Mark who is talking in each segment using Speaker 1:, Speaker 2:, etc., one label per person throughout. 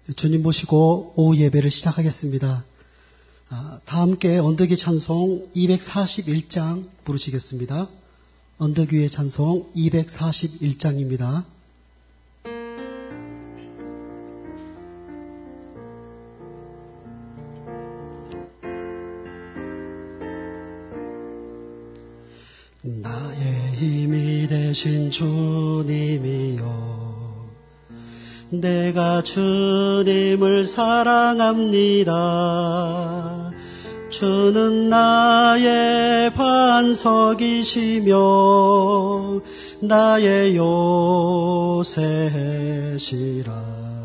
Speaker 1: 주님 모시고 오후 예배를 시작하겠습니다. 다 함께 언덕 위의 찬송 241장 부르시겠습니다. 언덕 위의 찬송 241장입니다. 나의 힘이 되신 주님이여, 내가 주님을 사랑합니다. 주는 나의 반석이시며 나의 요새시라.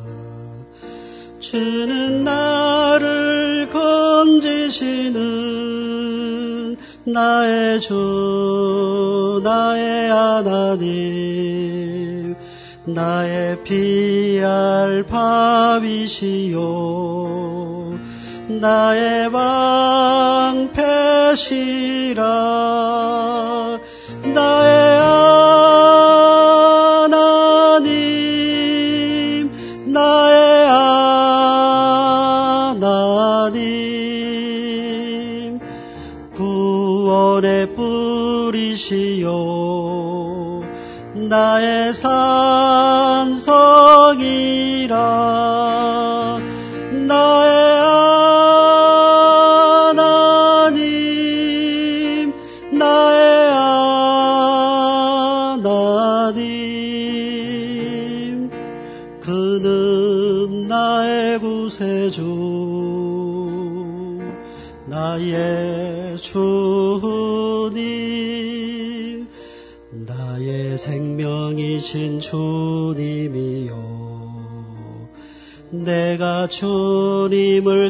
Speaker 1: 주는 나를 건지시는 나의 주, 나의 하나님, 나의 피할 바위시요 나의 방패시라. 나의 하나님, 나의 하나님, 구원의 뿌리시요 나의 산성이라. 나의 하나님, 나의 하나님, 그는 나의 구세주, 나의 주님, 나의 생명이신 주님이여, 내가 주님을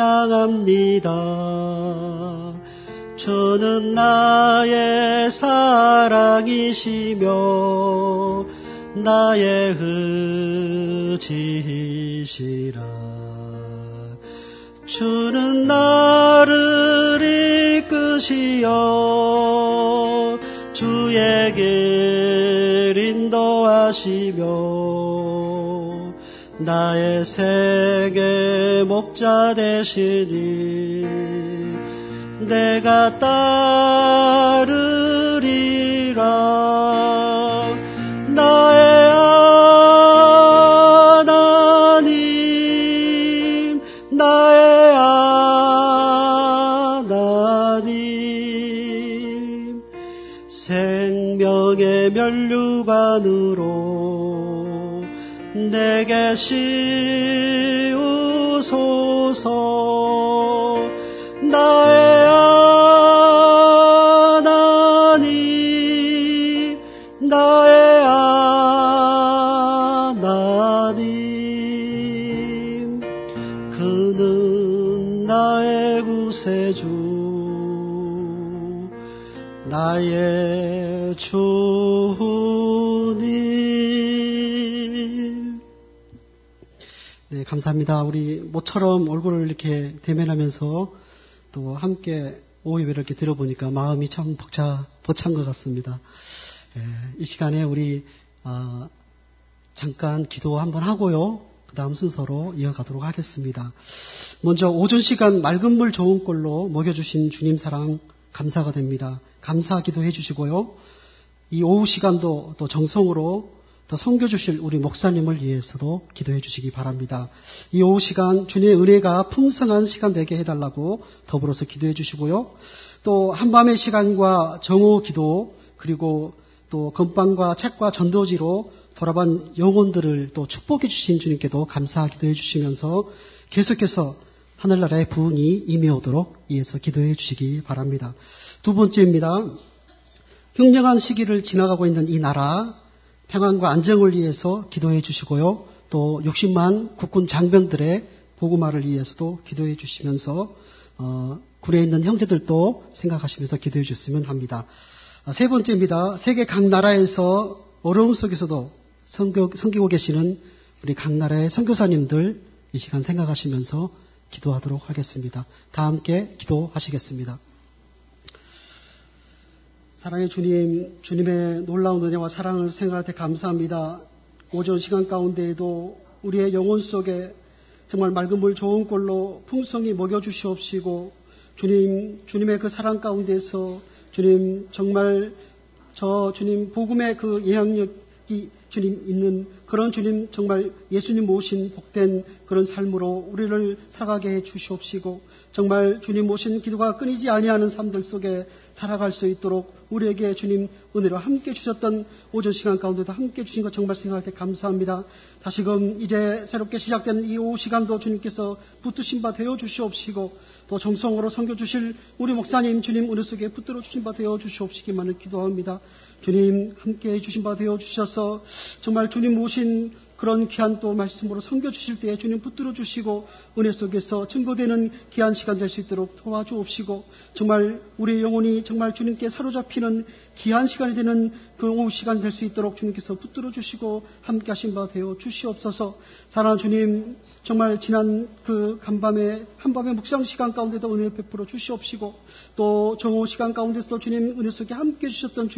Speaker 1: 찬양합니다. 주는 나의 사랑이시며 나의 의지시라. 주는 나를 이끄시어 주의 길 인도하시며 나의 생의 목자 되시니 내가 따르리라. 나의 하나님, 나의 하나님, 생명의 면류관으로 내게 씌우소서. 나의 하나님, 나의 하나님, 그는 나의 구세주, 나의 주님. 네, 감사합니다. 우리 모처럼 얼굴을 이렇게 대면하면서 또 함께 오후 예배를 이렇게 들어보니까 마음이 참 벅찬 것 같습니다. 이 시간에 우리 잠깐 기도 한번 하고요. 그 다음 순서로 이어가도록 하겠습니다. 먼저 오전 시간 맑은 물 좋은 꼴로 먹여주신 주님 사랑 감사가 됩니다. 감사 기도해 주시고요. 이 오후 시간도 또 정성으로 더 섬겨주실 우리 목사님을 위해서도 기도해 주시기 바랍니다. 이 오후 시간 주님의 은혜가 풍성한 시간 되게 해달라고 더불어서 기도해 주시고요. 또 한밤의 시간과 정오 기도, 그리고 또 건빵과 책과 전도지로 돌아간 영혼들을 또 축복해 주신 주님께도 감사 기도해 주시면서 계속해서 하늘나라의 부흥이 임해오도록 이어서 기도해 주시기 바랍니다. 두 번째입니다. 흉령한 시기를 지나가고 있는 이 나라 평안과 안정을 위해서 기도해 주시고요. 또 60만 국군 장병들의 복음화를 위해서도 기도해 주시면서 군에 있는 형제들도 생각하시면서 기도해 주셨으면 합니다. 세 번째입니다. 세계 각 나라에서 어려움 속에서도 섬기고 계시는 우리 각 나라의 선교사님들 이 시간 생각하시면서 기도하도록 하겠습니다. 다 함께 기도하시겠습니다. 사랑의 주님, 주님의 놀라운 은혜와 사랑을 생각할 때 감사합니다. 오전 시간 가운데에도 우리의 영혼 속에 정말 맑은 물 좋은 꼴로 풍성히 먹여주시옵시고 주님의 그 사랑 가운데서 주님 정말 주님 복음의 그 영향력이 주님 있는 그런 주님 정말 예수님 모신 복된 그런 삶으로 우리를 살아가게 해 주시옵시고 정말 주님 모신 기도가 끊이지 아니하는 삶들 속에 살아갈 수 있도록 우리에게 주님 은혜로 함께 주셨던 오전 시간 가운데도 함께 주신 것 정말 생각할 때 감사합니다. 다시금 이제 새롭게 시작된 이 오후 시간도 주님께서 붙드신 바 되어 주시옵시고 또 정성으로 섬겨 주실 우리 목사님 주님 은혜 속에 붙들어 주신 바 되어 주시옵시기만을 기도합니다. 주님 함께 해 주신 바 되어 주셔서 정말 주님 모신 그런 귀한 또 말씀으로 섬겨주실 때에 주님 붙들어 주시고 은혜 속에서 증거되는 귀한 시간 될 수 있도록 도와주옵시고 정말 우리의 영혼이 정말 주님께 사로잡히는 귀한 시간이 되는 그 오후 시간 될 수 있도록 주님께서 붙들어 주시고 함께 하신 바 되어 주시옵소서. 사랑하는 주님 정말 지난 그 한밤의 묵상 시간 가운데도 은혜를 베풀어 주시옵시고 또 정오 시간 가운데서도 주님 은혜 속에 함께 해주셨던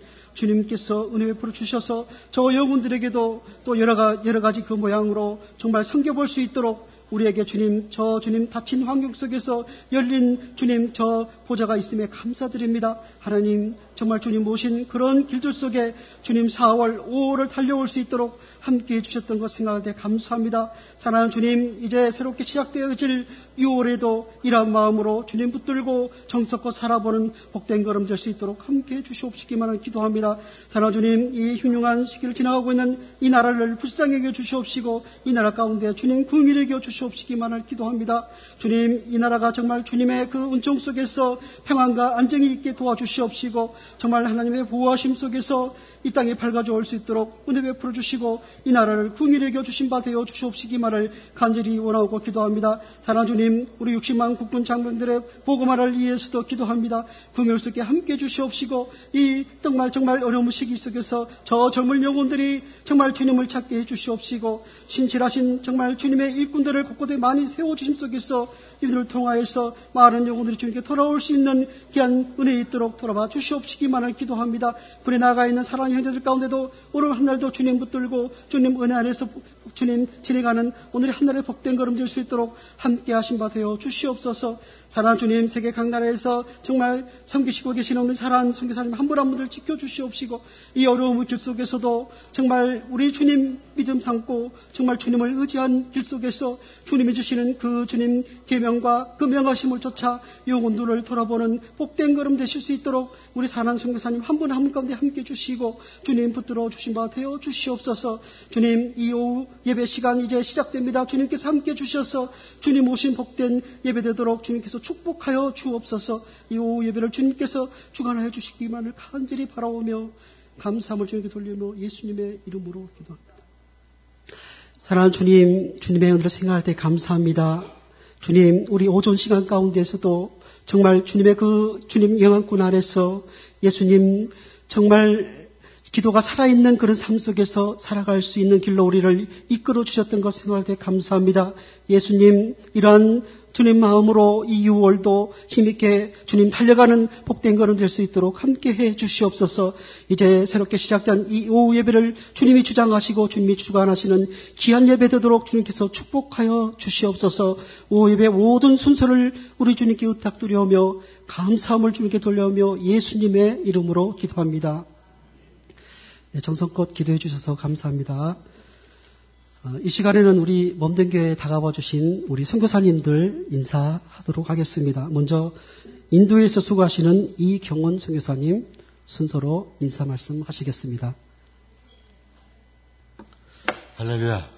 Speaker 1: 주님께서 은혜 베풀어 주셔서 저 영혼들에게도 또 여러 가지 그 모양으로 정말 섬겨볼 수 있도록 우리에게 주님 다친 환경 속에서 열린 주님 저 보좌가 있음에 감사드립니다. 하나님 정말 주님 모신 그런 길들 속에 주님 4월 5월을 달려올 수 있도록 함께해 주셨던 것 생각할 때 감사합니다. 사랑하는 주님 이제 새롭게 시작되어질 6월에도 이러한 마음으로 주님 붙들고 정성껏 살아보는 복된 걸음 될 수 있도록 함께해 주시옵시기만을 기도합니다. 사랑하는 주님 이 흉흉한 시기를 지나가고 있는 이 나라를 불쌍히 여겨 주시옵시고 이 나라 가운데 주님 긍휼히 여겨 주시옵시기만을 기도합니다. 주님 이 나라가 정말 주님의 그 은총 속에서 평안과 안정이 있게 도와주시옵시고 정말 하나님의 보호하심 속에서 이 땅에 밝아져 올 수 있도록 은혜 베풀어 주시고 이 나라를 긍휼히 여겨 주신 바 되어 주시옵시기만을 간절히 원하고 기도합니다. 사랑하는 주님 우리 60만 국군 장병들의 복음화를 위해서도 기도합니다. 긍휼스럽게 함께 주시옵시고 이 정말 어려운 시기 속에서 저 젊은 영혼들이 정말 주님을 찾게 해 주시옵시고 신실하신 정말 주님의 일꾼들을 곳곳에 많이 세워주심 속에서 이들을 통하여서 많은 영혼들이 주님께 돌아올 수 있는 귀한 은혜 있도록 돌아봐 주시옵시기만을 기도합니다. 군에 나가 있는 사랑하는 형제들 가운데도 오늘 한 날도 주님 붙들고 주님 은혜 안에서 주님 진행하는 오늘의 한 날의 복된 걸음 될 수 있도록 함께 하신 바 되어 주시옵소서. 사랑하는 주님 세계 각 나라에서 정말 섬기시고 계시는 우리 사랑하는 선교사님 한 분 한 분들 지켜주시옵시고 이 어려운 길 속에서도 정말 우리 주님 믿음 삼고 정말 주님을 의지한 길 속에서 주님이 주시는 그 주님 계명과 그 명하심을 쫓아 영혼들을 돌아보는 복된 걸음 되실 수 있도록 우리 사랑하는 선교사님 한 분 한 분 가운데 함께 주시고 주님 붙들어 주신 바 되어 주시옵소서. 주님 이 오후 예배 시간 이제 시작됩니다. 주님께서 함께 주셔서 주님 오신 복된 예배 되도록 주님께서 축복하여 주옵소서. 이 오후 예배를 주님께서 주관하여 주시기만을 간절히 바라오며 감사함을 주님께 돌리며 예수님의 이름으로 기도합니다. 사랑하는 주님, 주님의 은혜를 생각할 때 감사합니다. 주님, 우리 오전 시간 가운데서도 정말 주님의 그 주님 영안권 아래서 예수님 정말 기도가 살아있는 그런 삶 속에서 살아갈 수 있는 길로 우리를 이끌어 주셨던 것 생각할 때 감사합니다. 예수님 이러한 주님 마음으로 이 6월도 힘있게 주님 달려가는 복된 걸음 될 수 있도록 함께해 주시옵소서. 이제 새롭게 시작된 이 오후 예배를 주님이 주장하시고 주님이 주관하시는 귀한 예배 되도록 주님께서 축복하여 주시옵소서. 오후 예배 모든 순서를 우리 주님께 의탁드려오며 감사함을 주님께 돌려오며 예수님의 이름으로 기도합니다. 네, 정성껏 기도해 주셔서 감사합니다. 이 시간에는 우리 몸된교회에 다가와 주신 우리 선교사님들 인사하도록 하겠습니다. 먼저 인도에서 수고하시는 이경원 선교사님 순서로 인사 말씀하시겠습니다.
Speaker 2: 할렐루야.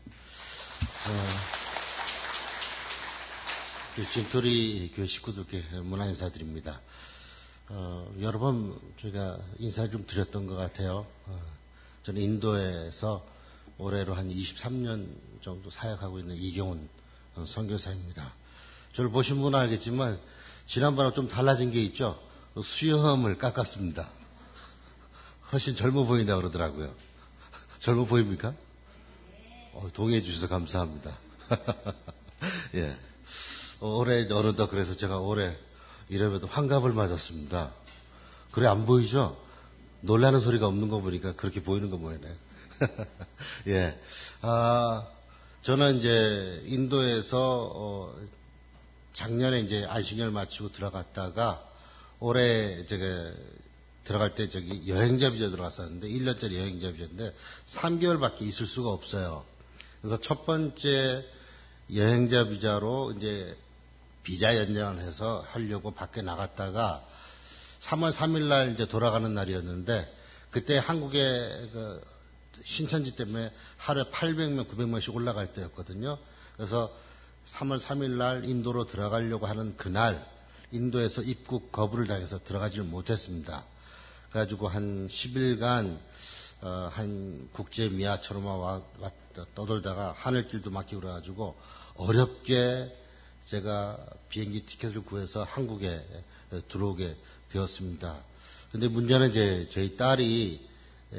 Speaker 2: 진토리 교회 식구들께 문화 인사드립니다. 여러 번 저희가 인사를 좀 드렸던 것 같아요. 저는 인도에서 올해로 한 23년 정도 사역하고 있는 이경훈 선교사입니다. 저를 보신 분은 알겠지만 지난번하고 좀 달라진 게 있죠. 수염을 깎았습니다. 훨씬 젊어 보인다고 그러더라고요. 젊어 보입니까? 동의해 주셔서 감사합니다. 예. 올해 어느덧 그래서 제가 올해 이러면도 환갑을 맞았습니다. 그래 안 보이죠? 놀라는 소리가 없는 거 보니까 그렇게 보이는 거 보이네. 예. 저는 이제 인도에서 작년에 이제 안식년을 마치고 들어갔다가 올해 제가 들어갈 때 저기 여행자 비자 들어갔었는데 1년짜리 여행자 비자인데 3개월밖에 있을 수가 없어요. 그래서 첫 번째 여행자 비자로 이제 비자 연장을 해서 하려고 밖에 나갔다가 3월 3일 날 이제 돌아가는 날이었는데 그때 한국의 그 신천지 때문에 하루에 800명, 900명씩 올라갈 때였거든요. 그래서 3월 3일 날 인도로 들어가려고 하는 그날 인도에서 입국 거부를 당해서 들어가지를 못했습니다. 그래가지고 한 10일간 한 국제 미아처럼 떠돌다가 하늘길도 막히고 그래가지고 어렵게 제가 비행기 티켓을 구해서 한국에 들어오게 되었습니다. 근데 문제는 이제 저희 딸이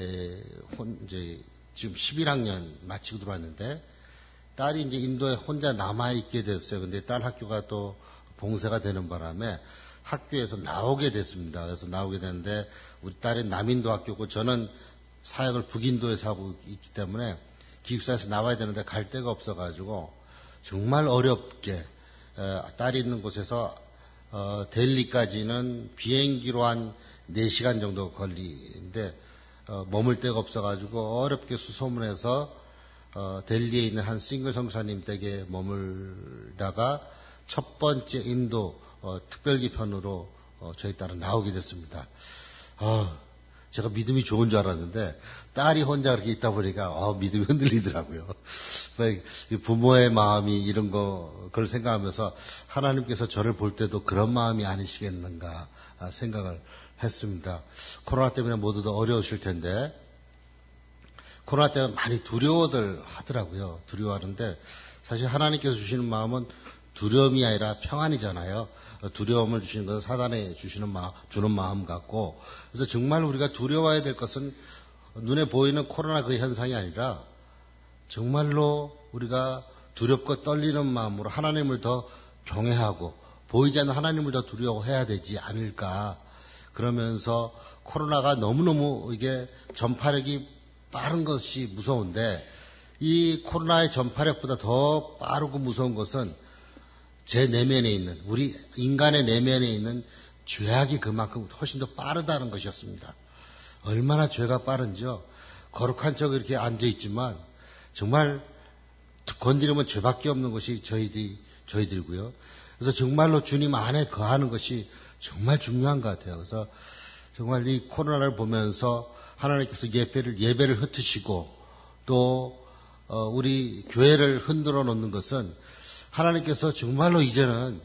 Speaker 2: 이제 지금 11학년 마치고 들어왔는데 딸이 이제 인도에 혼자 남아있게 됐어요. 근데 딸 학교가 또 봉쇄가 되는 바람에 학교에서 나오게 됐습니다. 그래서 나오게 됐는데 우리 딸은 남인도 학교고 저는 사역을 북인도에서 하고 있기 때문에 기숙사에서 나와야 되는데 갈 데가 없어가지고 정말 어렵게 딸이 있는 곳에서 델리까지는 비행기로 한 4시간 정도 걸리는데 머물 데가 없어가지고 어렵게 수소문해서 델리에 있는 한 싱글 성사님 댁에 머물다가 첫 번째 인도 특별기 편으로 저희 딸은 나오게 됐습니다. 제가 믿음이 좋은 줄 알았는데 딸이 혼자 그렇게 있다 보니까 믿음이 흔들리더라고요. 부모의 마음이 이런 그걸 생각하면서 하나님께서 저를 볼 때도 그런 마음이 아니시겠는가 생각을 했습니다. 코로나 때문에 모두도 어려우실 텐데 코로나 때문에 많이 두려워들 하더라고요. 두려워하는데 사실 하나님께서 주시는 마음은 두려움이 아니라 평안이잖아요. 두려움을 주시는 것은 사단에 주는 마음 같고, 그래서 정말 우리가 두려워해야 될 것은 눈에 보이는 코로나 그 현상이 아니라 정말로 우리가 두렵고 떨리는 마음으로 하나님을 더 경외하고 보이지 않는 하나님을 더 두려워해야 되지 않을까. 그러면서 코로나가 너무너무 이게 전파력이 빠른 것이 무서운데 이 코로나의 전파력보다 더 빠르고 무서운 것은 제 내면에 있는 우리 인간의 내면에 있는 죄악이 그만큼 훨씬 더 빠르다는 것이었습니다. 얼마나 죄가 빠른지요. 거룩한 척 이렇게 앉아있지만 정말 건드리면 죄밖에 없는 것이 저희들이고요. 그래서 정말로 주님 안에 거하는 것이 정말 중요한 것 같아요. 그래서 정말 이 코로나를 보면서 하나님께서 예배를 흩으시고 또 우리 교회를 흔들어 놓는 것은 하나님께서 정말로 이제는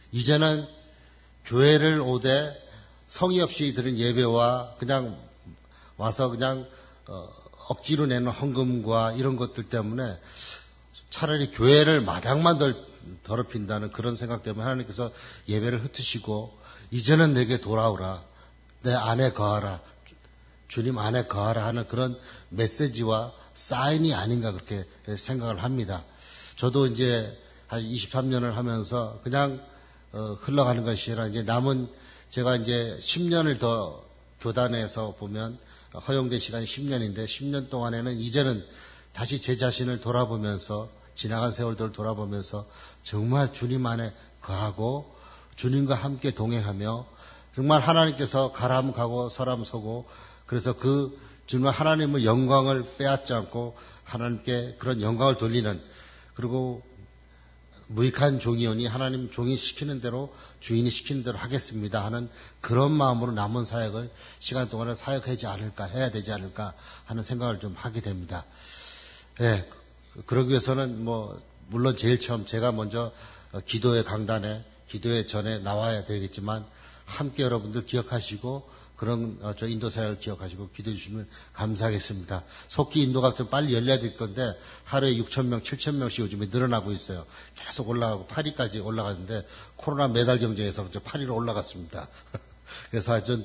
Speaker 2: 교회를 오되 성의 없이 드린 예배와 그냥 와서 그냥 억지로 내는 헌금과 이런 것들 때문에 차라리 교회를 마당만 더럽힌다는 그런 생각 때문에 하나님께서 예배를 흩으시고 이제는 내게 돌아오라. 내 안에 거하라. 주님 안에 거하라 하는 그런 메시지와 사인이 아닌가 그렇게 생각을 합니다. 저도 이제 한 23년을 하면서 그냥 흘러가는 것이 아니라 이제 남은 제가 이제 10년을 더 교단에서 보면 허용된 시간이 10년인데 10년 동안에는 이제는 다시 제 자신을 돌아보면서 지나간 세월들을 돌아보면서 정말 주님 안에 거하고 주님과 함께 동행하며 정말 하나님께서 가라면 가고 서라면 서고 그래서 정말 하나님의 영광을 빼앗지 않고 하나님께 그런 영광을 돌리는 그리고 무익한 종이오니 하나님 종이 시키는 대로 주인이 시키는 대로 하겠습니다 하는 그런 마음으로 남은 사역을 시간 동안에 사역하지 않을까 해야 되지 않을까 하는 생각을 좀 하게 됩니다. 예, 그러기 위해서는 물론 제일 처음 제가 먼저 기도의 강단에 기도의 전에 나와야 되겠지만 함께 여러분들 기억하시고 그런 저 인도 사역을 기억하시고 기도해 주시면 감사하겠습니다. 속히 인도가 좀 빨리 열려야 될 건데 하루에 6,000명, 7,000명씩 요즘에 늘어나고 있어요. 계속 올라가고 8위까지 올라가는데 코로나 메달 경쟁에서 8위로 올라갔습니다. 그래서 하여튼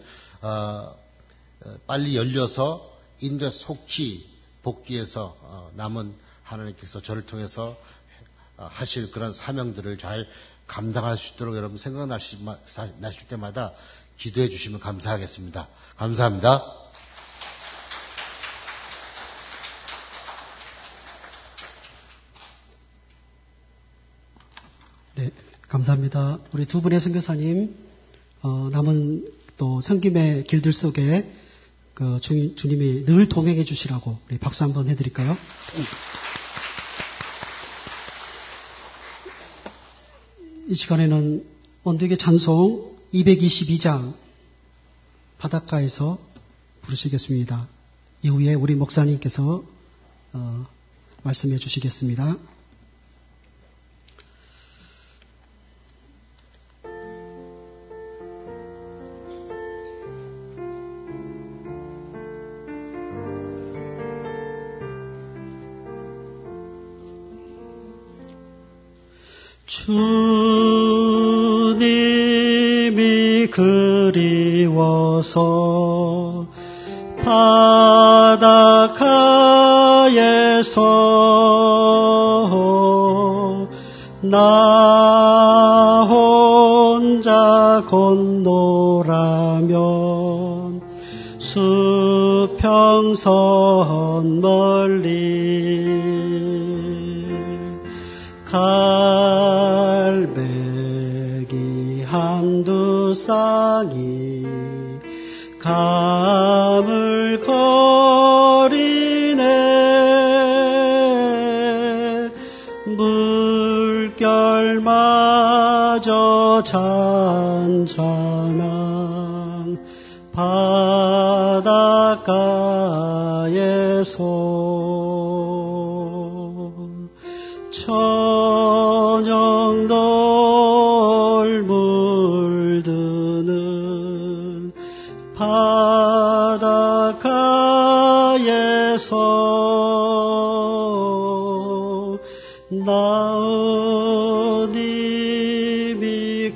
Speaker 2: 빨리 열려서 인도에 속히 복귀해서 남은 하나님께서 저를 통해서 하실 그런 사명들을 잘 감당할 수 있도록 여러분 생각나실 때마다 기도해 주시면 감사하겠습니다. 감사합니다.
Speaker 1: 네, 감사합니다. 우리 두 분의 선교사님, 남은 또 섬김의 길들 속에 주님이 늘 동행해 주시라고 우리 박수 한번 해드릴까요? 이 시간에는 원대교 찬송 222장 바닷가에서 부르시겠습니다. 이후에 우리 목사님께서 말씀해 주시겠습니다. 주님이 그리워서 바닷가에서 나 혼자 건너라면 수평선 멀리 갈매기 한두 쌍이 가물거리네. 물결마저 잔잔한 바닷가에서 천영돌 물드는 바닷가에서 나은 님이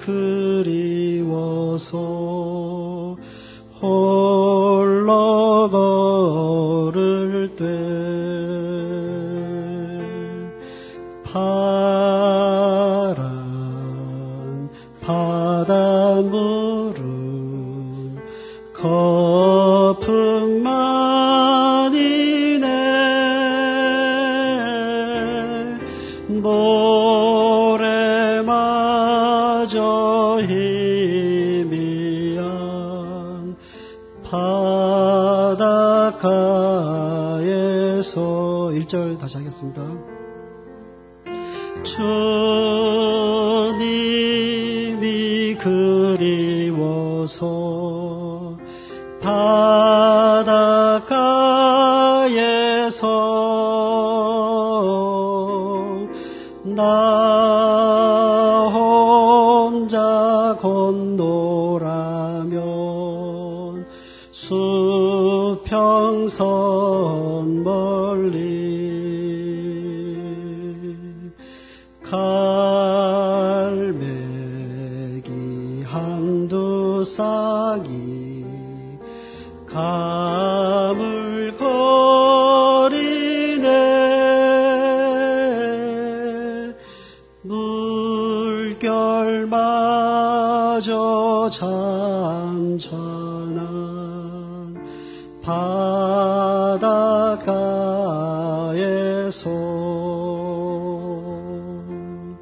Speaker 1: 그리워서 홀로 걸을 때 파란 바닷물은 거품만이네. 모래마저 희미한 바닷가에서 1절 다시 하겠습니다. 주님이 그리워서 바닷가에서 나 혼자 건너라면 수평선 멀리 갈매기 한두 쌍이 가물거리네. 물결마저 잔잔한 바닷가에서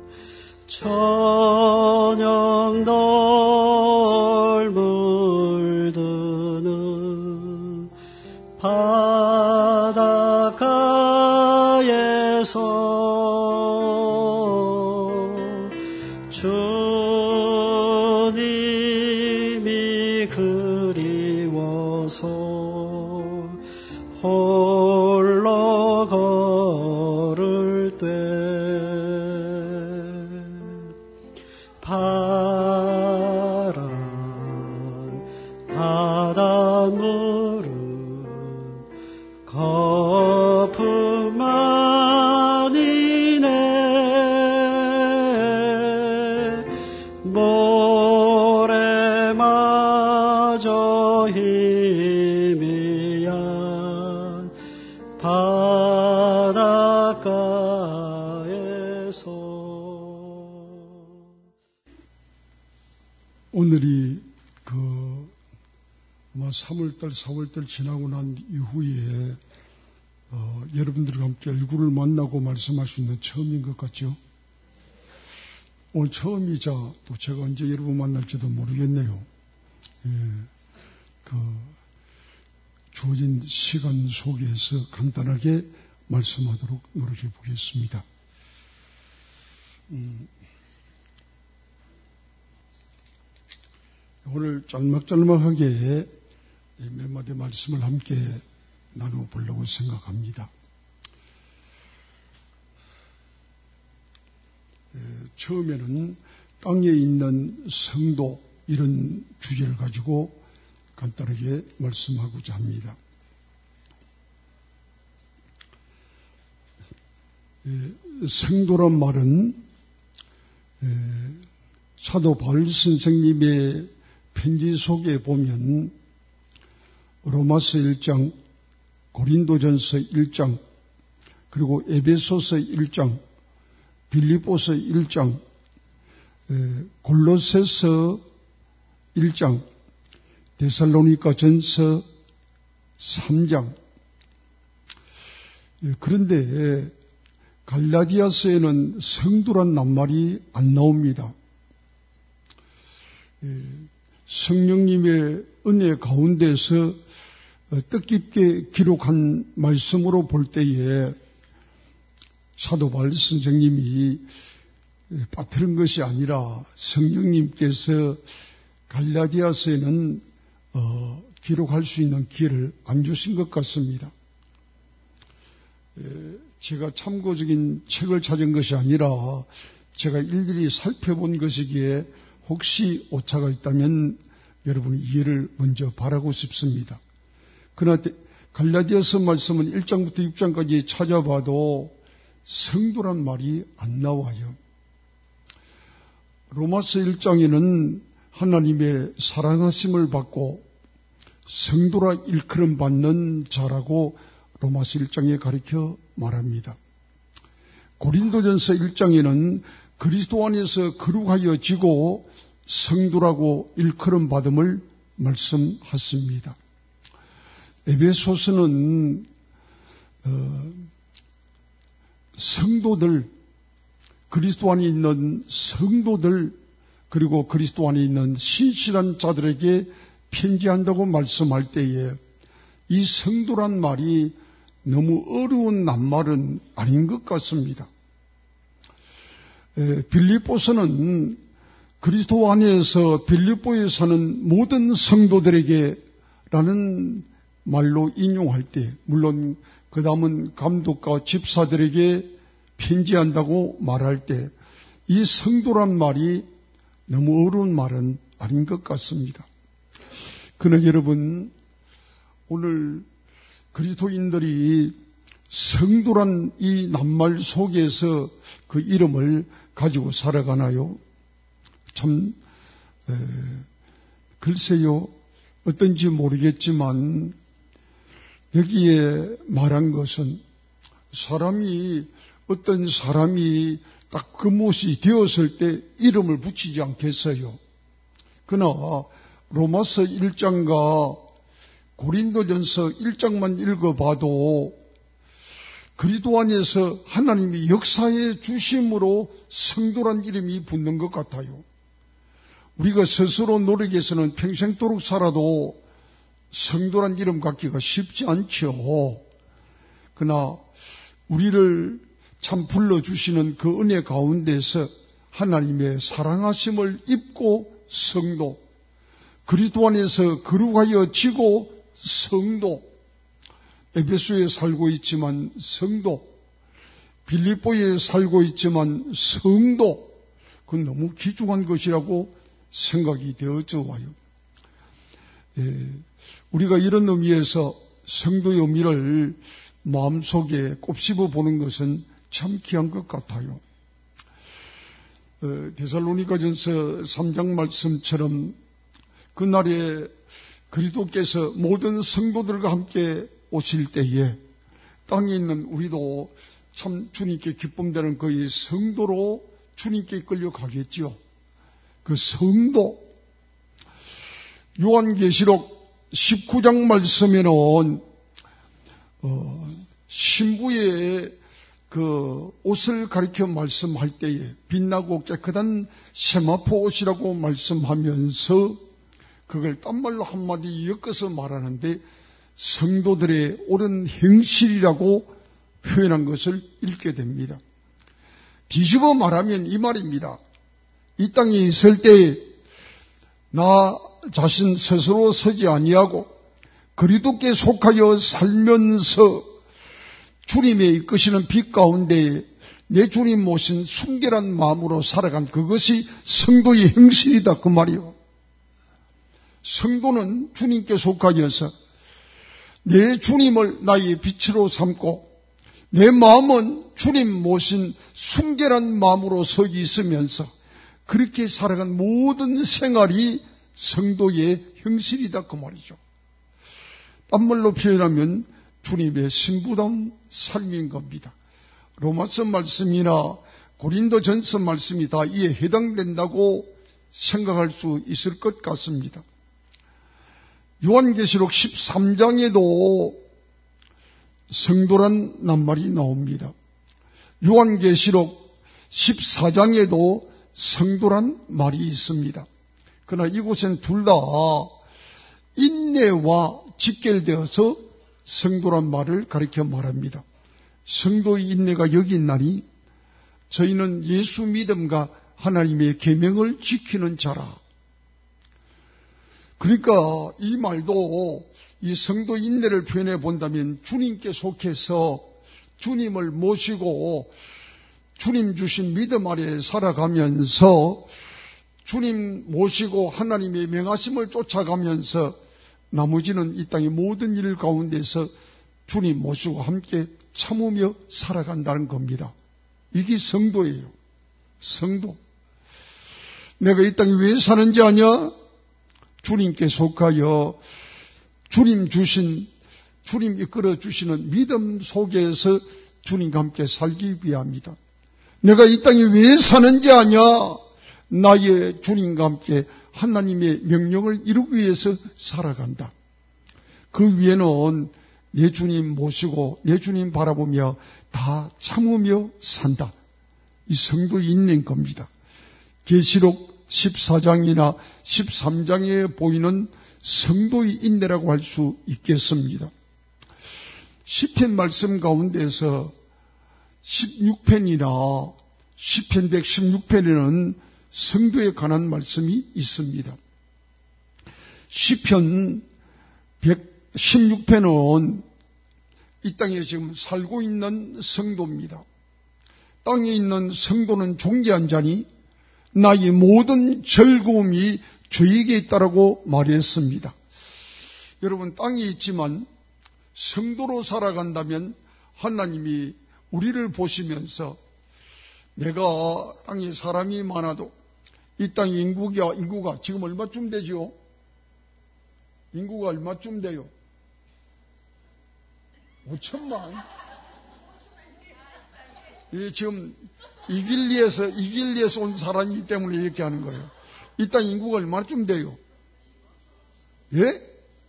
Speaker 1: 천영돌 물드는 바닷가에서 주님이 그리워서 홀로 걸을 때 파란 바닷물은 거품만이네. 모래마저 희미한 바닷가에서.
Speaker 3: 오늘이 아마 3월달, 4월달 지나고 난 이후에 여러분들과 함께 얼굴을 만나고 말씀할 수 있는 처음인 것 같죠. 오늘 처음이자 또 제가 언제 여러분 만날지도 모르겠네요. 주어진 시간 속에서 간단하게 말씀하도록 노력해 보겠습니다. 오늘 짤막짤막하게 몇 마디 말씀을 함께 나눠보려고 생각합니다. 처음에는 땅에 있는 성도 이런 주제를 가지고 간단하게 말씀하고자 합니다. 성도란 말은 사도 바울 선생님의 편지 속에 보면 로마서 1장, 고린도전서 1장, 그리고 에베소서 1장, 빌립보서 1장, 골로새서 1장, 데살로니가전서 3장. 그런데 갈라디아서에는 성도란 낱말이 안 나옵니다. 성령님의 은혜 가운데서 뜻깊게 기록한 말씀으로 볼 때에 사도 바울 선생님이 빠뜨린 것이 아니라 성령님께서 갈라디아서에는 기록할 수 있는 기회를 안 주신 것 같습니다. 제가 참고적인 책을 찾은 것이 아니라 제가 일일이 살펴본 것이기에 혹시 오차가 있다면 여러분의 이해를 먼저 바라고 싶습니다. 그러나 갈라디아서 말씀은 1장부터 6장까지 찾아봐도 성도란 말이 안 나와요. 로마서 1장에는 하나님의 사랑하심을 받고 성도라 일컬음 받는 자라고 로마서 1장에 가르쳐 말합니다. 고린도전서 1장에는 그리스도 안에서 거룩하여지고 성도라고 일컬음 받음을 말씀하십니다. 에베소서는 성도들, 그리스도 안에 있는 성도들, 그리고 그리스도 안에 있는 신실한 자들에게 편지한다고 말씀할 때에 이 성도란 말이 너무 어려운 낱말은 아닌 것 같습니다. 빌립보서는 그리스도 안에서 빌립보에 사는 모든 성도들에게 라는 말로 인용할 때, 물론 그 다음은 감독과 집사들에게 편지한다고 말할 때, 이 성도란 말이 너무 어려운 말은 아닌 것 같습니다. 그러나 여러분, 오늘 그리스도인들이 성도란 이 낱말 속에서 그 이름을 가지고 살아가나요? 참 글쎄요, 어떤지 모르겠지만 여기에 말한 것은 어떤 사람이 딱 그 못이 되었을 때 이름을 붙이지 않겠어요. 그러나 로마서 1장과 고린도전서 1장만 읽어봐도 그리스도 안에서 하나님이 역사해 주심으로 성도란 이름이 붙는 것 같아요. 우리가 스스로 노력해서는 평생도록 살아도 성도란 이름 갖기가 쉽지 않죠. 그러나 우리를 참 불러주시는 그 은혜 가운데서 하나님의 사랑하심을 입고 성도, 그리스도 안에서 거룩하여지고 성도, 에베소에 살고 있지만 성도, 빌립보에 살고 있지만 성도, 그건 너무 귀중한 것이라고 생각이 되어져 와요. 우리가 이런 의미에서 성도의 의미를 마음속에 곱씹어 보는 것은 참 귀한 것 같아요. 데살로니가전서 3장 말씀처럼 그날에 그리스도께서 모든 성도들과 함께 오실 때에 땅에 있는 우리도 참 주님께 기쁨되는 그의 성도로 주님께 끌려가겠지요. 그 성도, 요한계시록 19장 말씀에는 신부의 그 옷을 가리켜 말씀할 때에 빛나고 깨끗한 세마포 옷이라고 말씀하면서 그걸 딴말로 한마디 엮어서 말하는데 성도들의 옳은 행실이라고 표현한 것을 읽게 됩니다. 뒤집어 말하면 이 말입니다. 이 땅에 있을 때 나 자신 스스로 서지 아니하고 그리스도께 속하여 살면서 주님의 이끄시는 빛 가운데 내 주님 모신 순결한 마음으로 살아간 그것이 성도의 행실이다 그 말이요. 성도는 주님께 속하여서 내 주님을 나의 빛으로 삼고 내 마음은 주님 모신 순결한 마음으로 서 있으면서 그렇게 살아간 모든 생활이 성도의 형실이다 그 말이죠. 딴 말로 표현하면 주님의 신부다운 삶인 겁니다. 로마서 말씀이나 고린도전서 말씀이 다 이에 해당된다고 생각할 수 있을 것 같습니다. 요한계시록 13장에도 성도란 낱말이 나옵니다. 요한계시록 14장에도 성도란 말이 있습니다. 그러나 이곳엔 둘 다 인내와 직결되어서 성도란 말을 가리켜 말합니다. 성도의 인내가 여기 있나니 저희는 예수 믿음과 하나님의 계명을 지키는 자라. 그러니까 이 말도 이 성도 인내를 표현해 본다면 주님께 속해서 주님을 모시고 주님 주신 믿음 아래 살아가면서 주님 모시고 하나님의 명하심을 쫓아가면서 나머지는 이 땅의 모든 일 가운데서 주님 모시고 함께 참으며 살아간다는 겁니다. 이게 성도예요. 성도. 내가 이 땅에 왜 사는지 아냐? 주님께 속하여 주님 이끌어 주시는 믿음 속에서 주님과 함께 살기 위함이다. 내가 이 땅에 왜 사는지 아냐? 나의 주님과 함께 하나님의 명령을 이루기 위해서 살아간다. 그 위에는 내 주님 모시고 내 주님 바라보며 다 참으며 산다. 이 성도의 인내인 겁니다. 계시록 14장이나 13장에 보이는 성도의 인내라고 할 수 있겠습니다. 시편 말씀 가운데서 16편이나 시편 116편에는 성도에 관한 말씀이 있습니다. 시편 116편은 이 땅에 지금 살고 있는 성도입니다. 땅에 있는 성도는 존귀한 자니 나의 모든 즐거움이 저에게 있다라고 말했습니다. 여러분, 땅에 있지만 성도로 살아간다면 하나님이 우리를 보시면서 내가 땅에 사람이 많아도 이 땅 인구가 지금 얼마쯤 되죠? 인구가 얼마쯤 돼요? 5천만. 이 지금 이길리에서 온 사람이기 때문에 이렇게 하는 거예요. 이 땅 인구가 얼마쯤 돼요? 예?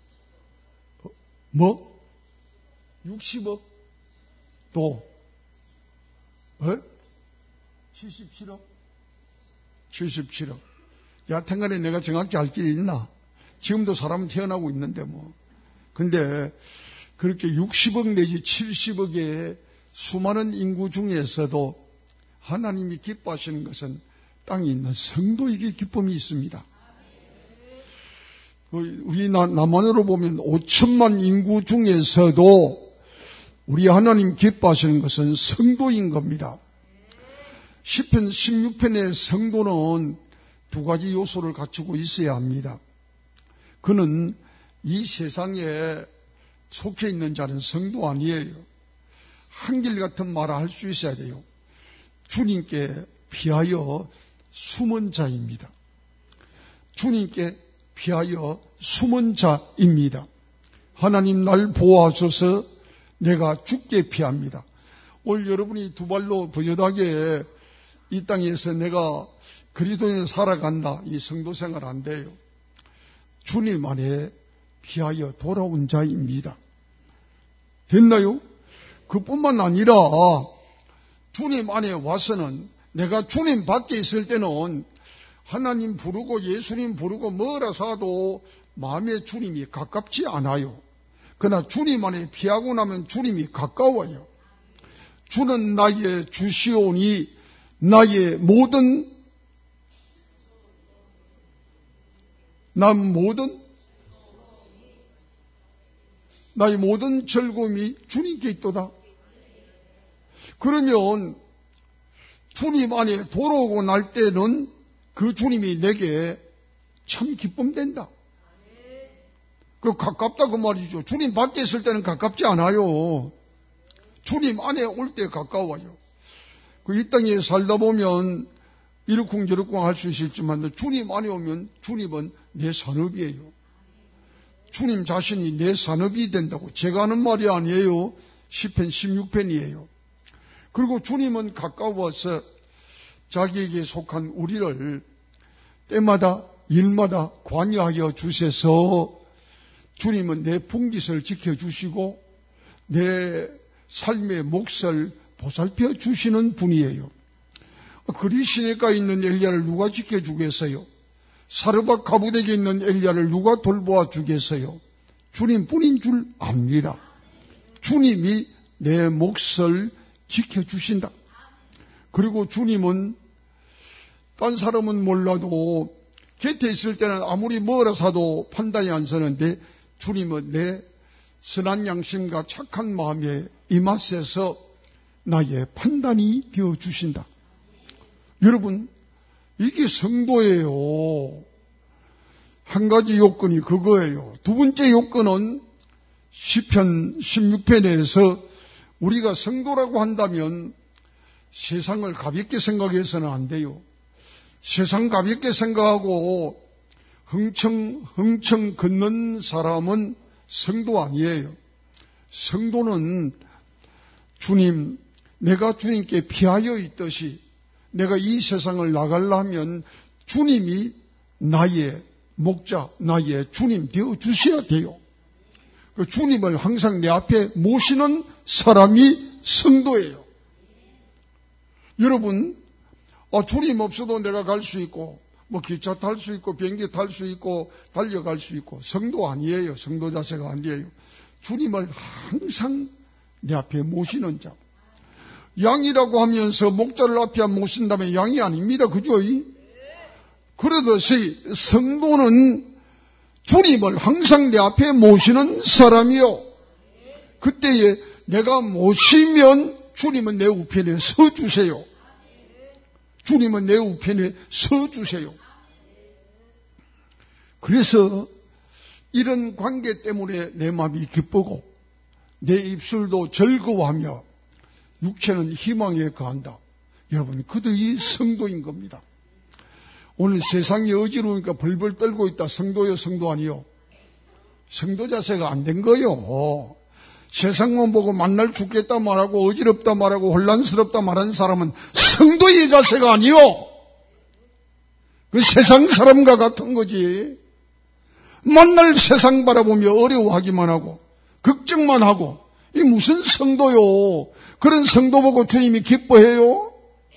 Speaker 3: 60억? 또? 77억? 77억. 여하튼간에 내가 정확히 알 길이 있나? 지금도 사람은 태어나고 있는데 뭐. 근데 그렇게 60억 내지 70억의 수많은 인구 중에서도 하나님이 기뻐하시는 것은 땅에 있는 성도에게 기쁨이 있습니다. 우리 남한으로 보면 5천만 인구 중에서도 우리 하나님 기뻐하시는 것은 성도인 겁니다. 시편 16편의 성도는 두 가지 요소를 갖추고 있어야 합니다. 그는 이 세상에 속해 있는 자는 성도 아니에요. 한결같은 말을 할 수 있어야 돼요. 주님께 피하여 숨은 자입니다. 주님께 피하여 숨은 자입니다. 하나님 날 보호하셔서 내가 죽게 피합니다. 오늘 여러분이 두 발로 부여하게 이 땅에서 내가 그리스도인으로 살아간다. 이 성도 생활 안 돼요. 주님 안에 피하여 돌아온 자입니다. 됐나요? 그뿐만 아니라 주님 안에 와서는 내가 주님 밖에 있을 때는 하나님 부르고 예수님 부르고 뭐라 사도 마음에 주님이 가깝지 않아요. 그러나 주님 안에 피하고 나면 주님이 가까워요. 주는 나의 주시오니 나의 모든 나의 모든 즐거움이 주님께 있도다. 그러면 주님 안에 돌아오고 날 때는 그 주님이 내게 참 기쁨된다. 그 가깝다 그 말이죠. 주님 밖에 있을 때는 가깝지 않아요. 주님 안에 올 때 가까워요. 이 땅에 살다 보면 이러쿵저러쿵 할 수 있을지만 주님 안에 오면 주님은 내 산업이에요. 주님 자신이 내 산업이 된다고 제가 하는 말이 아니에요. 시편 16편이에요. 그리고 주님은 가까워서 자기에게 속한 우리를 때마다 일마다 관여하여 주셔서 주님은 내 풍깃을 지켜주시고 내 삶의 몫을 보살펴 주시는 분이에요. 그리시네가에 있는 엘리야를 누가 지켜주겠어요? 사르밧 가부덱에 있는 엘리야를 누가 돌보아 주겠어요? 주님뿐인 줄 압니다. 주님이 내 몫을 지켜주신다. 그리고 주님은 딴 사람은 몰라도 곁에 있을 때는 아무리 뭐라 사도 판단이 안 서는데 주님은 내 선한 양심과 착한 마음에 임하셔서 나의 판단이 되어주신다. 여러분, 이게 성도예요. 한 가지 요건이 그거예요. 두 번째 요건은 시편 16편에서 우리가 성도라고 한다면 세상을 가볍게 생각해서는 안 돼요. 세상 가볍게 생각하고 흥청 걷는 사람은 성도 아니에요. 성도는 주님, 내가 주님께 피하여 있듯이 내가 이 세상을 나가려면 주님이 나의 목자, 나의 주님 되어 주셔야 돼요. 그 주님을 항상 내 앞에 모시는 사람이 성도예요. 여러분, 주님 없어도 내가 갈 수 있고, 기차 탈 수 있고, 비행기 탈 수 있고, 달려갈 수 있고, 성도 아니에요. 성도 자세가 아니에요. 주님을 항상 내 앞에 모시는 자. 양이라고 하면서 목자를 앞에 모신다면 양이 아닙니다. 그죠? 그러듯이 성도는 주님을 항상 내 앞에 모시는 사람이요. 그때에 내가 모시면 주님은 내 우편에 서주세요. 주님은 내 우편에 서주세요. 그래서 이런 관계 때문에 내 마음이 기쁘고 내 입술도 즐거워하며 육체는 희망에 거한다. 여러분, 그들이 성도인 겁니다. 오늘 세상이 어지러우니까 벌벌 떨고 있다. 성도요, 성도 아니요? 성도 자세가 안 된 거요. 세상만 보고 만날 죽겠다 말하고 어지럽다 말하고 혼란스럽다 말하는 사람은 성도의 자세가 아니요. 그 세상 사람과 같은 거지. 만날 세상 바라보며 어려워하기만 하고 걱정만 하고 이 무슨 성도요. 그런 성도 보고 주님이 기뻐해요?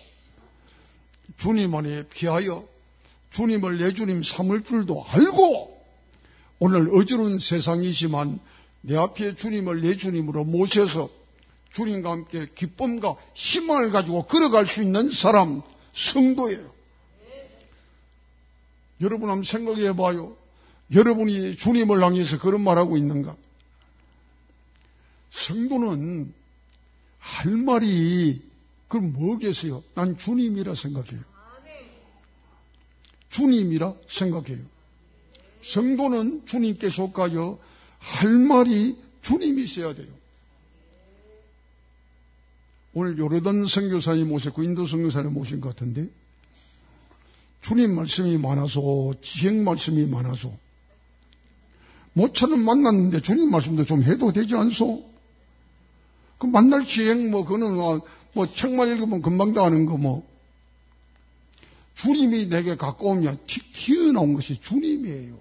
Speaker 3: 주님 안에 피하여 주님을 내 주님 삼을 줄도 알고 오늘 어지러운 세상이지만 내 앞에 주님을 내 주님으로 모셔서 주님과 함께 기쁨과 희망을 가지고 걸어갈 수 있는 사람, 성도예요. 여러분 한번 생각해 봐요. 여러분이 주님을 향해서 그런 말하고 있는가? 성도는 할 말이 그럼 뭐겠어요? 난 주님이라 생각해요. 주님이라 생각해요. 성도는 주님께 속하여 할 말이 주님이 있어야 돼요. 오늘 요르단 선교사님 모셨고 인도 선교사님 모신 것 같은데 주님 말씀이 많아서 지행 말씀이 많아서 모처럼 만났는데 주님 말씀도 좀 해도 되지 않소? 그 만날 지행 그거는 책만 읽으면 금방 다 아는 거 주님이 내게 가까우면 틱 튀어나온 것이 주님이에요.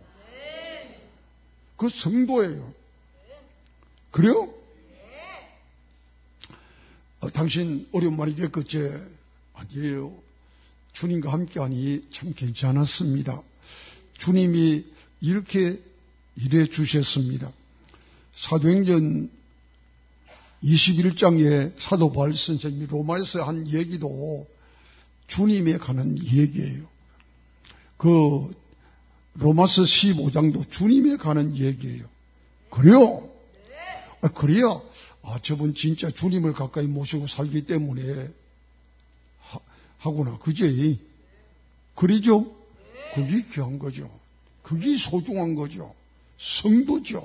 Speaker 3: 그 성도예요. 그래요? 당신 어려운 말이겠겠지? 아니에요. 주님과 함께하니 참 괜찮았습니다. 주님이 이렇게 일해 주셨습니다. 사도행전 21장에 사도 바울 선생님이 로마에서 한 얘기도 주님에 관한 얘기예요. 그 로마서 15장도 주님에 관한 얘기예요. 그래요? 그래야 저분 진짜 주님을 가까이 모시고 살기 때문에 하구나. 그지? 그러죠? 그게 귀한 거죠. 그게 소중한 거죠. 성도죠.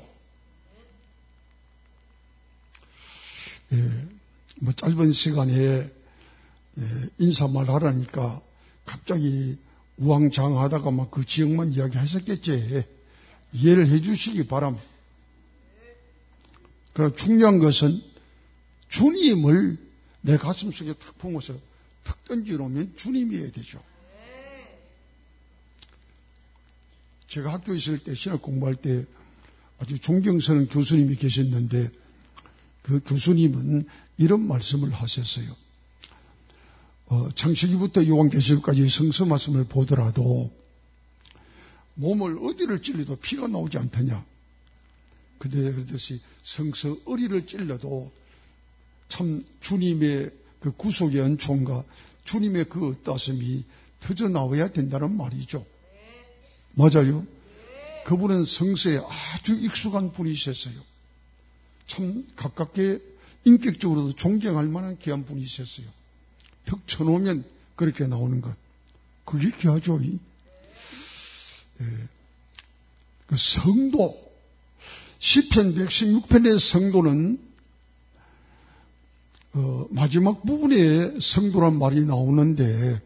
Speaker 3: 뭐 짧은 시간에 인사말 하라니까 갑자기 우왕좌왕하다가 막 그 지역만 이야기하셨겠지. 이해를 해 주시기 바랍니다. 그러나 중요한 것은 주님을 내 가슴 속에 탁 품어서 탁 던져놓으면 주님이어야 되죠. 제가 학교에 있을 때 신학 공부할 때 아주 존경스러운 교수님이 계셨는데 그 교수님은 이런 말씀을 하셨어요. 창세기부터 요한계시록까지 성서 말씀을 보더라도 몸을 어디를 찔러도 피가 나오지 않더냐. 근데 그러듯이 성서 어디를 찔러도 참 주님의 그 구속의 은총과 주님의 그 따심이 터져 나와야 된다는 말이죠. 맞아요. 그분은 성서에 아주 익숙한 분이셨어요. 참 가깝게 인격적으로도 존경할 만한 귀한 분이셨어요. 턱 쳐놓으면 그렇게 나오는 것. 그게 귀하죠. 그 성도, 시편 116편의 성도는 마지막 부분에 성도란 말이 나오는데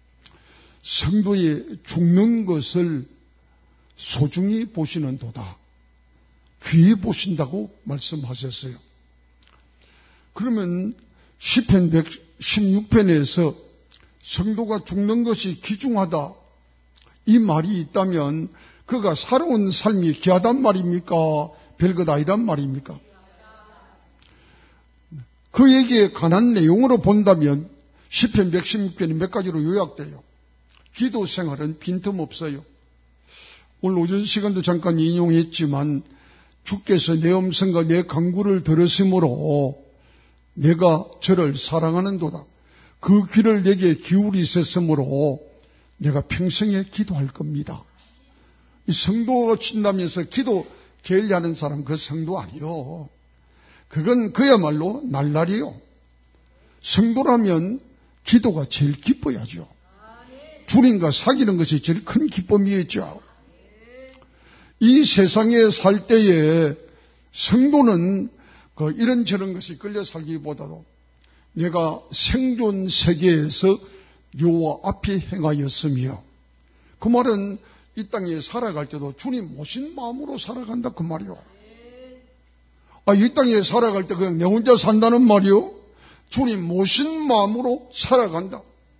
Speaker 3: 성도의 죽는 것을 소중히 보시는 도다. 귀히 보신다고 말씀하셨어요. 그러면 시편 116편에서 성도가 죽는 것이 귀중하다. 이 말이 있다면 그가 살아온 삶이 귀하단 말입니까? 별것 아니란 말입니까? 그에게 관한 내용으로 본다면 시편 116편이 몇 가지로 요약돼요. 기도 생활은 빈틈없어요. 오늘 오전 시간도 잠깐 인용했지만 주께서 내 음성과 내 간구를 들으심으로 내가 저를 사랑하는도다. 그 귀를 내게 기울이셨으므로 내가 평생에 기도할 겁니다. 이 성도가 친다면서 기도 게을리하는 사람 그 성도 아니요. 그건 그야말로 날라리요. 성도라면 기도가 제일 기뻐야죠. 주님과 사귀는 것이 제일 큰 기쁨이겠죠. 이 세상에 살 때에 성도는 이런저런 것이 끌려 살기보다도 내가 생존 세계에서 여호와 앞에 행하였으며, 그 말은 이 땅에 살아갈 때도 주님 모신 마음으로 살아간다 그 말이요. 이 땅에 살아갈 때 그냥 내 혼자 산다는 말이요. 주님 모신 마음으로 살아간다.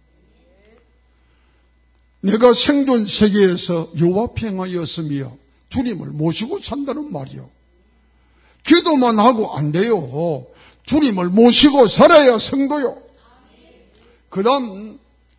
Speaker 3: 내가 생존 세계에서 여호와 앞에 행하였으며 주님을 모시고 산다는 말이요. 기도만 하고 안 돼요. 주님을 모시고 살아야 성도요. 그 다음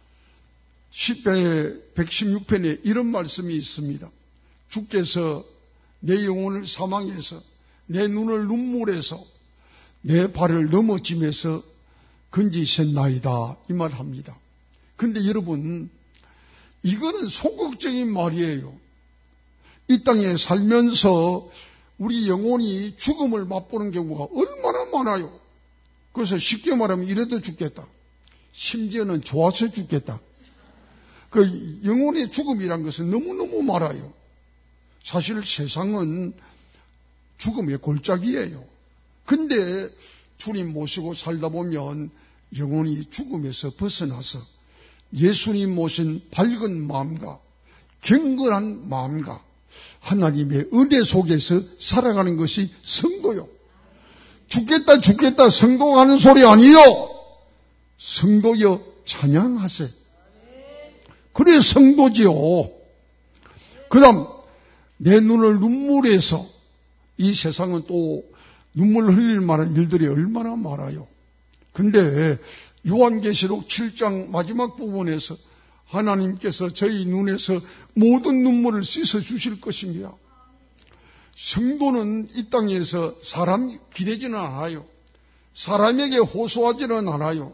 Speaker 3: 시편 116편에 이런 말씀이 있습니다. 주께서 내 영혼을 사망해서 내 눈을 눈물에서 내 발을 넘어짐에서 건지셨나이다 이 말합니다. 그런데 여러분, 이거는 소극적인 말이에요. 이 땅에 살면서 우리 영혼이 죽음을 맛보는 경우가 얼마나 많아요. 그래서 쉽게 말하면 이래도 죽겠다. 심지어는 좋아서 죽겠다. 그 영혼의 죽음이란 것은 너무너무 많아요. 사실 세상은 죽음의 골짜기예요. 근데 주님 모시고 살다 보면 영혼이 죽음에서 벗어나서 예수님 모신 밝은 마음과 경건한 마음과 하나님의 은혜 속에서 살아가는 것이 성도요. 죽겠다 죽겠다 성도가 하는 소리 아니요. 성도여 찬양하세. 그래 성도지요. 그 다음 내 눈을 눈물에서, 이 세상은 또 눈물 흘릴 만한 일들이 얼마나 많아요. 근데 요한계시록 7장 마지막 부분에서 하나님께서 저희 눈에서 모든 눈물을 씻어 주실 것입니다. 성도는 이 땅에서 사람 기대지는 않아요. 사람에게 호소하지는 않아요.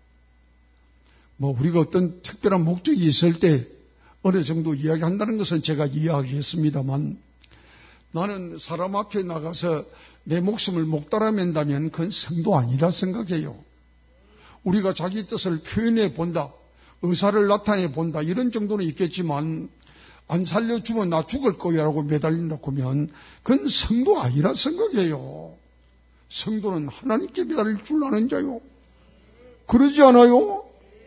Speaker 3: 우리가 어떤 특별한 목적이 있을 때 어느 정도 이야기한다는 것은 제가 이해하겠습니다만, 나는 사람 앞에 나가서 내 목숨을 목달아 맨다면 그건 성도 아니라 생각해요. 우리가 자기 뜻을 표현해 본다, 의사를 나타내 본다, 이런 정도는 있겠지만 안 살려주면 나 죽을 거야라고 매달린다고 하면 그건 성도 아니라 생각해요. 성도는 하나님께 매달릴 줄 아는 자요. 그러지 않아요?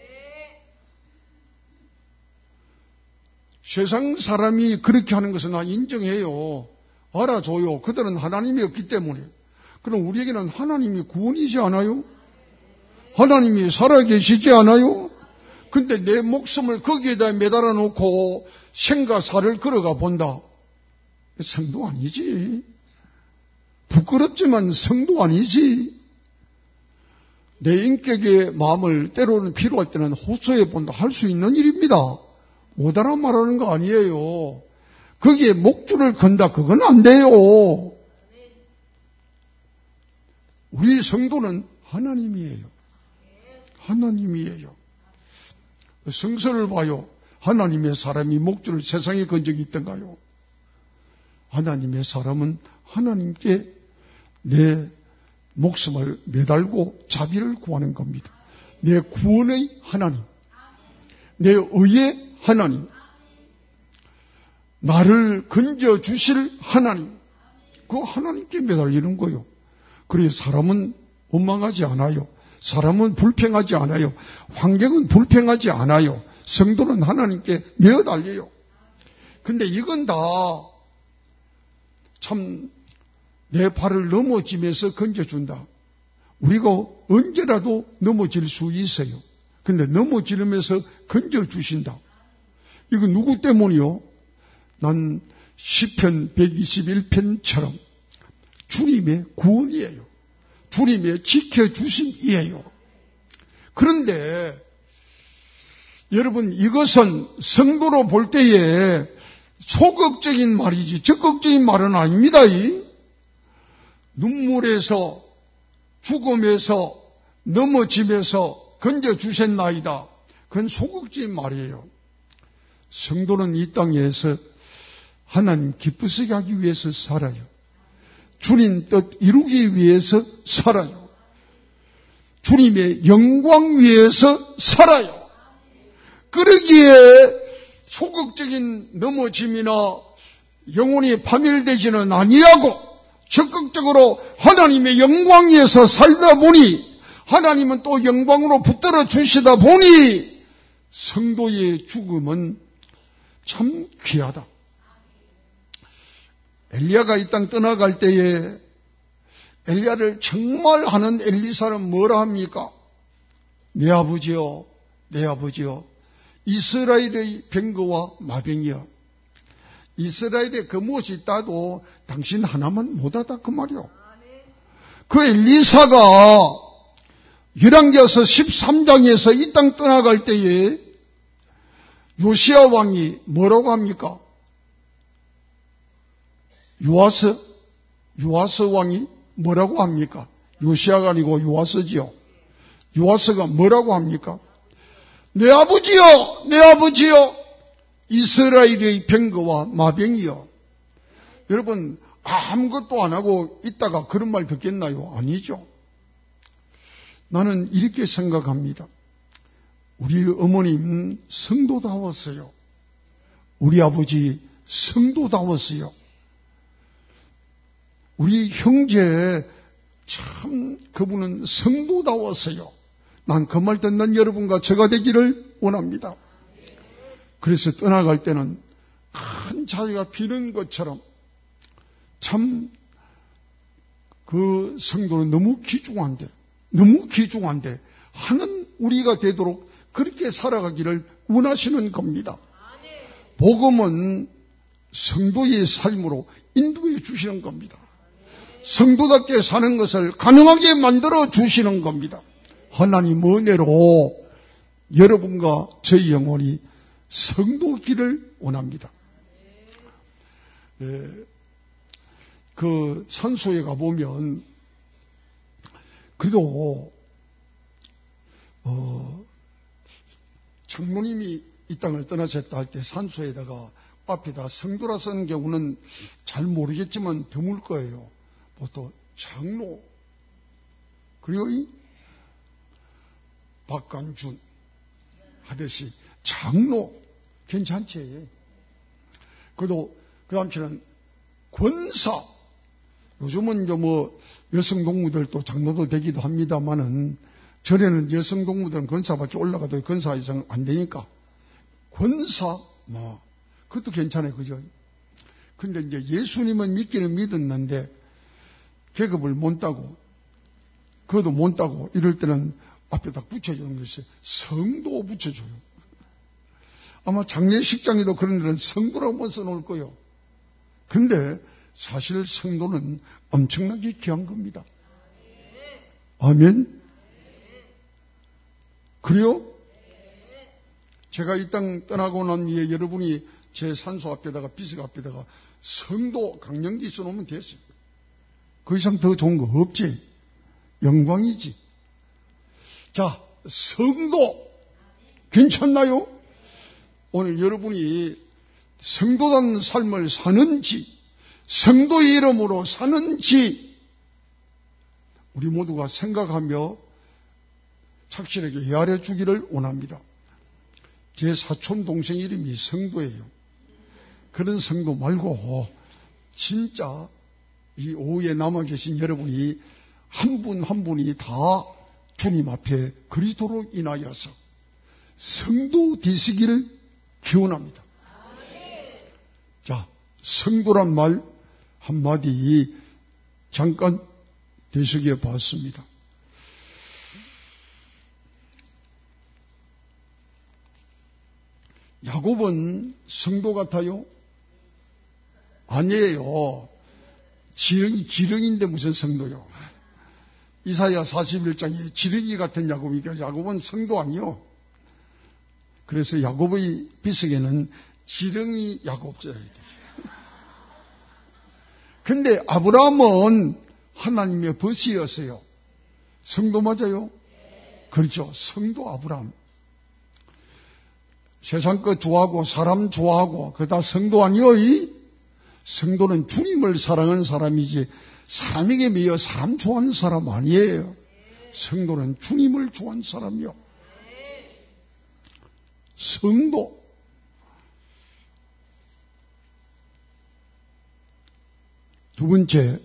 Speaker 3: 세상 사람이 그렇게 하는 것은 나 인정해요. 알아줘요. 그들은 하나님이 없기 때문에. 그럼 우리에게는 하나님이 구원이지 않아요? 하나님이 살아계시지 않아요? 근데 내 목숨을 거기에다 매달아 놓고 생과 사를 걸어가 본다. 성도 아니지. 부끄럽지만 성도 아니지. 내 인격의 마음을 때로는 필요할 때는 호소해 본다. 할 수 있는 일입니다. 못하라 말하는 거 아니에요. 거기에 목줄을 건다. 그건 안 돼요. 우리 성도는 하나님이에요. 하나님이에요. 성서를 봐요. 하나님의 사람이 목줄을 세상에 건 적이 있던가요? 하나님의 사람은 하나님께 내 목숨을 매달고 자비를 구하는 겁니다. 내 구원의 하나님, 내 의의 하나님, 나를 건져주실 하나님, 그 하나님께 매달리는 거요. 그래서 사람은 원망하지 않아요. 사람은 불평하지 않아요. 환경은 불평하지 않아요. 성도는 하나님께 매달려요. 근데 이건 다 참 내 발을 넘어지면서 건져준다. 우리가 언제라도 넘어질 수 있어요. 근데 넘어지면서 건져주신다. 이거 누구 때문이요? 난 시편 121편처럼 주님의 구원이에요. 주님의 지켜주심이에요. 그런데 여러분, 이것은 성도로 볼 때에 소극적인 말이지 적극적인 말은 아닙니다. 눈물에서 죽음에서 넘어지면서 건져주셨나이다. 그건 소극적인 말이에요. 성도는 이 땅에서 하나님 기쁘시게 하기 위해서 살아요. 주님 뜻 이루기 위해서 살아요. 주님의 영광 위해서 살아요. 그러기에 소극적인 넘어짐이나 영혼이 파멸되지는 아니하고 적극적으로 하나님의 영광 위에서 살다 보니 하나님은 또 영광으로 붙들어 주시다 보니 성도의 죽음은 참 귀하다. 엘리야가 이 땅 떠나갈 때에 엘리야를 정말 하는 엘리사는 뭐라 합니까? 내 아버지여, 내 아버지여, 이스라엘의 병거와 마병이여. 이스라엘에 그 무엇이 있다도 당신 하나만 못하다 그 말이요. 그 엘리사가 열왕기서 13장에서 이 땅 떠나갈 때에 요시야 왕이 뭐라고 합니까? 요아스 왕이 뭐라고 합니까? 요시야가 아니고 요아스지요. 요아스가 뭐라고 합니까? 내 아버지여, 내 아버지여, 이스라엘의 병거와 마병이여. 여러분, 아무것도 안 하고 있다가 그런 말 듣겠나요? 아니죠. 나는 이렇게 생각합니다. 우리 어머님 성도다웠어요. 우리 아버지 성도다웠어요. 우리 형제 참 그분은 성도다웠어요. 난 그 말 듣는 여러분과 저가 되기를 원합니다. 그래서 떠나갈 때는 큰 자기가 비는 것처럼 참 그 성도는 너무 귀중한데 하는 우리가 되도록 그렇게 살아가기를 원하시는 겁니다. 복음은 성도의 삶으로 인도해 주시는 겁니다. 성도답게 사는 것을 가능하게 만들어 주시는 겁니다. 하나님 은혜로 여러분과 저희 영혼이 성도기를 원합니다. 그 산소에 가보면 그래도 장로님이 이 땅을 떠나셨다 할 때 산소에다가 앞에다 성도라 쓰는 경우는 잘 모르겠지만 드물 거예요. 보통 장로 그리고 이 박간준 하듯이 장로 괜찮지. 그래도 그 다음에는 권사. 요즘은 이제 뭐 여성 동무들도 장로도 되기도 합니다만은 전에는 여성 동무들은 권사밖에 올라가도 권사 이상 안 되니까 권사 뭐 그것도 괜찮아요, 그죠? 근데 이제 예수님은 믿기는 믿었는데 계급을 못 따고 그것도 못 따고 이럴 때는 앞에다 붙여주는 것이 성도 붙여줘요. 아마 장례식장에도 그런 데는 성도라고 써놓을 거예요. 근데 사실 성도는 엄청나게 귀한 겁니다. 아멘. 그래요? 제가 이 땅 떠나고 난 뒤에 여러분이 제 산소 앞에다가 비석 앞에다가 성도 강령기 써놓으면 됐어요. 그 이상 더 좋은 거 없지. 영광이지. 자, 성도 괜찮나요? 오늘 여러분이 성도된 삶을 사는지 성도의 이름으로 사는지 우리 모두가 생각하며 착실하게 헤아려 주기를 원합니다. 제 사촌 동생 이름이 성도예요. 그런 성도 말고 진짜 이 오후에 남아 계신 여러분이 한 분 한 분이 다 주님 앞에 그리스도로 인하여서 성도 되시기를 기원합니다. 자, 성도란 말 한마디 잠깐 되새겨 봤습니다. 야곱은 성도 같아요? 아니에요. 지렁인데 무슨 성도요? 이사야 41장에 지렁이 같은 야곱이니까 야곱은 성도 아니요. 그래서 야곱의 비석에는 지렁이 야곱 써야 돼요. 근데 아브라함은 하나님의 벗이었어요. 성도 맞아요? 그렇죠. 성도 아브라함. 세상 것 좋아하고 사람 좋아하고 그거 다 성도 아니요? 성도는 주님을 사랑하는 사람이지 사람에게 매여 사람 좋아하는 사람 아니에요. 성도는 주님을 좋아하는 사람이요. 성도. 두 번째,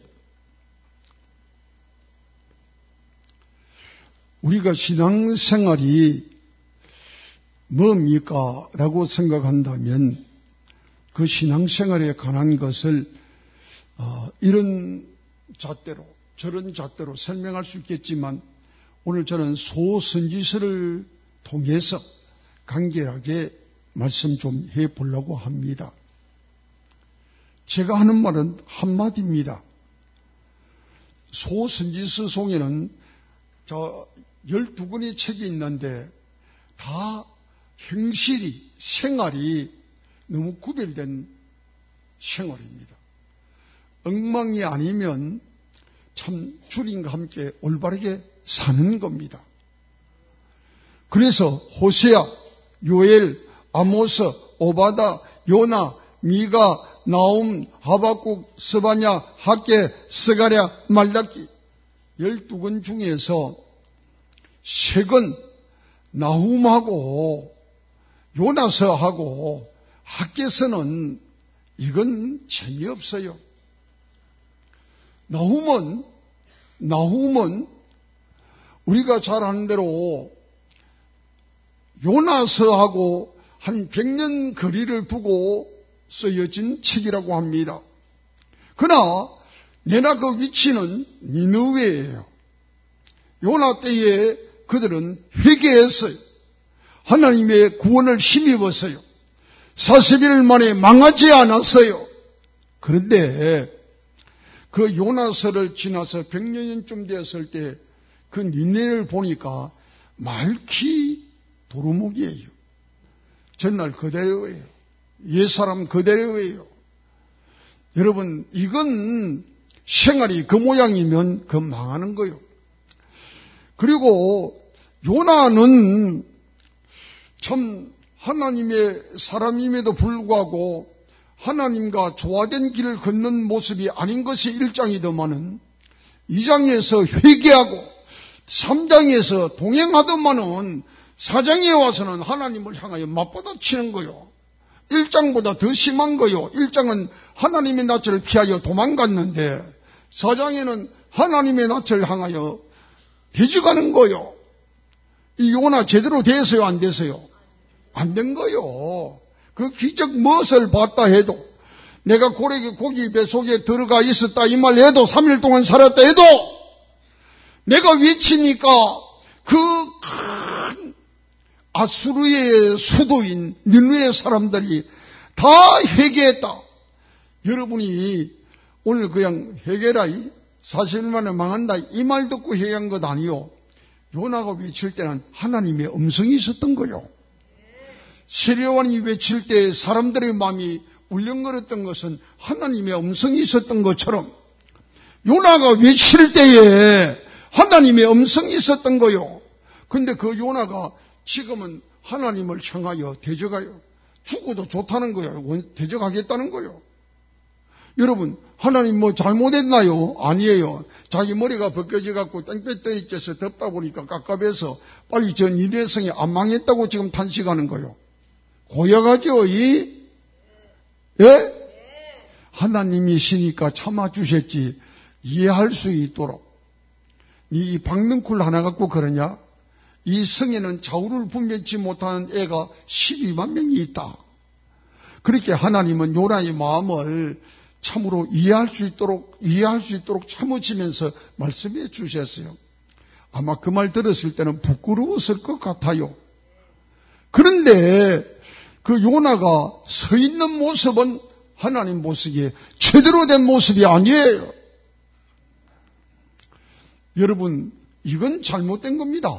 Speaker 3: 우리가 신앙생활이 뭡니까? 라고 생각한다면 그 신앙생활에 관한 것을 이런 잣대로 저런 잣대로 설명할 수 있겠지만 오늘 저는 소선지서를 통해서 간결하게 말씀 좀 해보려고 합니다. 제가 하는 말은 한마디입니다. 소선지서 속에는 12권의 책이 있는데 다 형실이, 생활이 너무 구별된 생활입니다. 엉망이 아니면 참 주님과 함께 올바르게 사는 겁니다. 그래서 호세아, 요엘, 아모스, 오바다, 요나, 미가, 나움, 하박국, 스바냐, 학개, 스가랴, 말라기 12권 중에서 3권 나훔하고 요나서하고 학개서는 이건 재미없어요. 나훔은 우리가 잘 아는 대로 요나서하고 한 100년 거리를 두고 쓰여진 책이라고 합니다. 그러나 내나 그 위치는 니느웨예요. 요나 때에 그들은 회개했어요. 하나님의 구원을 힘입었어요. 40일 만에 망하지 않았어요. 그런데 그 요나서를 지나서 100년쯤 되었을 때 그 니느웨를 보니까 말기 도루묵이에요. 전날 그대로예요. 옛사람 그대로예요. 여러분, 이건 생활이 그 모양이면 그 망하는 거예요. 그리고 요나는 참 하나님의 사람임에도 불구하고 하나님과 조화된 길을 걷는 모습이 아닌 것이 1장이더만은 2장에서 회개하고 3장에서 동행하더만은 4장에 와서는 하나님을 향하여 맞받아치는 거요. 1장보다 더 심한 거요. 1장은 하나님의 낯을 피하여 도망갔는데 4장에는 하나님의 낯을 향하여 대적하는 거요. 이 요나 제대로 됐어요, 안 됐어요? 안 된 거요. 그 기적 무엇을 봤다 해도, 내가 고기 뱃속에 들어가 있었다 이 말 해도, 3일 동안 살았다 해도, 내가 외치니까 그 큰 아수르의 수도인 니느웨 사람들이 다 회개했다. 여러분이 오늘 그냥 회개라, 사실만에 망한다 이 말 듣고 회개한 것 아니요. 요나가 외칠 때는 하나님의 음성이 있었던 거요. 세례요한이 외칠 때 사람들의 마음이 울렁거렸던 것은 하나님의 음성이 있었던 것처럼 요나가 외칠 때에 하나님의 음성이 있었던 거요. 근데 그 요나가 지금은 하나님을 향하여 대적하여 죽어도 좋다는 거예요. 대적하겠다는 거예요. 여러분, 하나님 뭐 잘못했나요? 아니에요. 자기 머리가 벗겨져 갖고 땡볕 떠 있어서 덥다 보니까 깝깝해서 빨리 전 니느웨성이 안 망했다고 지금 탄식하는 거예요. 고약하죠, 예? 하나님이시니까 참아주셨지. 이해할 수 있도록. 이 박능쿨 하나 갖고 그러냐? 이 성에는 좌우를 분별치 못하는 애가 12만 명이 있다. 그렇게 하나님은 요나의 마음을 참으로 이해할 수 있도록 참으시면서 말씀해 주셨어요. 아마 그 말 들었을 때는 부끄러웠을 것 같아요. 그런데 그 요나가 서 있는 모습은 하나님 모습이 제대로 된 모습이 아니에요. 여러분, 이건 잘못된 겁니다.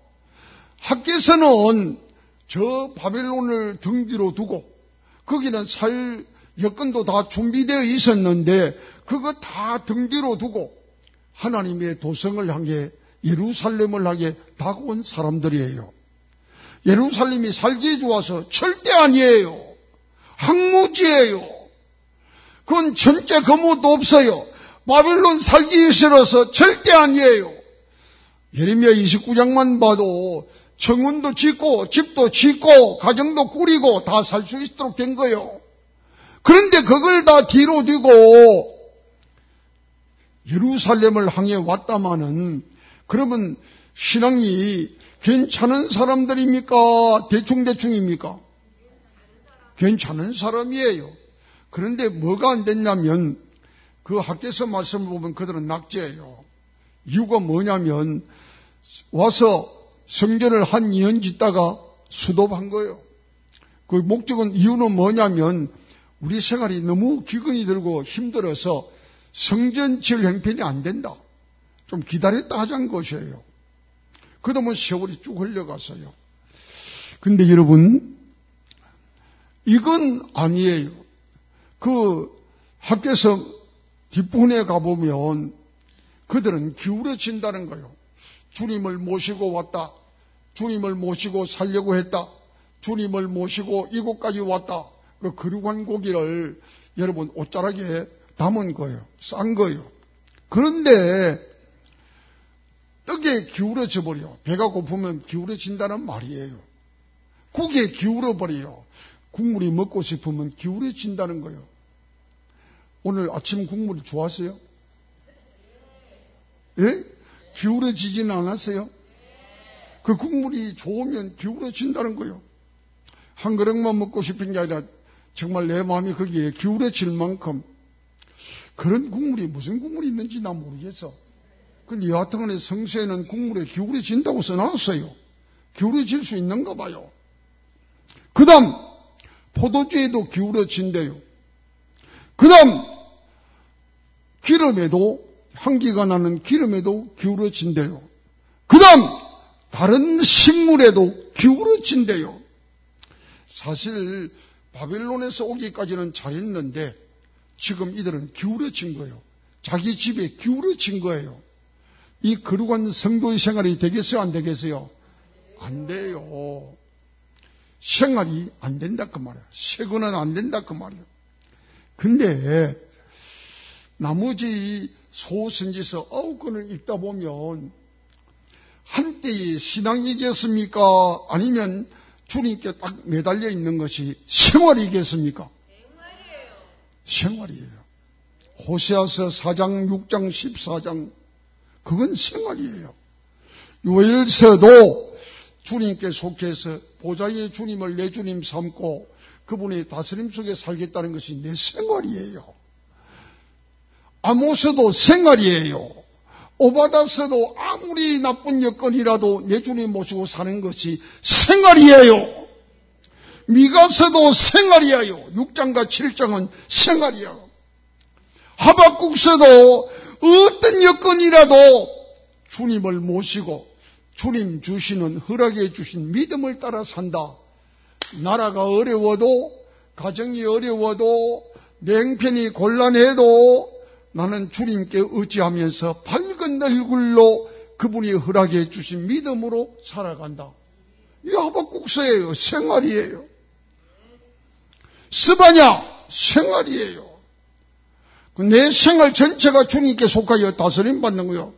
Speaker 3: 하께서는 저 바벨론을 등 뒤로 두고 거기는 살 여건도 다 준비되어 있었는데 그거 다 등 뒤로 두고 하나님의 도성을 향해 예루살렘을 향해 다가온 사람들이에요. 예루살렘이 살기 좋아서 절대 아니에요. 항무지예요. 그건 전체 거무도 없어요. 바벨론 살기 싫어서 절대 아니에요. 예레미야 29장만 봐도 정원도 짓고 집도 짓고 가정도 꾸리고 다 살 수 있도록 된 거예요. 그런데 그걸 다 뒤로 두고 예루살렘을 향해 왔다마는 그러면 신앙이 괜찮은 사람들입니까? 대충입니까? 괜찮은 사람이에요. 그런데 뭐가 안 됐냐면 그 학개서 말씀을 보면 그들은 낙제예요. 이유가 뭐냐면 와서 성전을 한 2년 짓다가 수도한 거예요. 그 목적은 이유는 뭐냐면 우리 생활이 너무 기근이 들고 힘들어서 성전 지을 형편이 안 된다. 좀 기다렸다 하자는 것이에요. 그러면 세월이 쭉 흘러갔어요. 근데 여러분, 이건 아니에요. 그 학교에서 뒷부분에 가보면 그들은 기울어진다는 거예요. 주님을 모시고 왔다. 주님을 모시고 살려고 했다. 주님을 모시고 이곳까지 왔다. 그 거룩한 고기를 여러분 옷자락에 담은 거예요. 싼 거예요. 그런데 떡에 기울어져 버려. 배가 고프면 기울어진다는 말이에요. 국에 기울어 버려요. 국물이 먹고 싶으면 기울어진다는 거예요. 오늘 아침 국물이 좋았어요? 예? 기울어지지는 않았어요? 그 국물이 좋으면 기울어진다는 거예요. 한 그릇만 먹고 싶은 게 아니라 정말 내 마음이 거기에 기울어질 만큼 그런 국물이 무슨 국물이 있는지 난 모르겠어. 근데 여하튼간에 성서에는 국물에 기울어진다고 써놨어요. 기울어질 수 있는가 봐요. 그 다음 포도주에도 기울어진대요. 그 다음 기름에도 향기가 나는 기름에도 기울어진대요. 그 다음 다른 식물에도 기울어진대요. 사실 바벨론에서 오기까지는 잘했는데 지금 이들은 기울어진 거예요. 자기 집에 기울어진 거예요. 이 거룩한 성도의 생활이 되겠어요? 안 되겠어요? 안 돼요. 생활이 안 된다 그 말이야. 세고는 안 된다 그 말이야. 근데 나머지 소선지서 9권을 읽다 보면 한때의 신앙이겠습니까? 아니면 주님께 딱 매달려 있는 것이 생활이겠습니까? 생활이에요. 호세아서 4장, 6장, 14장 그건 생활이에요. 요엘서도 주님께 속해서 보좌의 주님을 내 주님 삼고 그분의 다스림 속에 살겠다는 것이 내 생활이에요. 아모스도 생활이에요. 오바다서도 아무리 나쁜 여건이라도 내 주님 모시고 사는 것이 생활이에요. 미가서도 생활이에요. 6장과 7장은 생활이에요. 하박국서도 어떤 여건이라도 주님을 모시고 주님 주시는 허락해 주신 믿음을 따라 산다. 나라가 어려워도 가정이 어려워도 냉편이 곤란해도 나는 주님께 의지하면서 밝은 얼굴로 그분이 허락해 주신 믿음으로 살아간다. 이 하박국서예요. 생활이에요. 스바냐 생활이에요. 내 생활 전체가 주님께 속하여 다스림 받는 거요.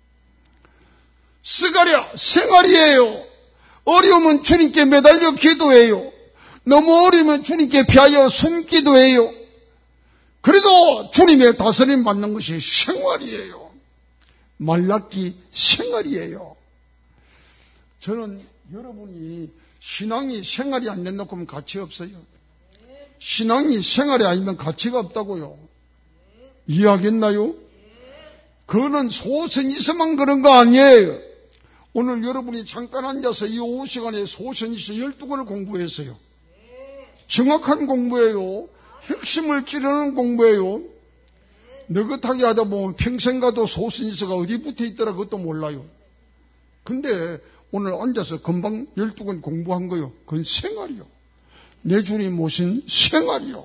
Speaker 3: 스가랴 생활이에요. 어려우면 주님께 매달려 기도해요. 너무 어려우면 주님께 피하여 숨기도 해요. 그래도 주님의 다스림 받는 것이 생활이에요. 말라기 생활이에요. 저는 여러분이 신앙이 생활이 안 된다고 하면 가치 없어요. 신앙이 생활이 아니면 가치가 없다고요. 이해하겠나요? 그거는 소선지서만 그런 거 아니에요. 오늘 여러분이 잠깐 앉아서 이 오후 시간에 소선지서 12권을 공부했어요. 정확한 공부예요. 핵심을 찌르는 공부예요. 느긋하게 하다 보면 평생 가도 소선지서가 어디 붙어 있더라 그것도 몰라요. 근데 오늘 앉아서 금방 12권 공부한 거요. 그건 생활이요. 내 주님 모신 생활이요.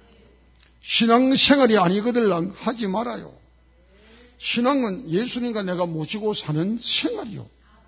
Speaker 3: 신앙생활이 아니거든 하지 말아요. 신앙은 예수님과 내가 모시고 사는 생활이요.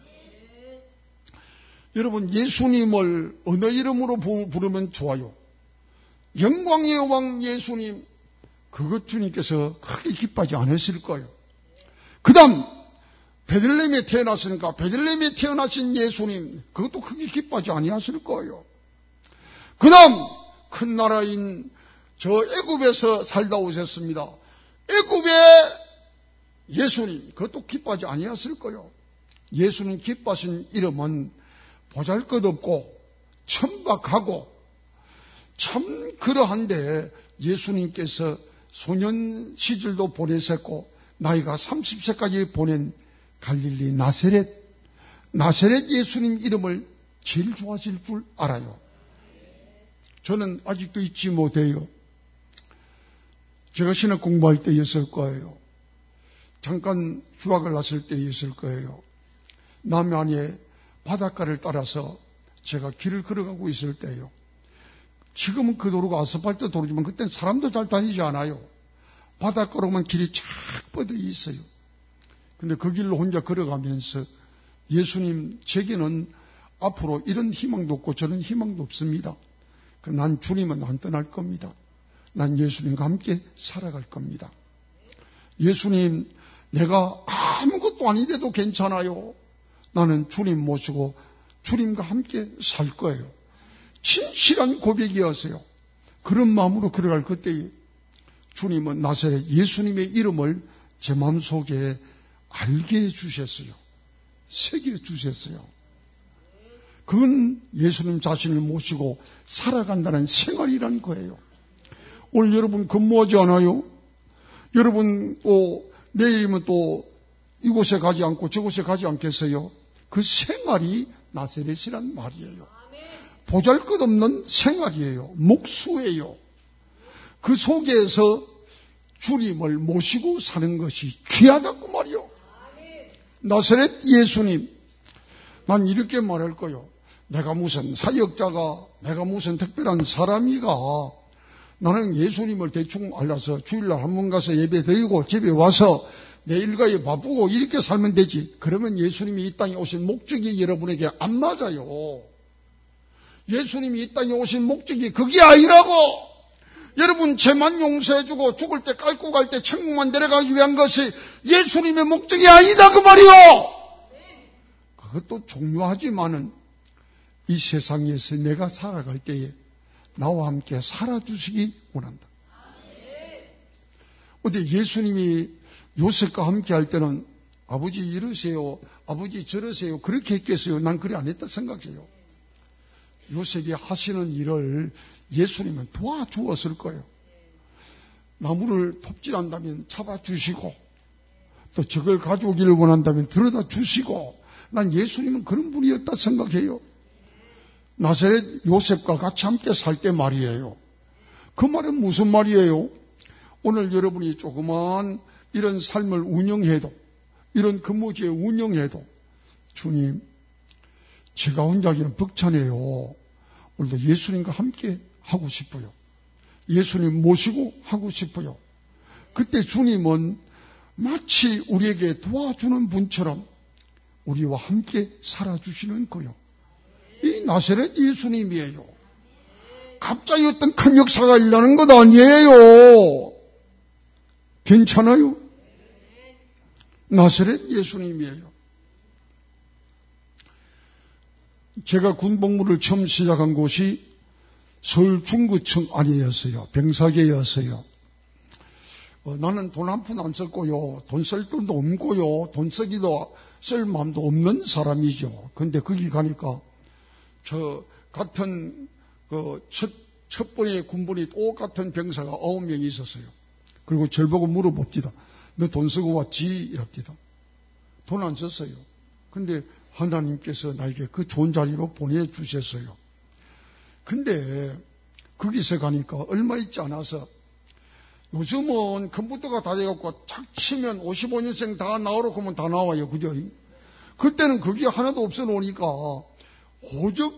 Speaker 3: 여러분 예수님을 어느 이름으로 부르면 좋아요? 영광의 왕 예수님, 그것 주님께서 크게 기뻐하지 않으실 거예요. 그 다음 베들레헴에 태어났으니까 베들레헴에 태어나신 예수님, 그것도 크게 기뻐하지 아니하실 거예요. 그 다음 큰 나라인 저 애굽에서 살다 오셨습니다. 애굽의 예수님, 그것도 기뻐하지 아니하실 거예요. 예수님 기뻐하신 이름은 보잘것없고 천박하고 참 그러한데 예수님께서 소년 시절도 보내셨고 나이가 30세까지 보낸 갈릴리 나세렛 예수님 이름을 제일 좋아하실 줄 알아요. 저는 아직도 잊지 못해요. 제가 신학 공부할 때였을 거예요. 잠깐 휴학을 났을 때였을 거예요. 남해안의 바닷가를 따라서 제가 길을 걸어가고 있을 때요. 지금은 그 도로가 아스팔트 도로지만 그때는 사람도 잘 다니지 않아요. 바닷가로만 길이 쫙 뻗어 있어요. 근데 그 길로 혼자 걸어가면서 예수님, 제게는 앞으로 이런 희망도 없고 저는 희망도 없습니다. 난 주님은 안 떠날 겁니다. 난 예수님과 함께 살아갈 겁니다. 예수님, 내가 아무것도 아닌데도 괜찮아요. 나는 주님 모시고 주님과 함께 살 거예요. 진실한 고백이었어요. 그런 마음으로 걸어갈 그때에 주님은 나사렛 예수님의 이름을 제 마음속에 알게 해주셨어요. 새겨주셨어요. 그건 예수님 자신을 모시고 살아간다는 생활이란 거예요. 오늘 여러분 근무하지 않아요? 여러분 또 내일이면 또 이곳에 가지 않고 저곳에 가지 않겠어요? 그 생활이 나세렛이란 말이에요. 보잘것없는 생활이에요. 목수예요. 그 속에서 주님을 모시고 사는 것이 귀하다고 말이요. 나세렛 예수님, 난 이렇게 말할 거요. 내가 무슨 사역자가, 내가 무슨 특별한 사람이가, 나는 예수님을 대충 알아서 주일날 한 번 가서 예배 드리고 집에 와서 내 일과에 바쁘고 이렇게 살면 되지. 그러면 예수님이 이 땅에 오신 목적이 여러분에게 안 맞아요. 예수님이 이 땅에 오신 목적이 그게 아니라고. 여러분 죄만 용서해주고 죽을 때 깔고 갈 때 천국만 내려가기 위한 것이 예수님의 목적이 아니다 그 말이요. 그것도 중요하지만은 이 세상에서 내가 살아갈 때에 나와 함께 살아주시기 원한다. 근데 예수님이 요셉과 함께 할 때는 아버지 이러세요, 아버지 저러세요 그렇게 했겠어요? 난 그래 안 했다 생각해요. 요셉이 하시는 일을 예수님은 도와주었을 거예요. 나무를 톱질한다면 잡아주시고 또 저걸 가져오기를 원한다면 들여다 주시고, 난 예수님은 그런 분이었다 생각해요. 나사렛 요셉과 같이 함께 살 때 말이에요. 그 말은 무슨 말이에요? 오늘 여러분이 조그만 이런 삶을 운영해도, 이런 근무지에 운영해도, 주님 제가 혼자기는 벅차네요. 오늘도 예수님과 함께 하고 싶어요. 예수님 모시고 하고 싶어요. 그때 주님은 마치 우리에게 도와주는 분처럼 우리와 함께 살아주시는 거요. 이 나사렛 예수님이에요. 갑자기 어떤 큰 역사가 일어나는 것 아니에요. 괜찮아요? 나사렛 예수님이에요. 제가 군복무를 처음 시작한 곳이 서울 중구청 아니었어요. 병사계였어요. 나는 돈 한 푼 안 썼고요. 돈 쓸 돈도 없고요. 돈 쓰기도 쓸 마음도 없는 사람이죠. 근데 거기 가니까 저 같은 첫 번에 군번이 똑같은 병사가 9명이 있었어요. 그리고 저를 보고 물어봅니다. 너 돈 쓰고 왔지? 이랍니다. 돈 안 썼어요. 근데 하나님께서 나에게 그 좋은 자리로 보내주셨어요. 근데 거기서 가니까 얼마 있지 않아서, 요즘은 컴퓨터가 다 돼갖고 착 치면 55년생 다 나오라고 하면 다 나와요. 그죠? 그때는 그게 하나도 없어 놓으니까 호적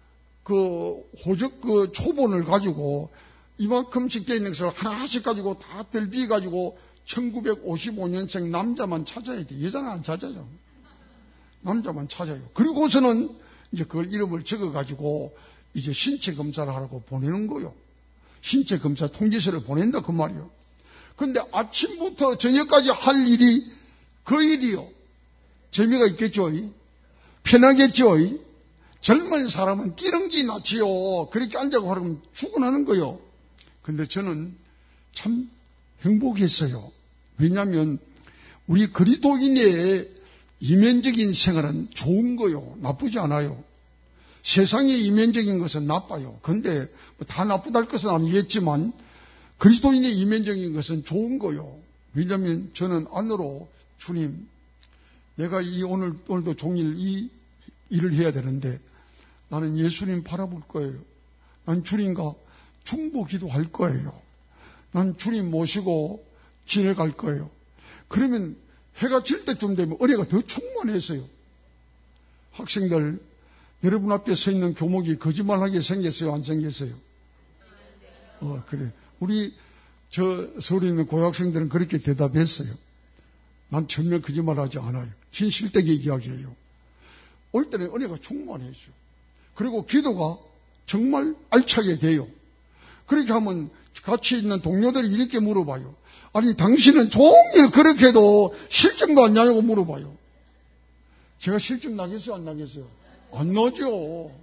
Speaker 3: 초본을 가지고 이만큼씩 돼 있는 것을 하나씩 가지고 다 덜비 가지고 1955년생 남자만 찾아야 돼. 여자는 안 찾아요. 남자만 찾아요. 그리고서는 이제 그걸 이름을 적어 가지고 이제 신체 검사를 하라고 보내는 거요. 신체 검사 통지서를 보낸다 그 말이요. 근데 아침부터 저녁까지 할 일이 그 일이요. 재미가 있겠죠. 편하겠죠. 젊은 사람은 끼렁기 나지요. 그렇게 앉아고 하면 죽어나는 거요. 근데 저는 참 행복했어요. 왜냐하면 우리 그리스도인의 이면적인 생활은 좋은 거요. 나쁘지 않아요. 세상의 이면적인 것은 나빠요. 근데 다 나쁘다할 것은 아니겠지만 그리스도인의 이면적인 것은 좋은 거요. 왜냐하면 저는 안으로 주님, 내가 오늘도 종일 이 일을 해야 되는데 나는 예수님 바라볼 거예요. 난 주님과 중보 기도할 거예요. 난 주님 모시고 지내갈 거예요. 그러면 해가 질 때쯤 되면 은혜가 더 충만했어요. 학생들, 여러분 앞에 서 있는 교목이 거짓말하게 생겼어요? 안 생겼어요? 그래. 우리 서울에 있는 고학생들은 그렇게 대답했어요. 난 전혀 거짓말하지 않아요. 진실되게 이야기해요. 올 때는 은혜가 충만해죠. 그리고 기도가 정말 알차게 돼요. 그렇게 하면 같이 있는 동료들이 이렇게 물어봐요. 아니 당신은 종일 그렇게 해도 실증도 안 나냐고 물어봐요. 제가 실증 나겠어요? 안 나겠어요? 안 나죠.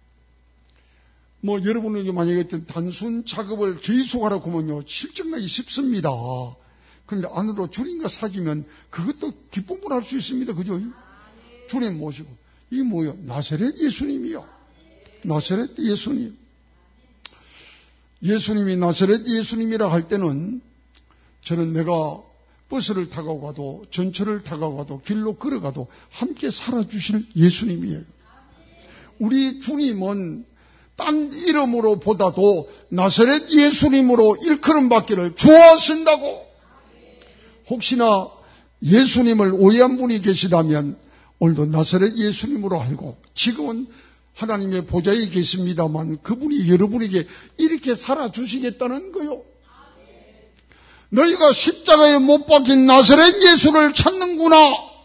Speaker 3: 여러분에게 만약에 단순 작업을 계속하라고 하면요, 실증 나기 쉽습니다. 그런데 안으로 주님과 사귀면 그것도 기쁨을 할 수 있습니다. 그죠? 주님 모시고. 이게 뭐예요? 나사렛 예수님이요. 나사렛 예수님. 예수님이 나사렛 예수님이라 할 때는 저는 내가 버스를 타고 가도 전철을 타고 가도 길로 걸어가도 함께 살아주실 예수님이에요. 우리 주님은 딴 이름으로 보다도 나사렛 예수님으로 일컬음 받기를 좋아하신다고. 혹시나 예수님을 오해한 분이 계시다면 오늘도 나사렛 예수님으로 알고 지금은 하나님의 보좌에 계십니다만 그분이 여러분에게 이렇게 살아주시겠다는 거요. 너희가 십자가에 못 박힌 나사렛 예수를 찾는구나.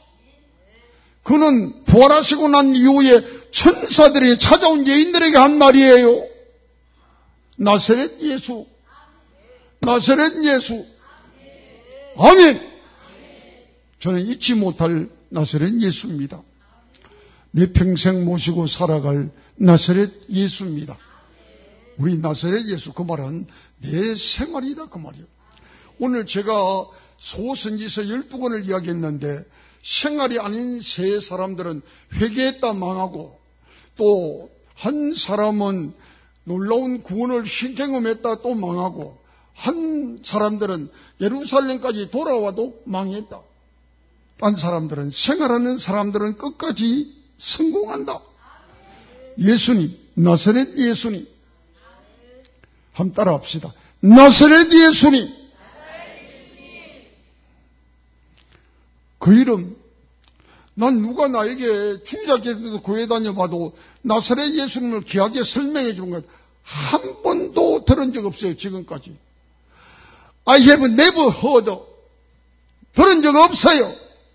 Speaker 3: 그는 부활하시고 난 이후에 천사들이 찾아온 여인들에게 한 말이에요. 나사렛 예수, 나사렛 예수. 아멘. 저는 잊지 못할 나사렛 예수입니다. 내 평생 모시고 살아갈 나사렛 예수입니다. 우리 나사렛 예수, 그 말은 내 생활이다 그 말이에요. 오늘 제가 소선지서 12권을 이야기했는데 생활이 아닌 세 사람들은 회개했다 망하고 또 한 사람은 놀라운 구원을 신경험했다 또 망하고 한 사람들은 예루살렘까지 돌아와도 망했다. 딴 사람들은 생활하는 사람들은 끝까지 성공한다. 예수님, 나사렛 예수님. 한번 따라 합시다. 나사렛 예수님. 그 이름, 난 누가 나에게 주일학교에도 교회 다녀봐도 나사렛 예수님을 귀하게 설명해 주는 것 한 번도 들은 적 없어요, 지금까지. I have never heard. 들은 적 없어요.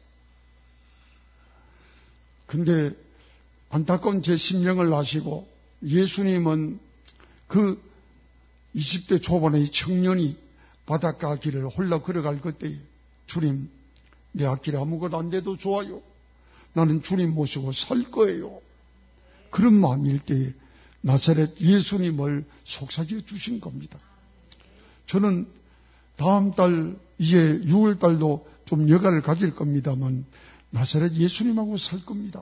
Speaker 3: 근데 안타까운 제 심령을 아시고 예수님은 그 20대 초반의 청년이 바닷가 길을 홀라 걸어갈 그때에 주님, 내 앞길에 아무것도 안 돼도 좋아요. 나는 주님 모시고 살 거예요. 그런 마음일 때에 나사렛 예수님을 속삭여 주신 겁니다. 저는 다음 달 이제 6월 달도 좀 여가를 가질 겁니다만 나사렛 예수님하고 살 겁니다.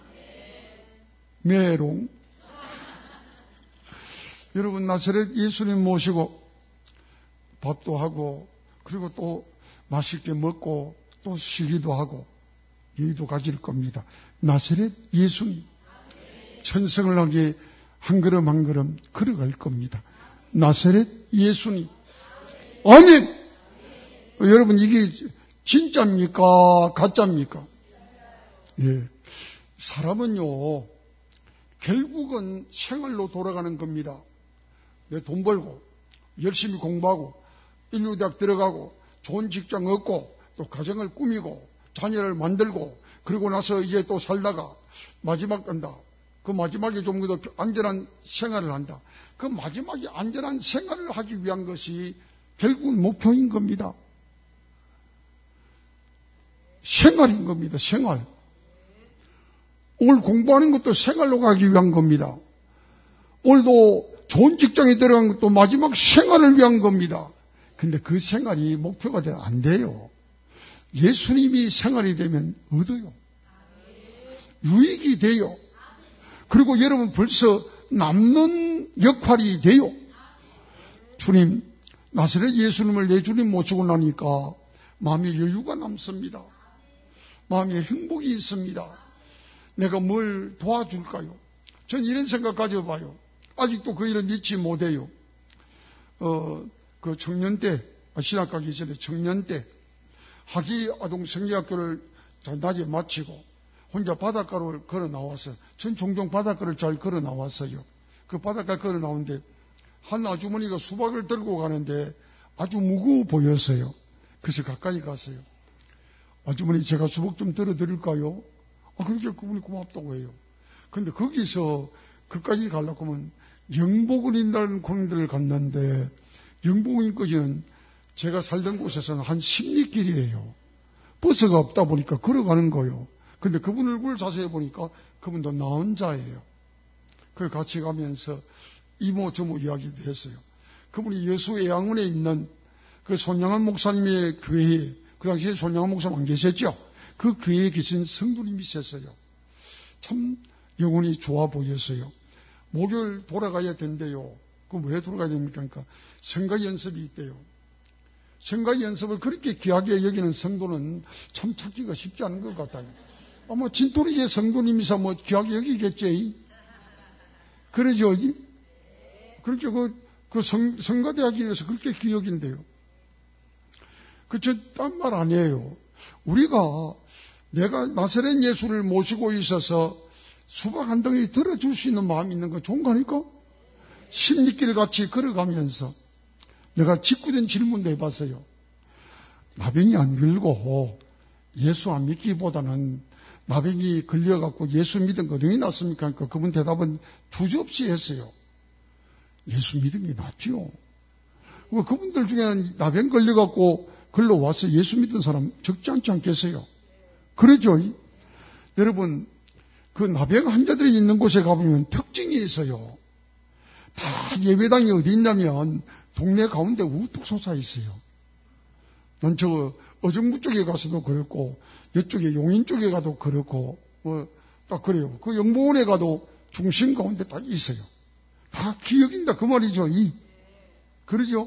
Speaker 3: 메롱. 여러분 나사렛 예수님 모시고 밥도 하고 그리고 또 맛있게 먹고 또 쉬기도 하고 여유도 가질 겁니다. 나사렛 예수님. 천성을 하게 한 걸음 한 걸음 걸어갈 겁니다. 나사렛 예수님. 아멘. 여러분 이게 진짜입니까? 가짜입니까? 예. 사람은요, 결국은 생활로 돌아가는 겁니다. 내 돈 벌고, 열심히 공부하고, 인류대학 들어가고, 좋은 직장 얻고, 또 가정을 꾸미고, 자녀를 만들고, 그리고 나서 이제 또 살다가 마지막 간다. 그 마지막에 좀 더 안전한 생활을 한다. 그 마지막에 안전한 생활을 하기 위한 것이 결국은 목표인 겁니다. 생활인 겁니다. 생활. 오늘 공부하는 것도 생활로 가기 위한 겁니다. 오늘도 좋은 직장에 들어간 것도 마지막 생활을 위한 겁니다. 근데 그 생활이 목표가 안 돼요. 예수님이 생활이 되면 얻어요. 유익이 돼요. 그리고 여러분 벌써 남는 역할이 돼요. 주님, 나사렛 예수님을 내 주님 모시고 나니까 마음에 여유가 남습니다. 마음에 행복이 있습니다. 내가 뭘 도와줄까요? 전 이런 생각 가져봐요. 아직도 그 일은 잊지 못해요. 그 청년 때, 신학 가기 전에 청년 때, 하기 아동 성리학교를 낮에 마치고, 혼자 바닷가를 걸어 나와서, 전 종종 바닷가를 잘 걸어 나왔어요. 그 바닷가 걸어 나오는데, 한 아주머니가 수박을 들고 가는데 아주 무거워 보였어요. 그래서 가까이 갔어요. 아주머니, 제가 수박 좀 들어드릴까요? 그렇게 그분이 고맙다고 해요. 근데 거기서 그까지 가려고 하면 영복을 인다는 공들을 갔는데, 영복인까지는 제가 살던 곳에서는 한 10리길이에요. 버스가 없다 보니까 걸어가는 거예요. 근데 그분 얼굴 자세히 보니까 그분도 나온 자예요. 그래서 같이 가면서 이모 저모 이야기도 했어요. 그분이 여수 애양원에 있는 그 손양한 목사님의 교회에, 그 당시에 손양한 목사님 안 계셨죠? 그 교회에 계신 성도님이셨어요. 참 영혼이 좋아 보였어요. 목요일 돌아가야 된대요. 그럼 왜 돌아가야 됩니까? 그러니까 성가 연습이 있대요. 성가 연습을 그렇게 귀하게 여기는 성도는 참 찾기가 쉽지 않은 것 같아요. 아마 진토리의 성도님이서 뭐 귀하게 여기겠지. 그러죠. 그렇게 성가대학에서 그렇게 귀여긴데요. 딴 말 아니에요. 우리가 내가 나사렛 예수를 모시고 있어서 수박 한 덩이 들어줄 수 있는 마음이 있는 거 좋은 거 아닐까? 십리길 같이 걸어가면서 내가 직구된 질문도 해봤어요. 나병이 안 걸고 예수 안 믿기보다는 나병이 걸려갖고 예수 믿은 거 어디 낫습니까? 그러니까 그분 대답은 주저없이 했어요. 예수 믿은 게 낫지요. 그분들 중에는 나병 걸려갖고 걸러 와서 예수 믿은 사람 적지 않지 않겠어요? 그러죠. 여러분, 그 나병 환자들이 있는 곳에 가보면 특징이 있어요. 다 예배당이 어디 있냐면 동네 가운데 우뚝 솟아 있어요. 난 저 어정부 쪽에 가서도 그렇고 이쪽에 용인 쪽에 가도 그렇고 딱 그래요. 그 영봉원에 가도 중심 가운데 딱 있어요. 다 기억인다 그 말이죠. 그러죠?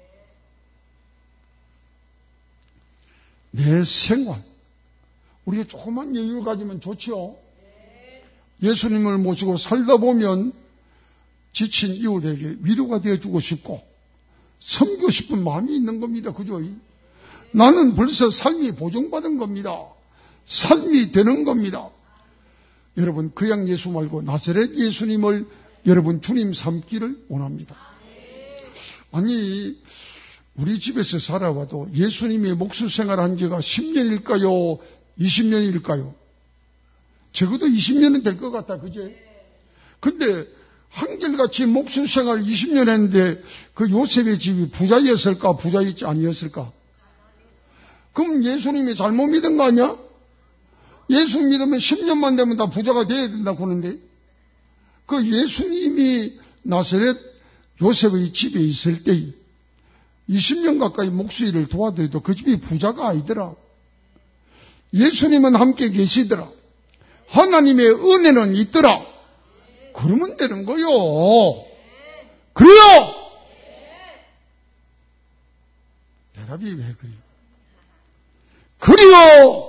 Speaker 3: 내 생활 우리가 조그만 여유를 가지면 좋죠. 예수님을 모시고 살다 보면 지친 이웃에게 위로가 되어주고 싶고 섬기고 싶은 마음이 있는 겁니다. 그죠? 나는 벌써 삶이 보증받은 겁니다. 삶이 되는 겁니다. 여러분 그냥 예수 말고 나사렛 예수님을 여러분 주님 삼기를 원합니다. 아니 우리 집에서 살아와도 예수님의 목수 생활한 지가 10년일까요? 20년일까요? 적어도 20년은 될 것 같다. 그제? 근데 한결같이 목수 생활 20년 했는데 그 요셉의 집이 부자였을까? 부자였지 아니었을까? 그럼 예수님이 잘못 믿은 거 아니야? 예수 믿으면 10년만 되면 다 부자가 돼야 된다고 하는데 그 예수님이 나사렛 요셉의 집에 있을 때 20년 가까이 목수 일을 도와드려도 그 집이 부자가 아니더라. 예수님은 함께 계시더라. 하나님의 은혜는 있더라. 그러면 되는 거요. 그래요? 대답이 왜 그래요? 그래요!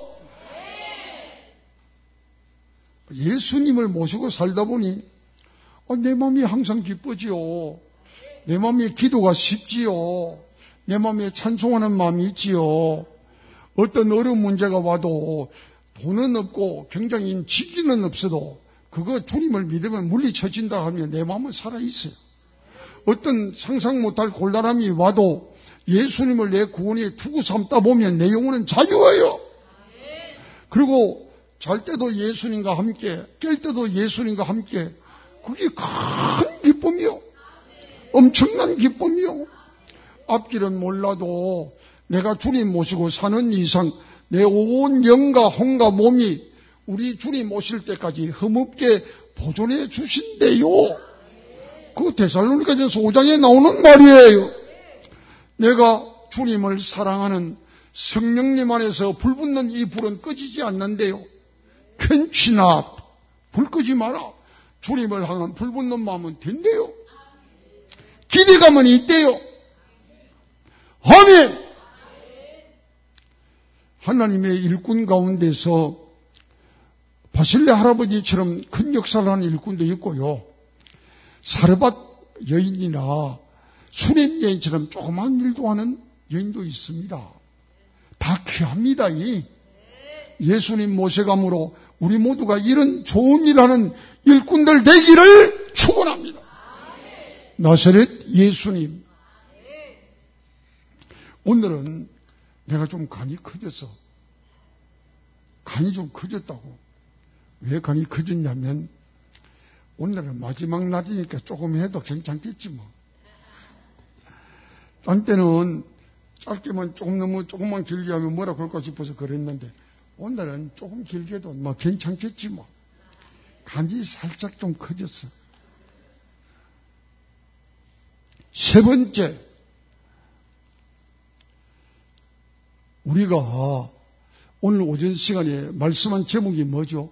Speaker 3: 예수님을 모시고 살다 보니 내 마음이 항상 기쁘지요. 내 마음에 기도가 쉽지요. 내 마음에 찬송하는 마음이 있지요. 어떤 어려운 문제가 와도 돈은 없고 굉장히 지기는 없어도 그거 주님을 믿으면 물리쳐진다 하면 내 마음은 살아있어요. 어떤 상상 못할 곤란함이 와도 예수님을 내 구원에 투구 삼다 보면 내 영혼은 자유해요. 그리고 잘 때도 예수님과 함께, 깰 때도 예수님과 함께, 그게 큰 기쁨이요. 엄청난 기쁨이요. 앞길은 몰라도 내가 주님 모시고 사는 이상 내 온 영과 혼과 몸이 우리 주님 오실 때까지 흠없게 보존해 주신대요. 그 데살로니가전서 5장에 나오는 말이에요. 내가 주님을 사랑하는 성령님 안에서 불붙는 이 불은 꺼지지 않는데요. 괜찮아. 불 끄지 마라. 주님을 향한 불붙는 마음은 된대요. 기대감은 있대요. 아멘. 하나님의 일꾼 가운데서 바실레 할아버지처럼 큰 역사를 하는 일꾼도 있고요. 사르밧 여인이나 수렘 여인처럼 조그만 일도 하는 여인도 있습니다. 다 귀합니다. 예수님 모셔감으로 우리 모두가 이런 좋은 일하는 일꾼들 되기를 축원합니다. 나사렛 예수님. 오늘은 내가 좀 간이 커졌어. 간이 좀 커졌다고. 왜 간이 커졌냐면 오늘은 마지막 날이니까 조금 해도 괜찮겠지 뭐. 딴 때는 짧게만 조금만 길게 하면 뭐라 그럴까 싶어서 그랬는데 오늘은 조금 길게 해도 뭐 괜찮겠지 뭐. 간이 살짝 좀 커졌어. 세 번째, 우리가 오늘 오전 시간에 말씀한 제목이 뭐죠?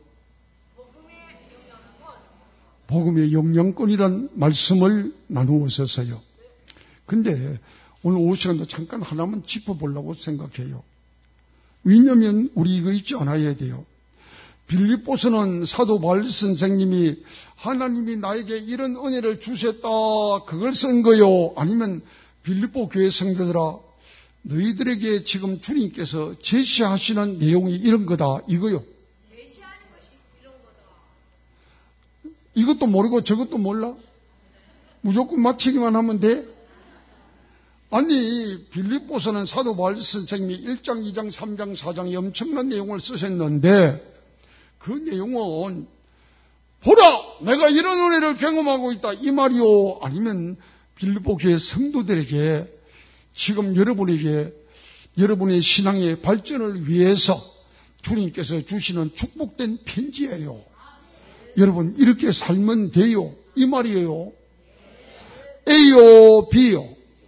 Speaker 3: 복음의 영양권이란 말씀을 나누었었어요. 근데 오늘 오후 시간도 잠깐 하나만 짚어보려고 생각해요. 왜냐하면 우리 이거 잊지 않아야 돼요. 빌립보서는 사도 바울 선생님이 하나님이 나에게 이런 은혜를 주셨다 그걸 쓴 거요? 아니면 빌립보 교회 성도들아 너희들에게 지금 주님께서 제시하시는 내용이 이런 거다, 이거요. 이것도 모르고 저것도 몰라? 무조건 맞히기만 하면 돼? 아니, 빌립보서는 사도 바울 선생님이 1장, 2장, 3장, 4장에 엄청난 내용을 쓰셨는데 그 내용은 보라! 내가 이런 은혜를 경험하고 있다, 이 말이요? 아니면 빌립보 교회 성도들에게 지금 여러분의 신앙의 발전을 위해서 주님께서 주시는 축복된 편지예요. 여러분, 이렇게 살면 돼요, 이 말이에요. A요, B요?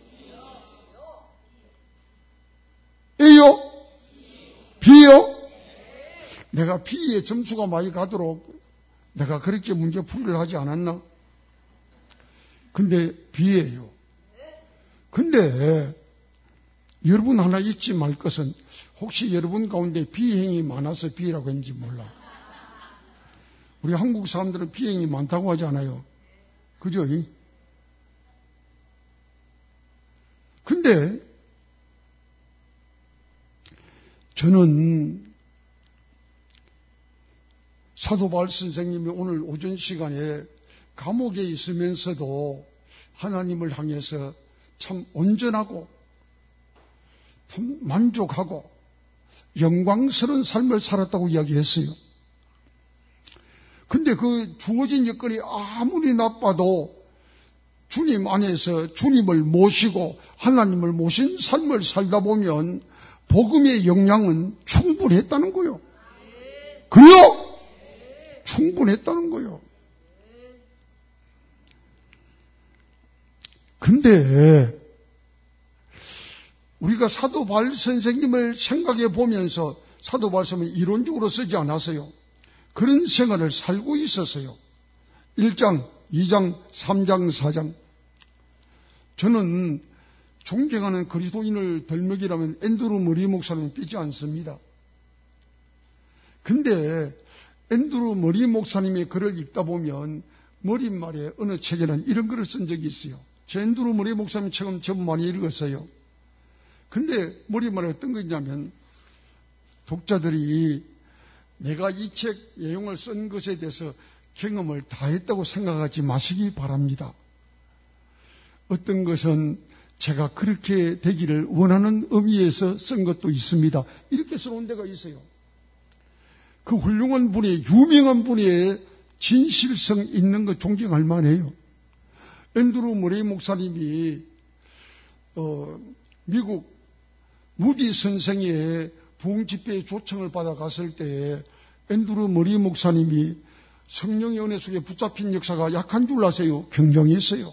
Speaker 3: A요? B요? 내가 B에 점수가 많이 가도록 내가 그렇게 문제 풀이를 하지 않았나? 근데 B예요. 근데 여러분 하나 잊지 말 것은 혹시 여러분 가운데 비행이 많아서 B라고 했는지 몰라. 우리 한국 사람들은 비행이 많다고 하지 않아요? 그죠? 근데 저는 사도 바울 선생님이 오늘 오전 시간에 감옥에 있으면서도 하나님을 향해서 참 온전하고 참 만족하고 영광스러운 삶을 살았다고 이야기했어요. 근데 그 주어진 여건이 아무리 나빠도 주님 안에서 주님을 모시고 하나님을 모신 삶을 살다 보면 복음의 영향은 충분했다는 거요. 그래요? 충분했다는 거요. 근데 우리가 사도 바울 선생님을 생각해 보면서 사도 바울 선생님은 이론적으로 쓰지 않았어요. 그런 생활을 살고 있었어요. 1장, 2장, 3장, 4장. 저는 존경하는 그리스도인을 덜먹이라면 앤드루 머리 목사님은 삐지 않습니다. 근데 앤드루 머리 목사님의 글을 읽다 보면 머릿말에 어느 책에는 이런 글을 쓴 적이 있어요. 제 앤드루 머리 목사님 책은 전 많이 읽었어요. 근데 머릿말에 어떤 거 있냐면 독자들이 내가 이 책 내용을 쓴 것에 대해서 경험을 다 했다고 생각하지 마시기 바랍니다. 어떤 것은 제가 그렇게 되기를 원하는 의미에서 쓴 것도 있습니다. 이렇게 써놓은 데가 있어요. 그 훌륭한 분의, 유명한 분의 진실성 있는 것 존경할 만해요. 앤드루 머레이 목사님이 미국 무디 선생의 부흥집회에 초청을 받아갔을 때 앤드루 머레이 목사님이 성령의 은혜 속에 붙잡힌 역사가 약한 줄 아세요? 굉장했어요.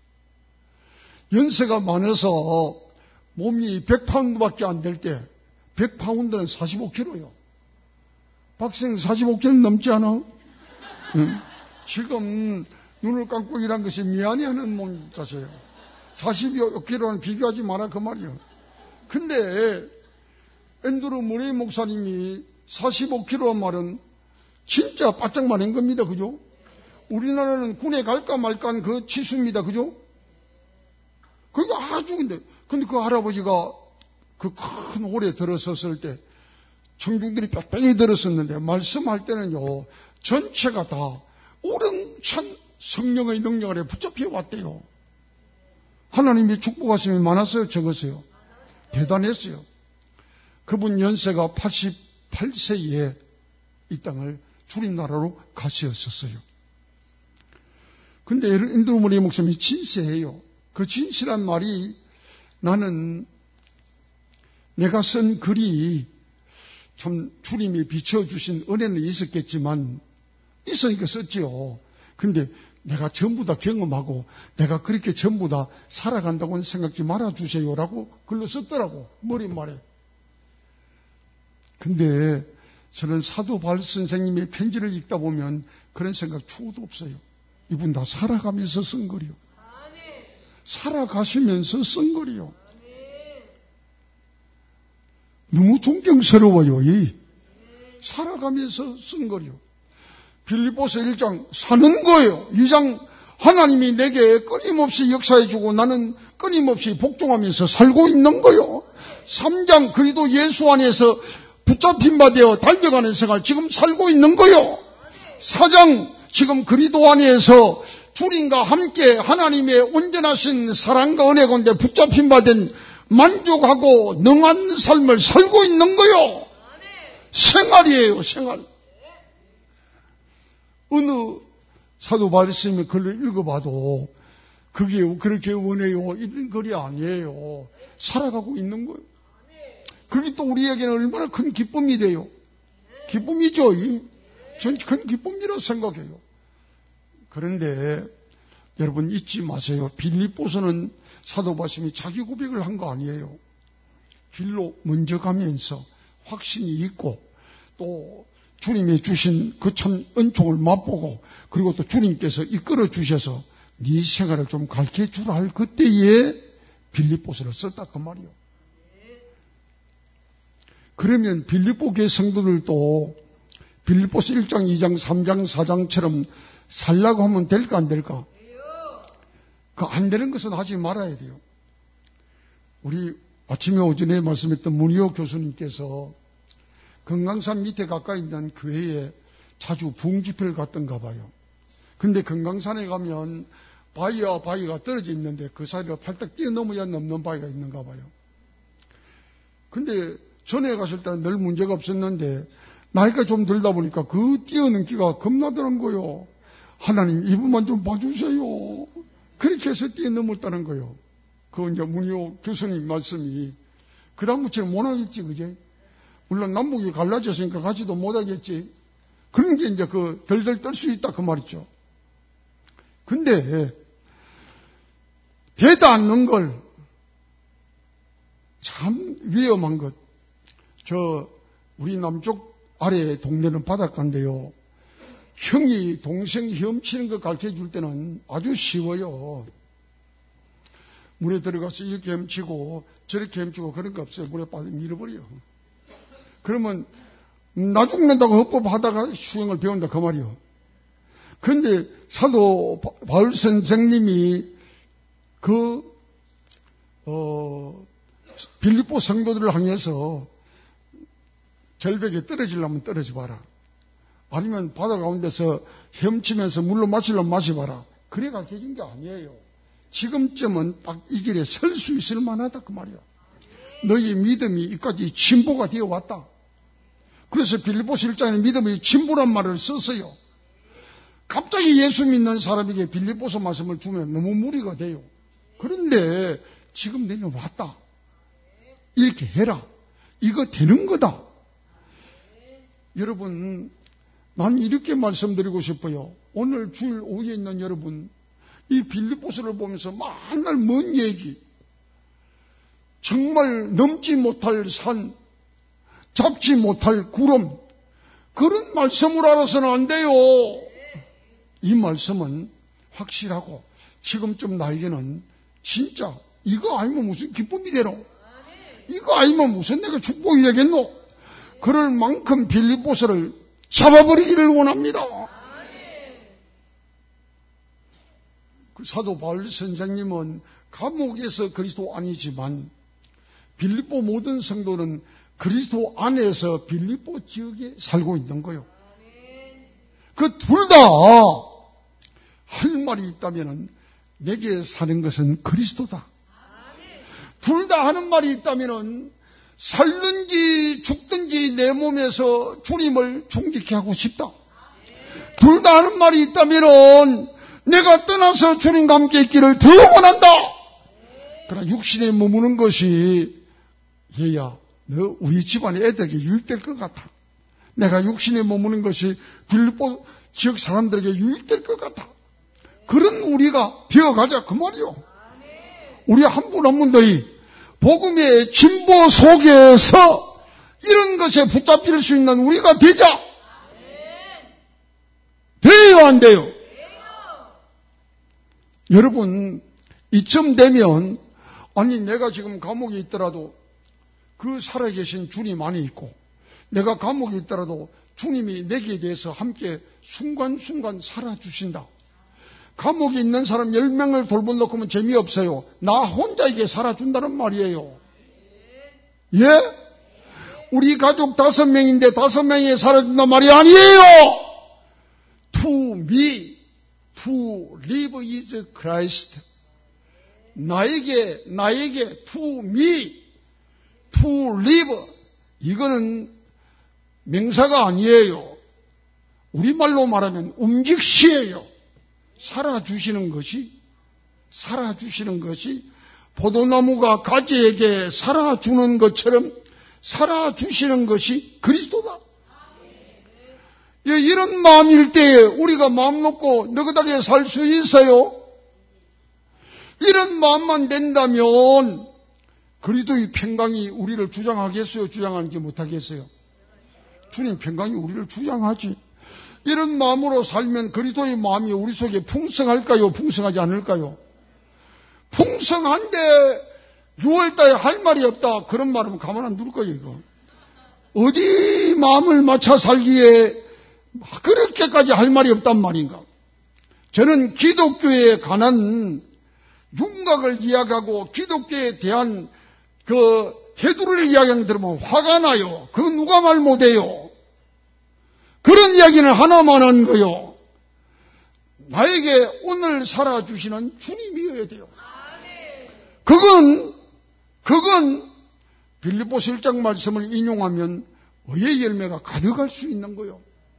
Speaker 3: 연세가 많아서 몸이 100파운드밖에 안 될 때 100파운드는 45kg요. 박생 45kg 넘지 않아? 응? 지금 눈을 감고 일한 것이 미안해하는 몸 자세요. 45kg는 비교하지 마라 그 말이요. 근데 앤드루 머레이 목사님이 45kg란 말은 진짜 바짝 많은 겁니다. 그죠? 우리나라는 군에 갈까 말까한 그 치수입니다. 그죠? 그게 아주 근데 그 할아버지가 그 큰 홀에 들어섰을 때 청중들이 빽빽이 들었었는데 말씀할 때는요 전체가 다 오른찬 성령의 능력 아래 붙잡혀 왔대요. 하나님이 축복하심이 많았어요, 적었어요? 대단했어요. 그분 연세가 88세에 이 땅을 주님 나라로 가시었었어요. 근데 앤드루 머레이 목사님이 진실해요. 그 진실한 말이 나는 내가 쓴 글이 참 주님이 비춰주신 은혜는 있었겠지만 있으니까 썼지요. 근데 내가 전부 다 경험하고 내가 그렇게 전부 다 살아간다고는 생각지 말아주세요라고 글로 썼더라고. 머릿말에. 근데 저는 사도 바울 선생님의 편지를 읽다 보면 그런 생각 추호도 없어요. 이분 다 살아가면서 쓴 글이요. 살아가시면서 쓴 글이요. 너무 존경스러워요. 살아가면서 쓴 글이요. 빌립보서 1장 사는 거예요. 2장 하나님이 내게 끊임없이 역사해주고 나는 끊임없이 복종하면서 살고 있는 거요. 3장 그리스도 예수 안에서 붙잡힌 바 되어 달려가는 생활 지금 살고 있는 거요. 4장 지금 그리스도 안에서 주님과 함께 하나님의 온전하신 사랑과 은혜 가운데 붙잡힌 바 된 만족하고 능한 삶을 살고 있는 거요. 생활이에요, 생활. 어느 사도 바리새인의 글을 읽어봐도 그게 그렇게 원해요 이런 글이 아니에요. 살아가고 있는 거예요. 그게 또 우리에게는 얼마나 큰 기쁨이 돼요. 기쁨이죠. 전 큰 기쁨이라고 생각해요. 그런데 여러분 잊지 마세요. 빌립보서는 사도 바리새인이 자기 고백을 한 거 아니에요. 길로 먼저 가면서 확신이 있고 또 주님이 주신 그 참 은총을 맛보고 그리고 또 주님께서 이끌어 주셔서 네 생활을 좀 가르쳐 주라 할 그때에 빌립보서를 썼다 그 말이요. 그러면 빌립보 교회 성도들도 빌립보서 1장, 2장, 3장, 4장처럼 살라고 하면 될까 안 될까? 그 안 되는 것은 하지 말아야 돼요. 우리 아침에 오전에 말씀했던 문희호 교수님께서 금강산 밑에 가까이 있는 교회에 자주 부흥집회를 갔던가 봐요. 근데 금강산에 가면 바위와 바위가 떨어져 있는데 그 사이를 팔딱 뛰어넘어야 넘는 바위가 있는가 봐요. 근데 전에 갔을 때는 늘 문제가 없었는데 나이가 좀 들다 보니까 그 뛰어넘기가 겁나더란 거요. 하나님 이분만 좀 봐주세요. 그렇게 해서 뛰어넘었다는 거요. 그 이제 문희호 교수님 말씀이 그 다음부터는 못하겠지, 그제? 물론 남북이 갈라졌으니까 가지도 못하겠지. 그런 게 이제 그 덜덜 떨 수 있다 그 말이죠. 근데 되다 않는 걸 참 위험한 것. 우리 남쪽 아래 동네는 바닷가인데요. 형이 동생 헤엄치는 거 가르쳐 줄 때는 아주 쉬워요. 물에 들어가서 이렇게 헤엄치고 저렇게 헤엄치고 그런 거 없어요. 물에 빠져 밀어버려요. 그러면 나 죽는다고 헌법하다가 수영을 배운다 그 말이요. 그런데 사도 바울 선생님이 빌립보 성도들을 향해서 절벽에 떨어지려면 떨어져 봐라. 아니면 바다 가운데서 헤엄치면서 물로 마시려면 마셔봐라. 그래 가르쳐준 게 아니에요. 지금쯤은 딱 이 길에 설 수 있을 만하다 그 말이야. 너희 믿음이 이까지 진보가 되어 왔다. 그래서 빌립보서 1장에 믿음이 진보란 말을 썼어요. 갑자기 예수 믿는 사람에게 빌립보서 말씀을 주면 너무 무리가 돼요. 그런데 지금 너는 왔다. 이렇게 해라. 이거 되는 거다. 여러분, 난 이렇게 말씀드리고 싶어요. 오늘 주일 오후에 있는 여러분, 이 빌립보서를 보면서 맨날 먼 얘기, 정말 넘지 못할 산, 잡지 못할 구름, 그런 말씀을 알아서는 안 돼요. 이 말씀은 확실하고 지금쯤 나에게는 진짜 이거 아니면 무슨 기쁨이 되노? 이거 아니면 무슨 내가 축복이 되겠노? 그럴 만큼 빌립보서를 잡아버리기를 원합니다. 그 사도 바울 선생님은 감옥에서 그리스도 아니지만 빌립보 모든 성도는 그리스도 안에서 빌립보 지역에 살고 있는 거예요. 그 둘 다 할 말이 있다면 내게 사는 것은 그리스도다. 둘 다 하는 말이 있다면 살든지 죽든지 내 몸에서 주님을 존귀케 하고 싶다. 둘 다 하는 말이 있다면 내가 떠나서 주님과 함께 있기를 더 원한다. 그러나 육신에 머무는 것이 얘야 너 우리 집안의 애들에게 유익될 것 같아. 내가 육신에 머무는 것이 빌립보 지역 사람들에게 유익될 것 같아. 그런 우리가 되어가자 그 말이요. 우리 한 분 한 분들이 복음의 진보 속에서 이런 것에 붙잡힐 수 있는 우리가 되자. 돼요 안 돼요? 여러분 이쯤 되면 아니 내가 지금 감옥에 있더라도 그 살아계신 주님 안에 있고 내가 감옥에 있더라도 주님이 내게 대해서 함께 순간순간 살아주신다. 감옥에 있는 사람 10명을 돌보놓고 하면 재미없어요. 나 혼자에게 살아준다는 말이에요. 예? 우리 가족 5명인데 5명이 살아준단 말이 아니에요. To me, to live is Christ. 나에게, to me, to live. 이거는 명사가 아니에요. 우리말로 말하면 움직시예요. 살아주시는 것이 포도나무가 가지에게 살아주는 것처럼 살아주시는 것이 그리스도다. 이런 마음일 때에 우리가 마음 놓고 느긋하게 살 수 있어요. 이런 마음만 된다면 그리스도의 평강이 우리를 주장하겠어요? 주장하지 못하겠어요? 주님 평강이 우리를 주장하지. 이런 마음으로 살면 그리스도의 마음이 우리 속에 풍성할까요? 풍성하지 않을까요? 풍성한데 6월달에 할 말이 없다. 그런 말하면 가만 안 둘 거예요, 이거. 어디 마음을 맞춰 살기에 그렇게까지 할 말이 없단 말인가. 저는 기독교에 관한 윤곽을 이야기하고 기독교에 대한 그 해두를 이야기하는 들으면 화가 나요. 그거 누가 말 못해요. 그런 이야기는 하나만 한 거요. 나에게 오늘 살아주시는 주님이어야 돼요. 그건 빌립보서 1장 말씀을 인용하면 의의 열매가 가득할 수 있는 거요.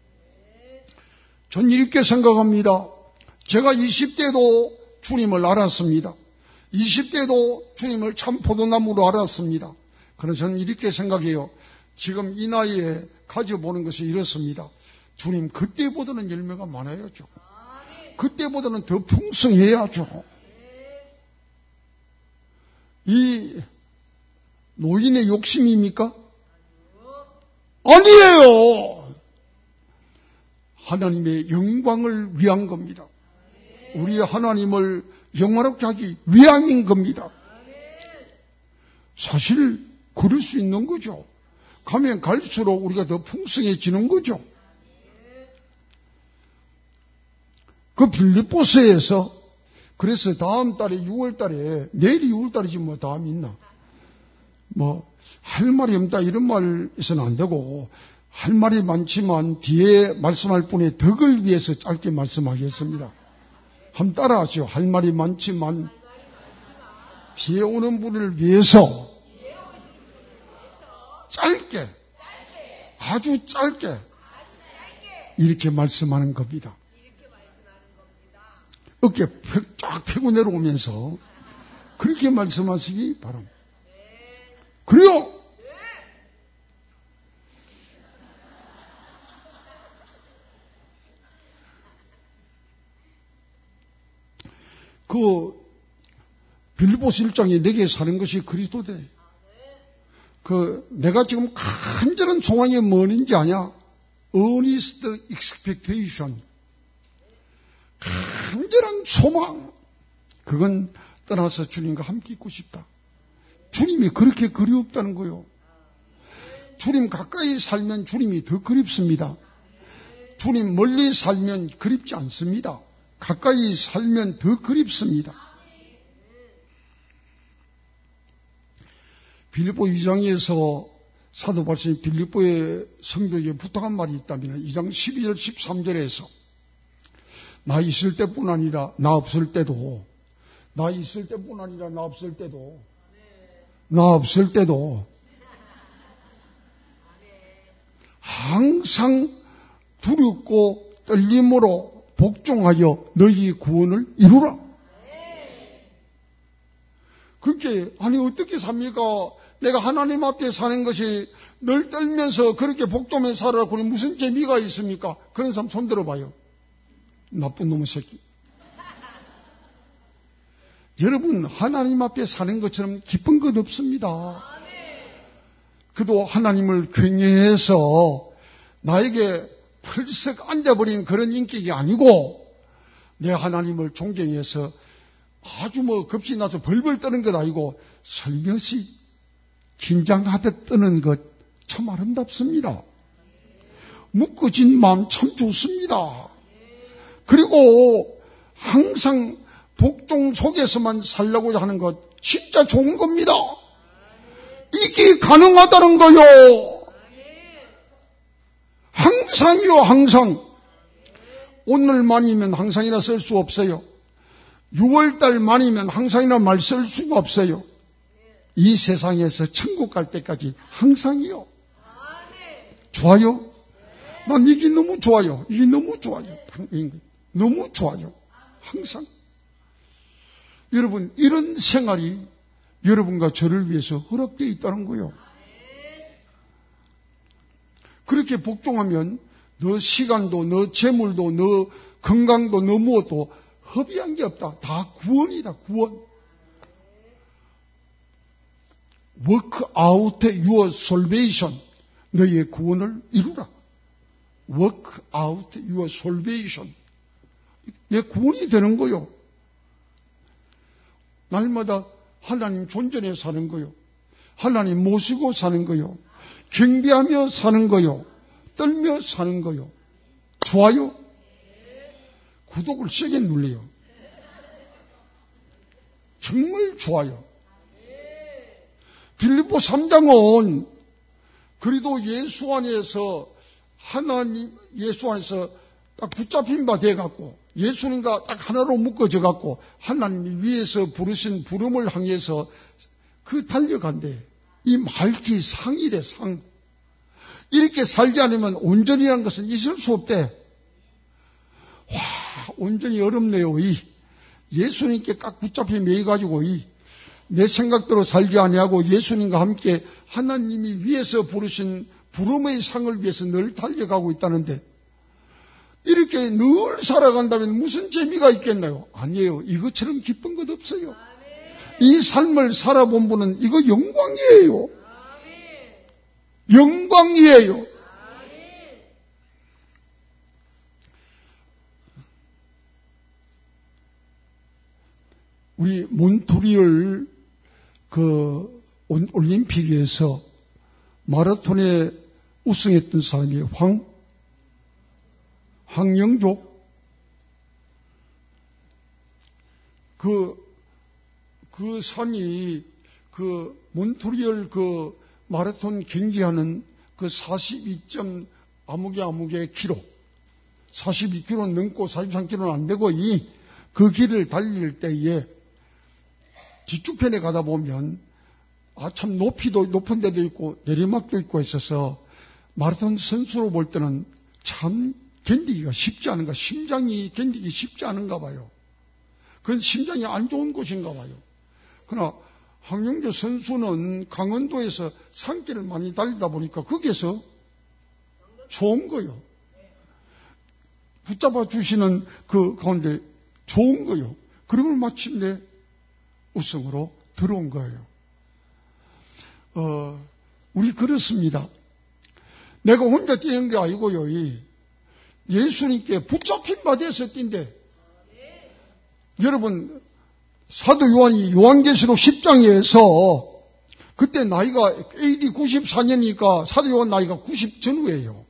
Speaker 3: 전 이렇게 생각합니다. 제가 20대도 주님을 알았습니다. 20대도 주님을 참 포도나무로 알았습니다. 그래서 저는 이렇게 생각해요. 지금 이 나이에 가져보는 것이 이렇습니다. 주님 그때보다는 열매가 많아야죠. 그때보다는 더 풍성해야죠. 이 노인의 욕심입니까? 아니에요. 하나님의 영광을 위한 겁니다. 우리 하나님을 영화롭게 하기 위함인 겁니다. 사실 그럴 수 있는 거죠. 가면 갈수록 우리가 더 풍성해지는 거죠. 그 빌립보서에서 그래서 다음 달에 6월 달에 내일이 6월 달이지 뭐 다음이 있나. 뭐 할 말이 없다 이런 말 있어는 안 되고 할 말이 많지만 뒤에 말씀할 분의 덕을 위해서 짧게 말씀하겠습니다. 한번 따라하시오. 할 말이 많지만 뒤에 오는 분을 위해서 짧게 아주 짧게 이렇게 말씀하는 겁니다. 어깨 쫙 펴고 내려오면서 그렇게 말씀하시기 바랍니다. 그래요? 그 빌립보서 1장에 내게 사는 것이 그리스도대. 내가 지금 간절한 소망이 뭐인지 아냐? earnest expectation. 간절한 소망. 그건 떠나서 주님과 함께 있고 싶다. 주님이 그렇게 그리웠다는 거요. 주님 가까이 살면 주님이 더 그립습니다. 주님 멀리 살면 그립지 않습니다. 가까이 살면 더 그립습니다. 빌립보 2장에서 사도 바울이 빌립보의 성도에게 부탁한 말이 있다면 2장 12절 13절에서 나 있을 때뿐 아니라 나 없을 때도 나 있을 때뿐 아니라 나 없을 때도 나 없을 때도 항상 두렵고 떨림으로 복종하여 너희 구원을 이루라. 그렇게 아니 어떻게 삽니까? 내가 하나님 앞에 사는 것이 늘 떨면서 그렇게 복종하면서 살아라. 그럼 무슨 재미가 있습니까? 그런 사람 손 들어봐요. 나쁜 놈의 새끼. 여러분 하나님 앞에 사는 것처럼 기쁜 것 없습니다. 그도 하나님을 경외해서 나에게 펄썩 앉아버린 그런 인격이 아니고 내 하나님을 존경해서 아주 겁이 나서 벌벌 떠는 것 아니고 살며시 긴장하듯 떠는 것 참 아름답습니다. 묶어진 마음 참 좋습니다. 그리고 항상 복종 속에서만 살려고 하는 것 진짜 좋은 겁니다. 이게 가능하다는 거요. 항상이요, 항상. 오늘만이면 항상이나 쓸 수 없어요. 6월달만이면 항상이나 말 쓸 수가 없어요. 이 세상에서 천국 갈 때까지 항상이요. 좋아요? 난 이게 너무 좋아요. 이게 너무 좋아요. 너무 좋아요. 항상. 여러분, 이런 생활이 여러분과 저를 위해서 허락되어 있다는 거예요. 그렇게 복종하면 너 시간도, 너 재물도, 너 건강도, 너 무엇도 허비한 게 없다. 다 구원이다, 구원. Work out your salvation. 너희의 구원을 이루라. Work out your salvation. 내 구원이 되는 거요. 날마다 하나님 존전해 사는 거요. 하나님 모시고 사는 거요. 경배하며 사는 거요. 떨며 사는 거요. 좋아요? 구독을 세게 눌러요. 정말 좋아요. 빌립보 3장은 그래도 예수 안에서 하나님, 예수 안에서 딱 붙잡힌 바 돼갖고 예수님과 딱 하나로 묶어져 갖고 하나님이 위에서 부르신 부름을 향해서 그 달려간대. 이 말기 상이래, 상. 이렇게 살지 않으면 온전이라는 것은 있을 수 없대. 와, 온전히 어렵네요. 예수님께 딱 붙잡혀 매여가지고 내 생각대로 살지 아니하고 예수님과 함께 하나님이 위에서 부르신 부름의 상을 위해서 늘 달려가고 있다는데 이렇게 늘 살아간다면 무슨 재미가 있겠나요? 아니에요. 이것처럼 기쁜 것 없어요. 이 삶을 살아본 분은 이거 영광이에요. 영광이에요. 우리 몬트리올 그 올림픽에서 마라톤에 우승했던 사람이 황영조. 그 산이 그 몬트리올 그 마라톤 경기하는 그 42점 아무개 키로 42km 넘고 43km는 안 되고 그 길을 달릴 때에 뒤쪽편에 가다 보면 참 높이도 높은 데도 있고 내리막도 있고 있어서 마라톤 선수로 볼 때는 참 견디기가 쉽지 않은가, 심장이 견디기 쉽지 않은가 봐요. 그건 심장이 안 좋은 곳인가 봐요. 그러나 황영조 선수는 강원도에서 산길을 많이 달리다 보니까 거기에서 좋은 거요. 붙잡아 주시는 그 가운데 좋은 거요. 그리고 마침내 우승으로 들어온 거예요. 우리 그렇습니다. 내가 혼자 뛰는 게 아니고요. 예수님께 붙잡힌 바 돼서 뛴대. 여러분, 사도 요한이 요한계시록 10장에서 그때 나이가 AD 94년이니까 사도 요한 나이가 90 전후예요.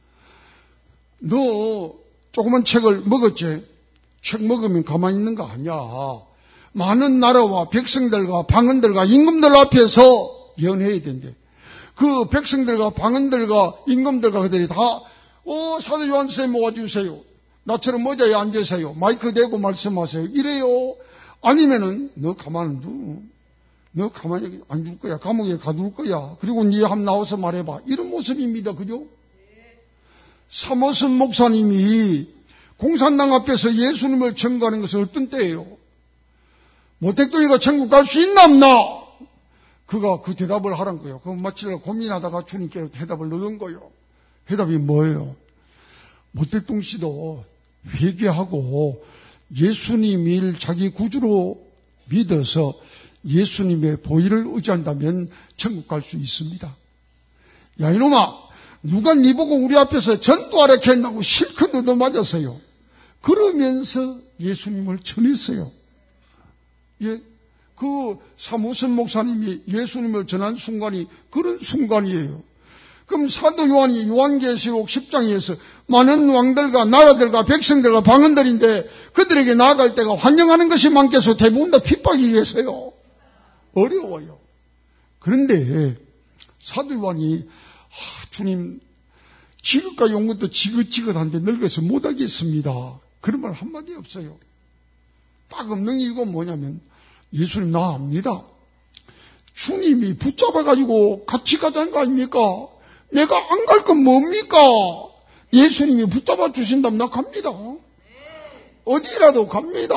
Speaker 3: 너 조그만 책을 먹었지? 책 먹으면 가만히 있는 거 아니야. 많은 나라와 백성들과 방언들과 임금들 앞에서 예언해야 된대. 그 백성들과 방언들과 임금들과 그들이 다 사도 요한 쌤 모아주세요. 나처럼 의자에 앉으세요. 마이크 대고 말씀하세요. 이래요. 아니면은 너 가만히 안 줄 거야. 감옥에 가둘 거야. 그리고 네 한번 나와서 말해봐. 이런 모습입니다. 그죠? 사모슨 목사님이 공산당 앞에서 예수님을 증거하는 것은 어떤 때예요? 모택동이가 천국 갈 수 있나 없나? 그가 그 대답을 하란 거예요. 그 마치려고 고민하다가 주님께로 대답을 넣은 거예요. 대답이 뭐예요? 모택동 씨도 회개하고 예수님을 자기 구주로 믿어서 예수님의 보혈을 의지한다면 천국 갈 수 있습니다. 야 이놈아, 누가 네 보고 우리 앞에서 전도하라 했나고 실컷 얻어맞았어요. 그러면서 예수님을 전했어요. 예, 그 사무선 목사님이 예수님을 전한 순간이 그런 순간이에요. 그럼 사도 요한이 요한계시록 10장에서 많은 왕들과 나라들과 백성들과 방언들인데 그들에게 나아갈 때가 환영하는 것이 많겠어. 대부분 다 핍박이 계세요. 어려워요. 그런데 사도 요한이 주님 지긋과 용것도 지긋지긋한데 늙어서 못하겠습니다. 그런 말 한마디 없어요. 딱 없는 이유가 뭐냐면 예수님 나 압니다. 주님이 붙잡아가지고 같이 가자는 거 아닙니까? 내가 안 갈 건 뭡니까? 예수님이 붙잡아 주신다면 나 갑니다. 어디라도 갑니다.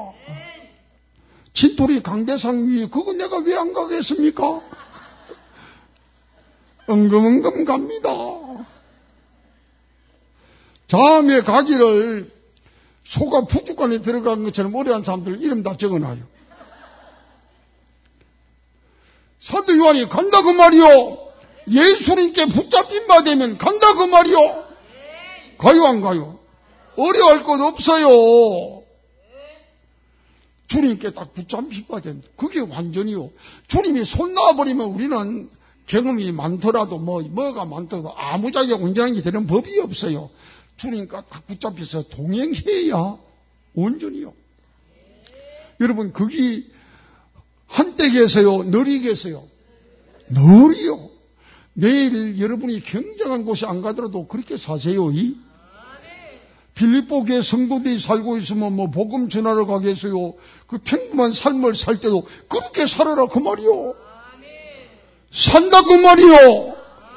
Speaker 3: 진토리 강대상 위에 그거 내가 왜 안 가겠습니까? 엉금엉금 갑니다. 다음에 가기를 소가 푸죽간에 들어간 것처럼 오래한 사람들 이름 다 적어놔요. 사도 요한이 간다 그 말이요. 예수님께 붙잡힌 바 되면 간다 그 말이요. 가요 안 가요? 어려워할 것 없어요. 주님께 딱 붙잡힌 바 되면 그게 완전히요. 주님이 손 놔버리면 우리는 경험이 많더라도 뭐가 많더라도 아무자기가 온전한 게 되는 법이 없어요. 주님과 딱 붙잡혀서 동행해야 온전히요. 여러분 거기 한때겠어요? 느리겠어요? 느리요. 내일 여러분이 굉장한 곳에 안 가더라도 그렇게 사세요. 빌립보 교회 성도들이 살고 있으면 복음 전하러 가겠어요. 그 평범한 삶을 살 때도 그렇게 살아라 그 말이요. 산다 그 말이요.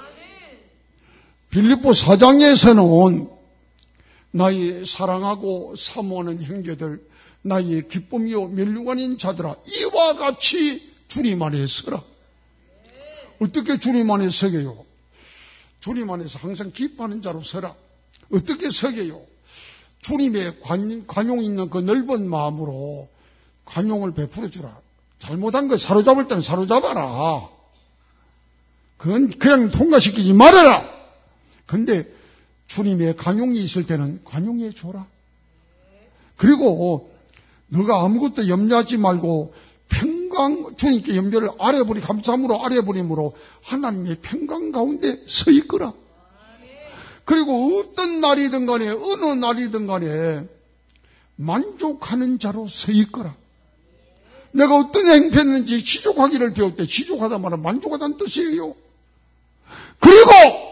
Speaker 3: 빌립보 4장에서는 나의 사랑하고 사모하는 형제들, 나의 기쁨이요 멸류관인 자들아, 이와 같이 주님 안에 서라. 어떻게 주님 안에 서게요? 주님 안에서 항상 기뻐하는 자로 서라. 어떻게 서게요? 주님의 관용 있는 그 넓은 마음으로 관용을 베풀어 주라. 잘못한 거 사로잡을 때는 사로잡아라. 그건 그냥 통과시키지 말아라. 근데 주님의 관용이 있을 때는 관용해 줘라. 그리고 너가 아무것도 염려하지 말고 평강, 주님께 염려를 감사함으로 아뢰버림으로 하나님의 평강 가운데 서 있거라. 그리고 어떤 날이든 간에 어느 날이든 간에 만족하는 자로 서 있거라. 내가 어떤 행편했는지 지족하기를 배울 때 지족하다 말은 만족하다는 뜻이에요. 그리고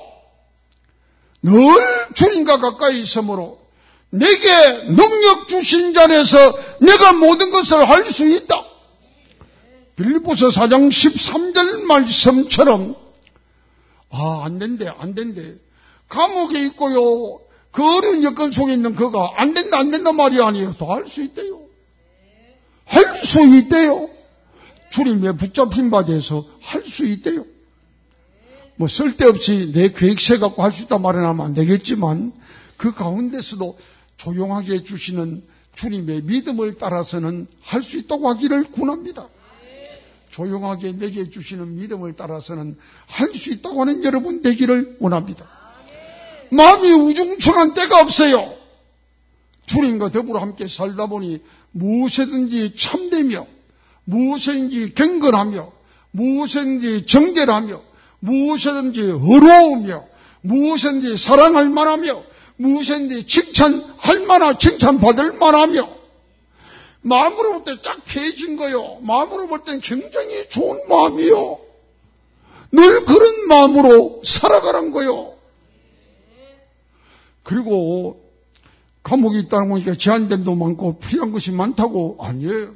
Speaker 3: 늘 주님과 가까이 있으므로 내게 능력 주신 자에서 내가 모든 것을 할 수 있다. 빌립보서 4장 13절 말씀처럼 안 된대. 감옥에 있고요. 그 어려운 여건 속에 있는 그가 안 된다 말이 아니에요. 더 할 수 있대요. 할 수 있대요. 주님의 붙잡힌 바 돼서 할 수 있대요. 쓸데없이 내 계획세 갖고 할 수 있다 말은 하면 안 되겠지만 그 가운데서도 조용하게 해주시는 주님의 믿음을 따라서는 할 수 있다고 하기를 권합니다. 조용하게 내게 해주시는 믿음을 따라서는 할 수 있다고 하는 여러분 되기를 원합니다. 마음이 우중충한 때가 없어요. 주님과 더불어 함께 살다 보니 무엇이든지 참되며 무엇이든지 경건하며 무엇이든지 정결하며 무엇이든지 의로우며 무엇이든지 사랑할 만하며 무엇이든지 칭찬할 만하 칭찬받을 만하며 마음으로 볼 때 쫙 펴진 거요. 마음으로 볼 땐 굉장히 좋은 마음이요. 늘 그런 마음으로 살아가란 거요. 그리고 감옥에 있다는 거니까 제한됨도 많고 필요한 것이 많다고 아니에요.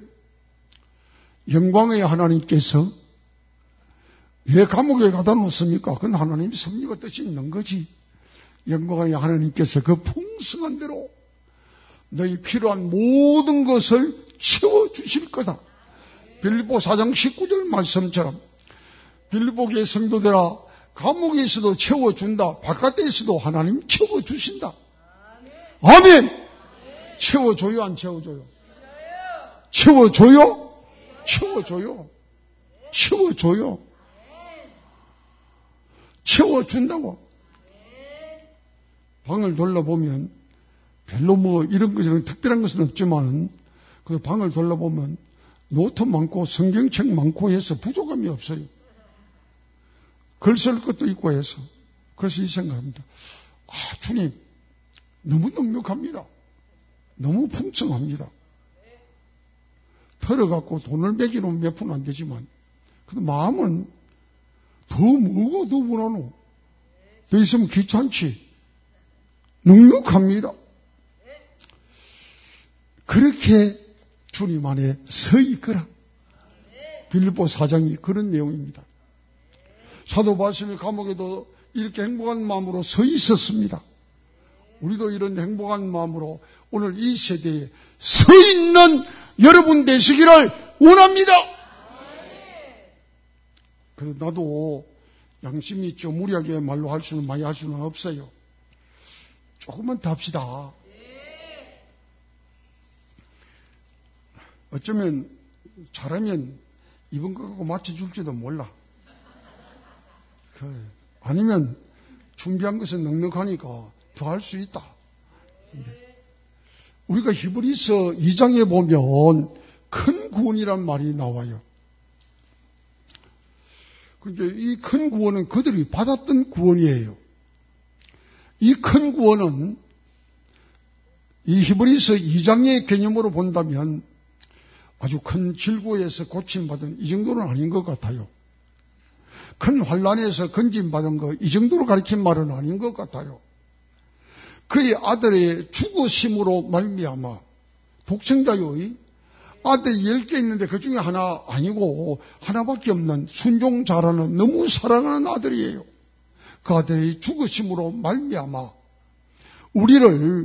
Speaker 3: 영광의 하나님께서 왜 감옥에 가다 놓습니까? 그건 하나님 섭리가 뜻이 있는 거지. 영광의 하나님께서 그 풍성한 대로 너희 필요한 모든 것을 채워주실 거다. 빌립보 4장 19절 말씀처럼 빌립보 교회 성도들아 감옥에 있어도 채워준다. 바깥에 있어도 하나님 채워주신다. 아멘. 채워줘요 안 채워줘요? 채워줘요? 채워줘요. 채워줘요. 채워준다고. 방을 둘러보면 별로 이런 것은 특별한 것은 없지만 그 방을 둘러보면 노트 많고 성경책 많고 해서 부족함이 없어요. 글 쓸 것도 있고 해서. 그래서 이 생각합니다. 주님 너무 넉넉합니다. 너무 풍성합니다. 털어갖고 돈을 매기로 몇 푼 안 되지만 그 마음은 더 뭐가 더 원하노? 더 있으면 귀찮지. 눅눅합니다. 그렇게 주님 안에 서 있거라. 빌립보 4장이 그런 내용입니다. 사도 바울이 감옥에도 이렇게 행복한 마음으로 서 있었습니다. 우리도 이런 행복한 마음으로 오늘 이 세대에 서 있는 여러분 되시기를 원합니다. 그래서 나도 양심이 좀 무리하게 말로 할 수는 많이 할 수는 없어요. 조금만 더 합시다. 어쩌면 잘하면 이번 거 갖고 맞춰줄지도 몰라. 아니면 준비한 것은 넉넉하니까 더 할 수 있다. 우리가 히브리서 2장에 보면 큰 구원이란 말이 나와요. 근데 이 큰 구원은 그들이 받았던 구원이에요. 이 큰 구원은 이 히브리서 2장의 개념으로 본다면 아주 큰 질고에서 고침받은 이 정도는 아닌 것 같아요. 큰 환란에서 건짐받은 거 이 정도로 가리킨 말은 아닌 것 같아요. 그의 아들의 죽으심으로 말미암아 독생자요. 아들이 10개 있는데 그 중에 하나 아니고 하나밖에 없는 순종 잘하는 너무 사랑하는 아들이에요. 그 아들의 죽으심으로 말미암아 우리를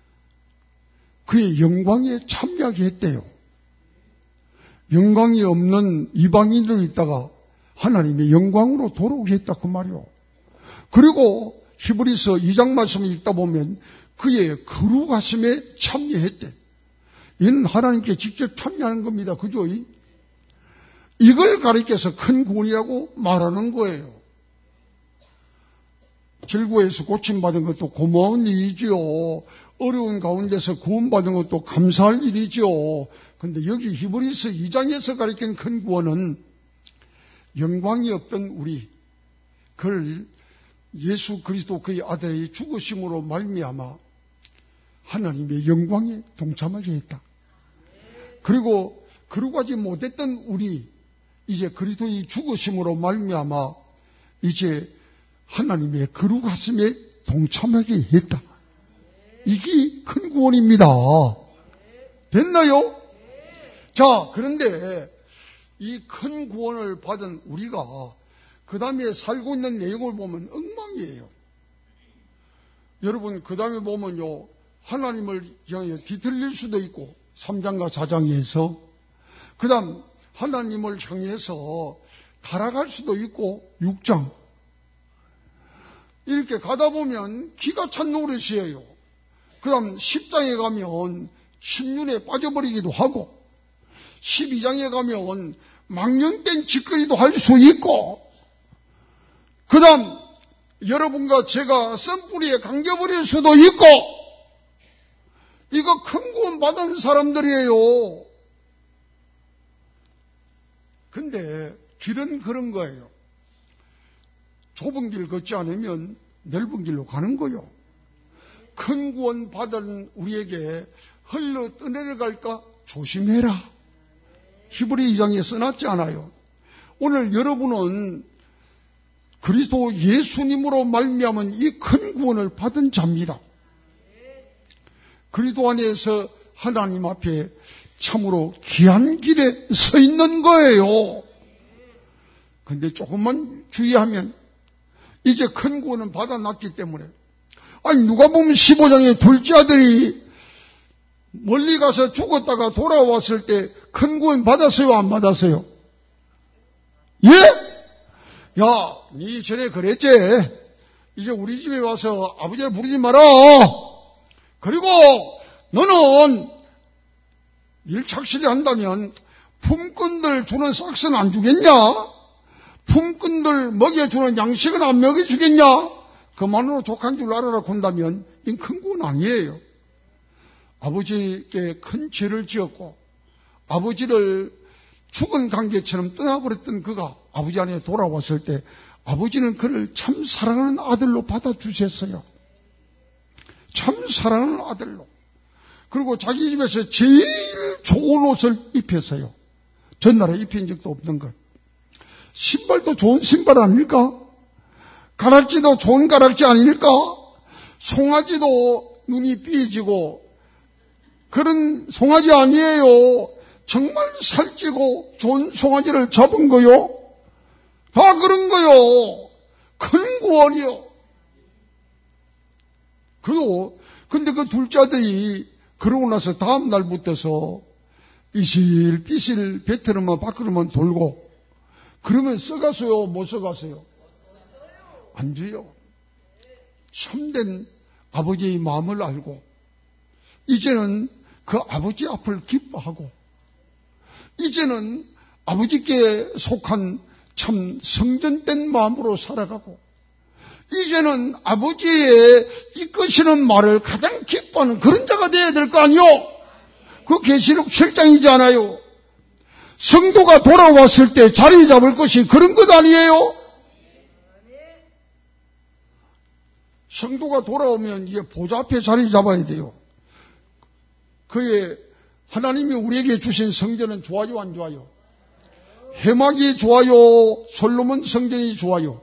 Speaker 3: 그의 영광에 참여하게 했대요. 영광이 없는 이방인으로 있다가 하나님의 영광으로 돌아오게 했다 그 말이요. 그리고 히브리서 2장 말씀을 읽다 보면 그의 거룩하심에 참여했대. 이는 하나님께 직접 참여하는 겁니다. 그죠? 이걸 가리켜서 큰 구원이라고 말하는 거예요. 질고에서 고침받은 것도 고마운 일이지요. 어려운 가운데서 구원받은 것도 감사할 일이지요. 그런데 여기 히브리서 2장에서 가리킨 큰 구원은 영광이 없던 우리, 그걸 예수 그리스도 그의 아들의 죽으심으로 말미암아 하나님의 영광에 동참하게 했다. 그리고 거룩하지 못했던 우리, 이제 그리스도의 죽으심으로 말미암아 이제 하나님의 거룩하심에 동참하게 했다. 이게 큰 구원입니다. 됐나요? 자, 그런데 이 큰 구원을 받은 우리가 그 다음에 살고 있는 내용을 보면 엉망이에요. 여러분, 그 다음에 보면요, 하나님을 향해 뒤틀릴 수도 있고 3장과 4장에서 그 다음 하나님을 향해서 타락할 수도 있고 6장 이렇게 가다 보면 기가 찬 노릇이에요. 그 다음 10장에 가면 심륜에 빠져버리기도 하고 12장에 가면 망령된 짓거리도 할 수 있고 그 다음 여러분과 제가 썬뿌리에 감겨버릴 수도 있고 이거 큰 구원 받은 사람들이에요. 근데 길은 그런 거예요. 좁은 길 걷지 않으면 넓은 길로 가는 거요. 큰 구원 받은 우리에게 흘러 떠내려갈까 조심해라. 히브리 2장에 써놨지 않아요. 오늘 여러분은 그리스도 예수님으로 말미암은 이 큰 구원을 받은 자입니다. 그리스도 안에서 하나님 앞에 참으로 귀한 길에 서 있는 거예요. 근데 조금만 주의하면 이제 큰 구원은 받아놨기 때문에 아니 누가 보면 15장에 둘째 아들이 멀리 가서 죽었다가 돌아왔을 때 큰 구원 받았어요? 안 받았어요? 예? 야, 니 전에 그랬지? 이제 우리 집에 와서 아버지를 부르지 마라. 그리고 너는 일 착실히 한다면 품꾼들 주는 싹스는 안 주겠냐? 품꾼들 먹여주는 양식은 안 먹여주겠냐? 그만으로 족한 줄 알아라 본다면 이건 큰 구원 아니에요. 아버지께 큰 죄를 지었고 아버지를 죽은 관계처럼 떠나버렸던 그가 아버지 안에 돌아왔을 때 아버지는 그를 참 사랑하는 아들로 받아주셨어요. 참 사랑하는 아들로. 그리고 자기 집에서 제일 좋은 옷을 입혔어요. 전날에 입힌 적도 없는 것. 신발도 좋은 신발 아닐까? 가락지도 좋은 가락지 아닐까? 송아지도 눈이 삐지고 그런 송아지 아니에요. 정말 살찌고 좋은 송아지를 잡은 거요. 다 그런 거요. 큰 구원이요. 근데 그 둘째 아들이 그러고 나서 다음 날부터서 삐실삐실 배트로만 밖으로만 돌고 그러면 써가서요, 못 써가서요? 안 줘요. 참된 아버지의 마음을 알고 이제는 그 아버지 앞을 기뻐하고 이제는 아버지께 속한 참 성전된 마음으로 살아가고 이제는 아버지의 이끄시는 말을 가장 기뻐하는 그런 자가 되어야 될 거 아니요? 그 계시록 7장이지 않아요? 성도가 돌아왔을 때 자리 잡을 것이 그런 것 아니에요? 성도가 돌아오면 이제 보좌 앞에 자리 잡아야 돼요. 그의 하나님이 우리에게 주신 성전은 좋아요, 안 좋아요? 해막이 좋아요? 솔로몬 성전이 좋아요?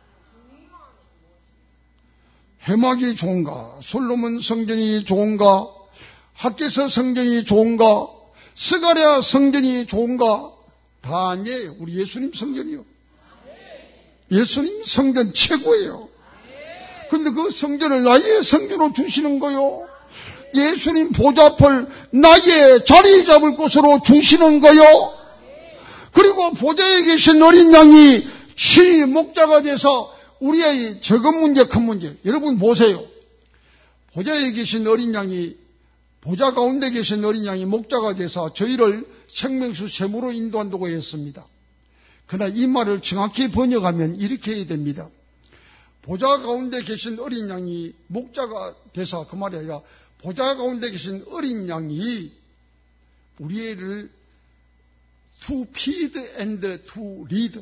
Speaker 3: 해막이 좋은가? 솔로몬 성전이 좋은가? 학개서 성전이 좋은가? 스가랴 성전이 좋은가? 다 아니에요. 우리 예수님 성전이요. 예수님 성전 최고예요. 근데 그 성전을 나의 성전으로 주시는 거요. 예수님 보좌 앞을 나의 자리 잡을 곳으로 주시는 거요. 그리고 보좌에 계신 어린 양이 신이 목자가 돼서 우리의 적은 문제, 큰 문제. 여러분 보세요. 보좌에 계신 어린 양이, 보좌 가운데 계신 어린 양이 목자가 돼서 저희를 생명수 샘으로 인도한다고 했습니다. 그러나 이 말을 정확히 번역하면 이렇게 해야 됩니다. 보좌 가운데 계신 어린 양이 목자가 돼서 그 말이 아니라 보좌 가운데 계신 어린 양이 우리를 to feed and to lead.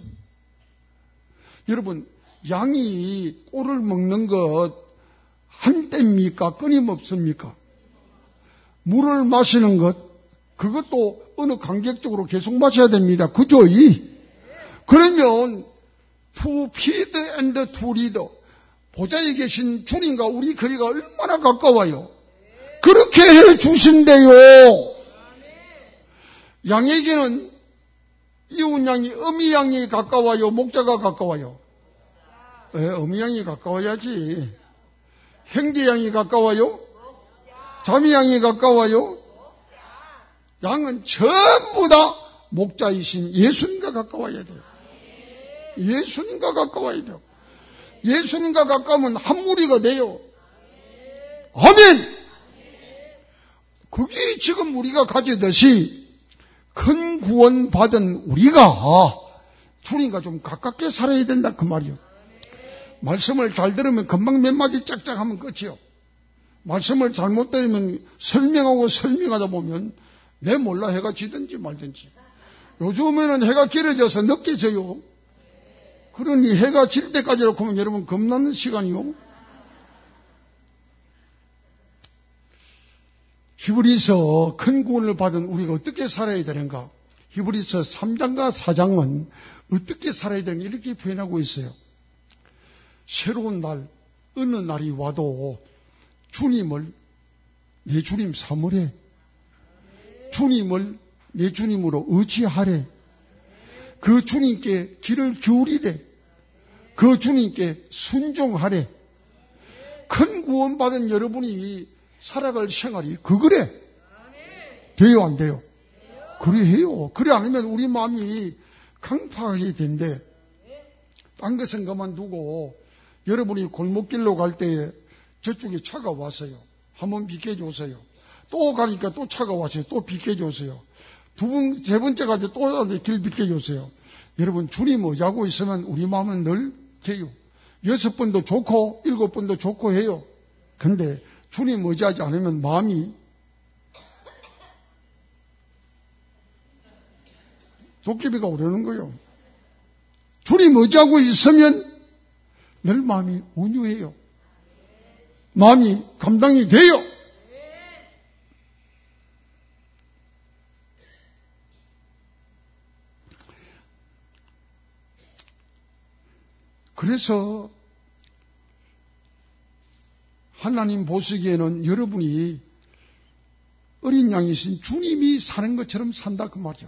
Speaker 3: 여러분, 양이 꼴을 먹는 것 한때입니까? 끊임없습니까? 물을 마시는 것, 그것도 어느 간격적으로 계속 마셔야 됩니다. 그죠? 그러면 to feed and to lead. 보좌에 계신 주님과 우리 거리가 얼마나 가까워요. 그렇게 해 주신대요. 양에게는 이웃 양이, 어미 양이 가까워요? 목자가 가까워요? 어미 양이 가까워야지. 형제 양이 가까워요? 자매 양이 가까워요? 양은 전부 다 목자이신 예수님과 가까워야 돼요. 예수님과 가까워야 돼요. 예수님과 가까우면 한 무리가 돼요. 아멘! 그게 지금 우리가 가지듯이 큰 구원 받은 우리가 주님과 좀 가깝게 살아야 된다 그 말이요. 말씀을 잘 들으면 금방 몇 마디 짝짝 하면 끝이요. 말씀을 잘못 들으면 설명하고 설명하다 보면 내 몰라 해가 지든지 말든지. 요즘에는 해가 길어져서 늦게 져요. 그러니 해가 질 때까지로 보면 여러분 겁나는 시간이요. 히브리서 큰 구원을 받은 우리가 어떻게 살아야 되는가? 히브리서 3장과 4장은 어떻게 살아야 되는가 이렇게 표현하고 있어요. 새로운 날, 어느 날이 와도 주님을 내 주님 삼으래. 주님을 내 주님으로 의지하래. 그 주님께 귀를 기울이래. 그 주님께 순종하래. 큰 구원받은 여러분이 살아갈 생활이 그거래. 돼요, 안 돼요? 그래 해요. 그래 아니면 우리 마음이 강팍하게 된대. 딴 것은 그만두고 여러분이 골목길로 갈 때에 저쪽에 차가 왔어요. 한번 비켜줬어요. 또 가니까 또 차가 왔어요. 또 비켜줬어요. 세 번째 갈 때 또 길 비켜줬어요. 여러분 주님 의지하고 있으면 우리 마음은 늘 개요. 6번도 좋고 7번도 좋고 해요. 근데 주님 의지하지 않으면 마음이 도깨비가 오르는 거예요. 주님 의지하고 있으면 늘 마음이 온유해요. 마음이 감당이 돼요. 그래서 하나님 보시기에는 여러분이 어린 양이신 주님이 사는 것처럼 산다 그 말이죠.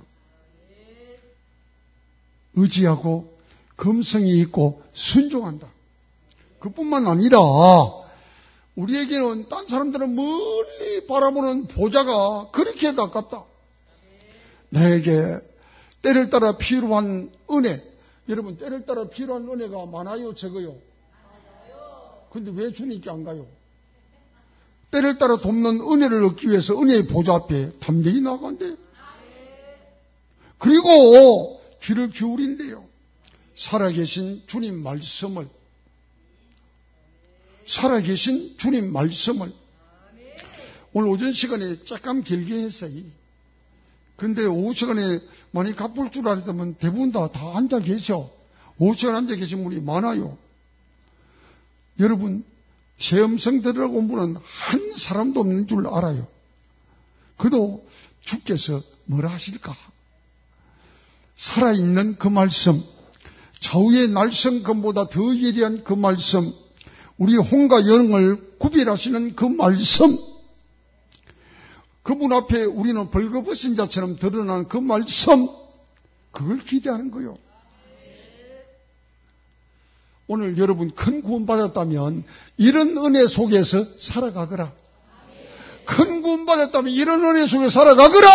Speaker 3: 의지하고 검성이 있고 순종한다. 그뿐만 아니라 우리에게는 딴 사람들은 멀리 바라보는 보좌가 그렇게 가깝다. 나에게 때를 따라 필요한 은혜, 여러분 때를 따라 필요한 은혜가 많아요, 적어요? 근데 왜 주님께 안 가요? 때를 따라 돕는 은혜를 얻기 위해서 은혜의 보좌 앞에 담대히 나간대요. 그리고 귀를 기울인대요. 살아계신 주님 말씀을, 살아계신 주님 말씀을. 오늘 오전 시간에 잠깐 길게 했어요. 근데 오후 시간에 많이 갚을 줄 알았다면 대부분 다 앉아 계셔. 오후 시간 앉아 계신 분이 많아요. 여러분, 세음성 들으라고 온 분은 한 사람도 없는 줄 알아요. 그도 주께서 뭐라 하실까? 살아있는 그 말씀, 좌우의 날성검보다 더 예리한 그 말씀, 우리 홍과 영을 구별하시는 그 말씀, 그분 앞에 우리는 벌거벗은 자처럼 드러나는 그 말씀, 그걸 기대하는 거요. 오늘 여러분 큰 구원 받았다면 이런 은혜 속에서 살아가거라. 큰 구원 받았다면 이런 은혜 속에 살아가거라.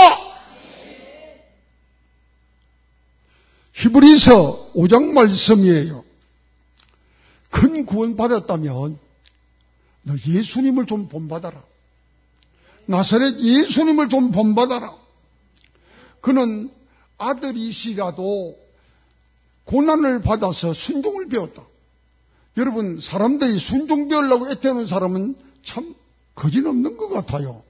Speaker 3: 히브리서 5장 말씀이에요. 큰 구원 받았다면 너 예수님을 좀 본받아라. 나사렛 예수님을 좀 본받아라. 그는 아들이시라도 고난을 받아서 순종을 배웠다. 여러분, 사람들이 순종 배우려고 애태우는 사람은 참 거짓없는 것 같아요.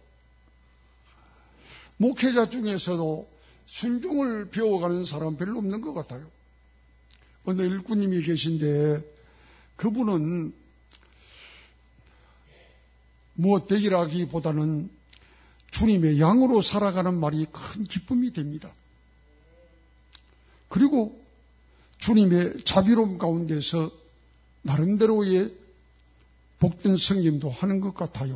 Speaker 3: 목회자 중에서도 순종을 배워가는 사람 별로 없는 것 같아요. 어느 일꾼님이 계신데 그분은 무엇 되기라기보다는 주님의 양으로 살아가는 말이 큰 기쁨이 됩니다. 그리고 주님의 자비로움 가운데서 나름대로의 복된 성김도 하는 것 같아요.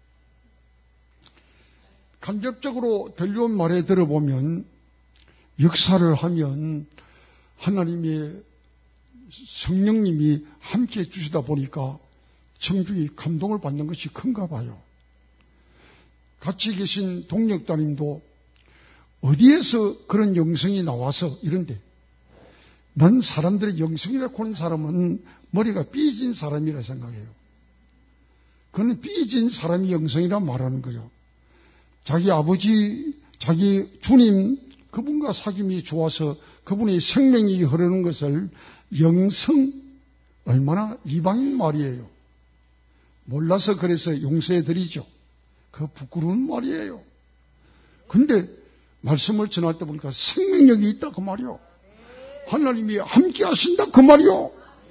Speaker 3: 간접적으로 들려온 말에 들어보면 역사를 하면 하나님의 성령님이 함께 해주시다 보니까 청중이 감동을 받는 것이 큰가 봐요. 같이 계신 동력따님도 어디에서 그런 영성이 나와서 이런데, 난 사람들의 영성이라고 하는 사람은 머리가 삐진 사람이라 생각해요. 그는 삐진 사람이 영성이라 말하는 거예요. 자기 아버지, 자기 주님, 그분과 사귐이 좋아서 그분의 생명이 흐르는 것을 영성, 얼마나 이방인 말이에요. 몰라서 그래서 용서해드리죠. 그 부끄러운 말이에요. 근데 말씀을 전할 때 보니까 생명력이 있다 그 말이요. 하나님이 함께 하신다 그 말이요.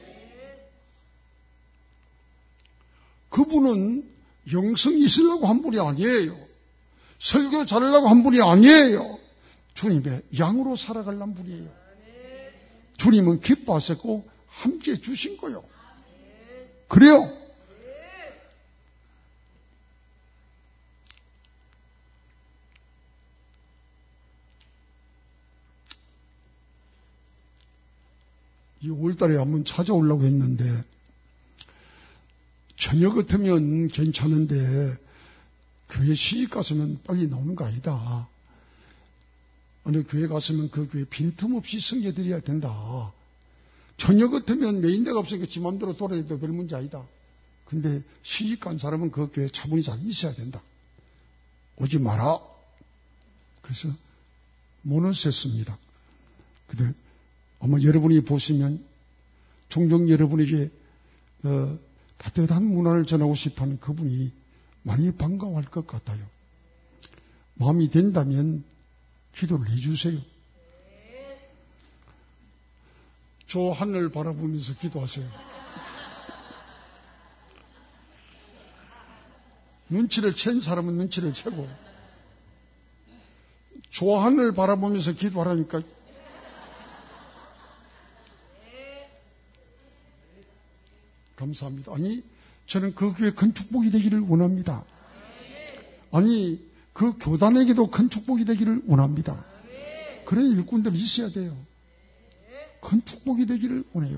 Speaker 3: 그분은 영성이 있으려고 한 분이 아니에요. 설교 잘하려고 한 분이 아니에요. 주님의 양으로 살아가려는 분이에요. 주님은 기뻐하셨고 함께 주신 거요. 그래요. 이 5월달에 한번 찾아오려고 했는데 저녁 같으면 괜찮은데 교회 시집 갔으면 빨리 나오는 거 아니다. 어느 교회 갔으면 그 교회 빈틈없이 섬겨드려야 된다. 저녁 같으면 메인대가 없으니까 지 맘대로 돌아다녀도 별 문제 아니다. 근데 시집 간 사람은 그 교회에 차분히 잘 있어야 된다. 오지 마라. 그래서 못 오셨습니다. 근데 아마 여러분이 보시면 종종 여러분에게 따뜻한 문화를 전하고 싶어하는 그분이 많이 반가워할 것 같아요. 마음이 된다면 기도를 해주세요. 저 하늘 바라보면서 기도하세요. 눈치를 챈 사람은 눈치를 채고 저 하늘 바라보면서 기도하라니까 감사합니다. 아니, 저는 그 교회 큰 축복이 되기를 원합니다. 아니, 그 교단에게도 큰 축복이 되기를 원합니다. 그런 일꾼들이 있어야 돼요. 큰 축복이 되기를 원해요.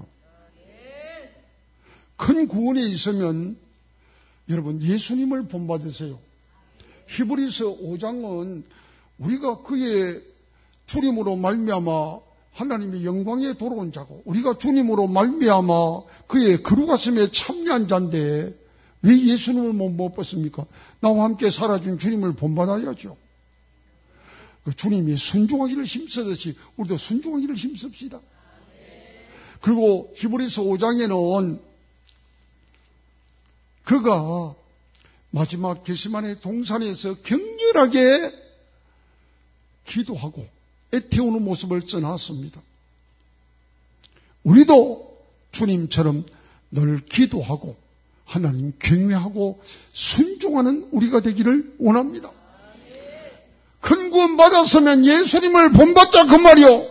Speaker 3: 큰 구원에 있으면 여러분 예수님을 본받으세요. 히브리서 5장은 우리가 그의 주님으로 말미암아 하나님의 영광에 돌아온 자고 우리가 주님으로 말미암아 그의 거룩하심에 참여한 자인데 왜 예수님을 못 봤습니까? 나와 함께 살아준 주님을 본받아야죠. 그 주님이 순종하기를 힘쓰듯이 우리도 순종하기를 힘씁시다. 그리고 히브리서 5장에는 그가 마지막 겟세마네 동산에서 격렬하게 기도하고 애태우는 모습을 써놨습니다. 우리도 주님처럼 늘 기도하고 하나님 경외하고 순종하는 우리가 되기를 원합니다. 큰 구원 받았으면 예수님을 본받자 그 말이요.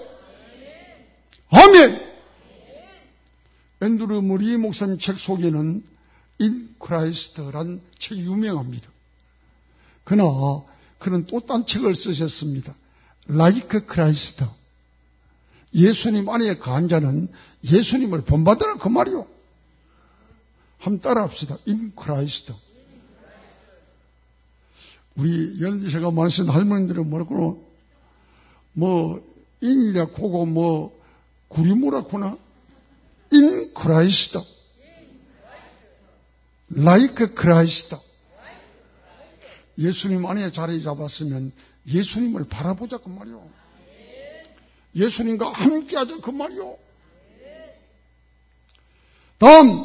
Speaker 3: 아멘. 앤드루 무리 목사님 책 속에는 In Christ란 책이 유명합니다. 그러나 그는 또 딴 책을 쓰셨습니다. Like Christ. 예수님 안에 거한 자는 예수님을 본받으라 그 말이요. 한번 따라합시다. In Christ. 우리 연세가 많으신 할머니들은 뭐라고 인이라 코고 구리모라구나. In Christ. Like Christ. 예수님 안에 자리 잡았으면 예수님을 바라보자 그 말이요. 예수님과 함께하자 그 말이요. 다음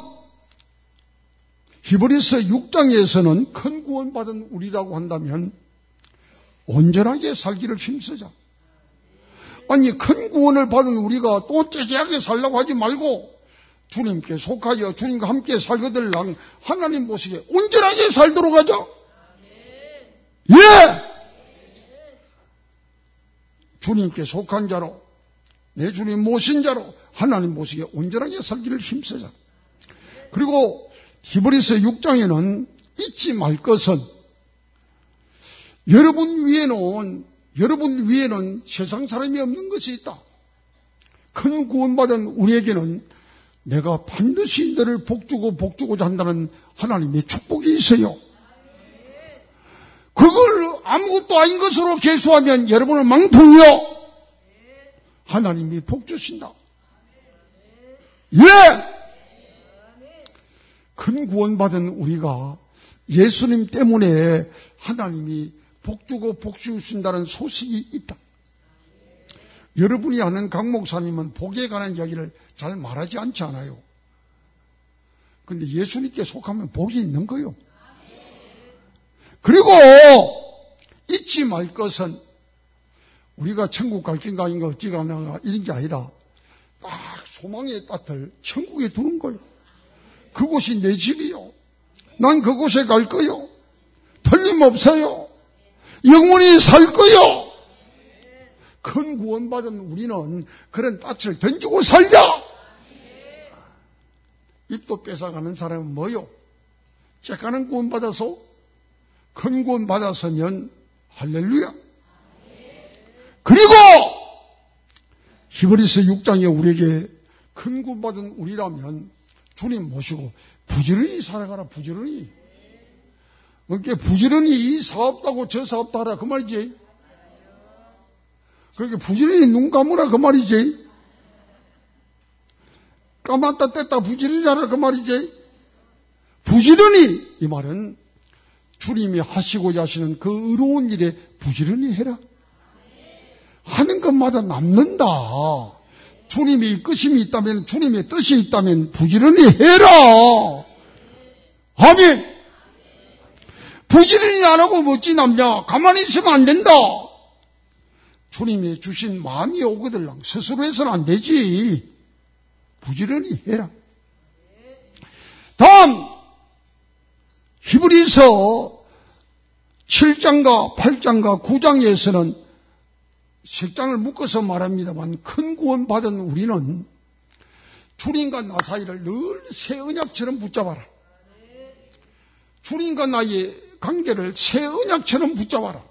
Speaker 3: 히브리서 6장에서는 큰 구원 받은 우리라고 한다면 온전하게 살기를 힘쓰자. 아니 큰 구원을 받은 우리가 또 째째하게 살라고 하지 말고 주님께 속하여 주님과 함께 살거들랑 하나님 보시기에 온전하게 살도록 하자. 예! 주님께 속한 자로 내 주님 모신 자로 하나님 보시기에 온전하게 살기를 힘쓰자. 그리고 히브리서 6장에는 잊지 말 것은 여러분 위에는 세상 사람이 없는 것이 있다. 큰 구원받은 우리에게는 내가 반드시 너를 복주고자 한다는 하나님의 축복이 있어요. 그걸 아무것도 아닌 것으로 계수하면 여러분은 망통이요. 하나님이 복주신다. 예! 큰 구원받은 우리가 예수님 때문에 하나님이 복주고 복주신다는 소식이 있다. 여러분이 아는 강 목사님은 복에 관한 이야기를 잘 말하지 않지 않아요. 그런데 예수님께 속하면 복이 있는 거요. 그리고 잊지 말 것은 우리가 천국 갈 긴가 아닌가 어찌 가는가 이런 게 아니라 딱 소망의 따뜻을 천국에 두는 거요. 그곳이 내 집이요. 난 그곳에 갈 거요. 틀림없어요. 영원히 살 거요. 큰 구원받은 우리는 그런 따뜻을 던지고 살자. 입도 뺏어가는 사람은 뭐요? 째까는 구원받아서 큰 구원받았으면 할렐루야. 그리고 히브리서 6장에 우리에게 큰 구원받은 우리라면 주님 모시고 부지런히 살아가라. 부지런히. 그렇게 부지런히 이 사업도 저 사업도 하라 그 말이지. 그렇게 부지런히 눈 감으라 그 말이지. 감았다 뗐다 부지런히 하라 그 말이지. 부지런히 이 말은 주님이 하시고자 하시는 그 의로운 일에 부지런히 해라. 하는 것마다 남는다. 주님의 이끄심이 있다면 주님의 뜻이 있다면 부지런히 해라. 아멘. 부지런히 안 하고 어찌 남냐. 가만히 있으면 안 된다. 주님이 주신 마음이 오거들랑 스스로 해서는 안 되지. 부지런히 해라. 다음 히브리서 7장과 8장과 9장에서는 색장을 묶어서 말합니다만 큰 구원 받은 우리는 주님과 나 사이를 늘 새 언약처럼 붙잡아라. 주님과 나의 관계를 새 언약처럼 붙잡아라.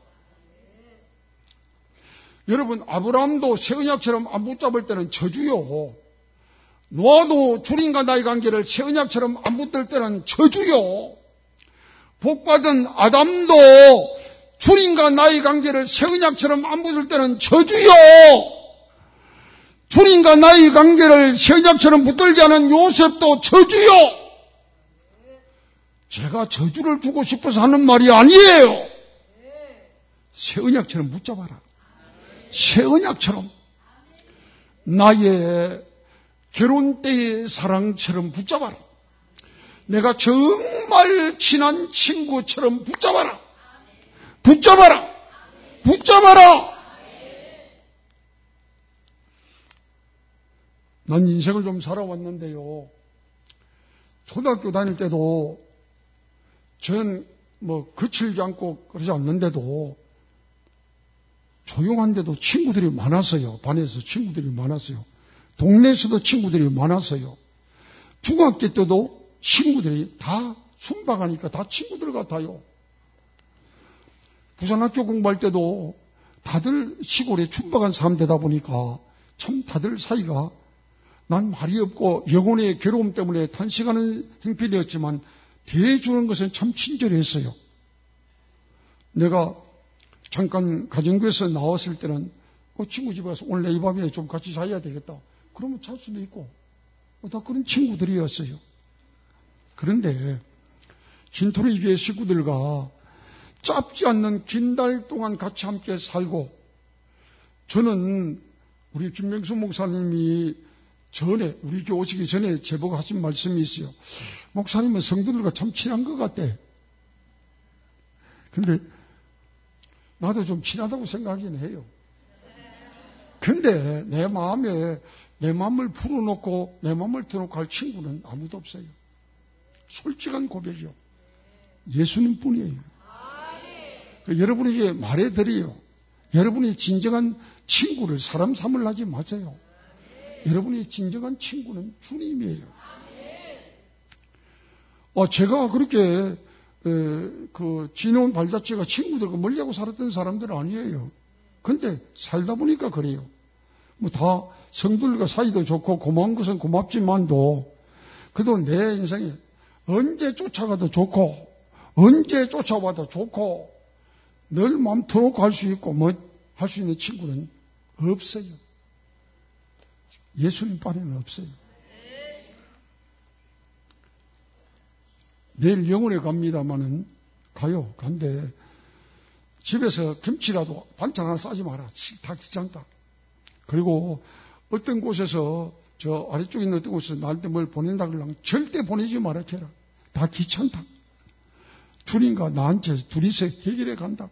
Speaker 3: 여러분, 아브라함도 새 언약처럼 안 붙잡을 때는 저주요. 노아도 주님과 나의 관계를 새 언약처럼 안 붙들 때는 저주요. 복받은 아담도 주님과 나의 관계를 새 언약처럼 안 붙을 때는 저주요. 주님과 나의 관계를 새 언약처럼 붙들지 않은 요셉도 저주요. 제가 저주를 주고 싶어서 하는 말이 아니에요. 새 언약처럼 붙잡아라. 새 언약처럼. 나의 결혼 때의 사랑처럼 붙잡아라. 내가 정말 친한 친구처럼 붙잡아라. 붙잡아라. 붙잡아라. 난 인생을 좀 살아왔는데요. 초등학교 다닐 때도 전 거칠지 않고 그러지 않는데도 조용한데도 친구들이 많았어요. 반에서 친구들이 많았어요. 동네에서도 친구들이 많았어요. 중학교 때도 친구들이 다 순박하니까 다 친구들 같아요. 부산학교 공부할 때도 다들 시골에 순박한 사람 되다 보니까 참 다들 사이가 난 말이 없고 영혼의 괴로움 때문에 탄식하는 형편이었지만 대해주는 것은 참 친절했어요. 내가 잠깐 가정교에서 나왔을 때는 친구 집에 가서 오늘 내 이 밤에 좀 같이 자야 되겠다. 그러면 잘 수도 있고 다 그런 친구들이었어요. 그런데 진토리 교회 식구들과 짧지 않는 긴 달 동안 같이 함께 살고 저는 우리 김명수 목사님이 전에 우리 교회 오시기 전에 제보가 하신 말씀이 있어요. 목사님은 성도들과 참 친한 것 같대. 근데 나도 좀 친하다고 생각하긴 해요. 근데 내 마음에 내 마음을 풀어놓고 내 마음을 들어놓고 할 친구는 아무도 없어요. 솔직한 고백이요. 예수님 뿐이에요. 여러분에게 말해드려요. 여러분이 진정한 친구를 사람 삼으려지 마세요. 여러분이 진정한 친구는 주님이에요. 제가 그렇게 지내온 발자취가 친구들과 멀리하고 살았던 사람들은 아니에요. 근데 살다 보니까 그래요. 다 성들과 사이도 좋고 고마운 것은 고맙지만도 그래도 내 인생에 언제 쫓아가도 좋고 언제 쫓아와도 좋고 늘 마음 터놓고 할 수 있고 할 수 있는 친구는 없어요. 예수님 빤에는 없어요. 내일 영원에 갑니다마는 가요. 간데 집에서 김치라도 반찬 하나 싸지 마라. 다 귀찮다. 그리고 어떤 곳에서 저 아래쪽에 있는 어떤 곳에서 나한테 뭘 보낸다 그러면 절대 보내지 마라 해라. 다 귀찮다. 주님과 나한테 둘이서 해결해 간다.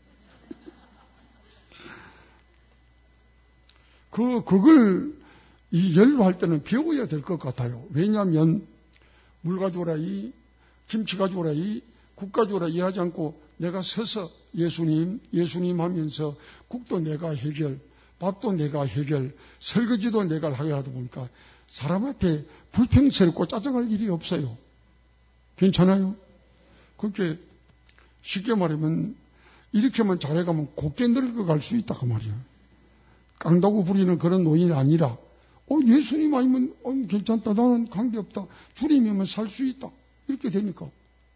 Speaker 3: 그걸 이 연루할 때는 배워야 될 것 같아요. 왜냐하면 물 가져오라 김치 가져오라 국 가져오라 일하지 않고 내가 서서 예수님 하면서 국도 내가 해결, 밥도 내가 해결, 설거지도 내가 하게 하다 보니까 사람 앞에 불평스럽고 짜증할 일이 없어요. 괜찮아요? 그렇게 쉽게 말하면 이렇게만 잘해가면 곱게 늙어갈 수 있다 그 말이에요. 깡다구 부리는 그런 노인이 아니라 예수님 아니면 괜찮다. 나는 관계없다. 주님이면 살 수 있다. 이렇게 되니까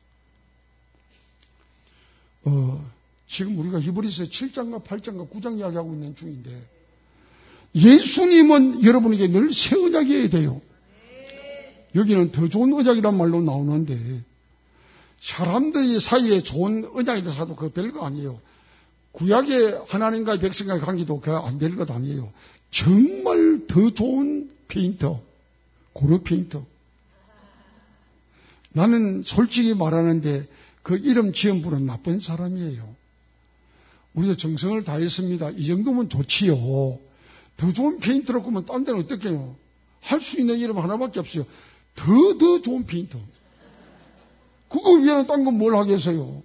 Speaker 3: 지금 우리가 히브리서 7장과 8장과 9장 이야기하고 있는 중인데 예수님은 여러분에게 늘 새 언약이어야 돼요. 여기는 더 좋은 언약이란 말로 나오는데 사람들이 사이에 좋은 언약이라 해도 그거 별거 아니에요. 구약의 하나님과의 백성과의 관계도 그거 안 별것 아니에요. 정말 더 좋은 페인터, 고려 페인터. 나는 솔직히 말하는데 그 이름 지은 분은 나쁜 사람이에요. 우리도 정성을 다했습니다. 이 정도면 좋지요. 더 좋은 페인터로 꾸면 딴 데는 어떻게 해요? 할 수 있는 이름 하나밖에 없어요. 더 좋은 페인터. 그거 위에는 딴 건 뭘 하겠어요?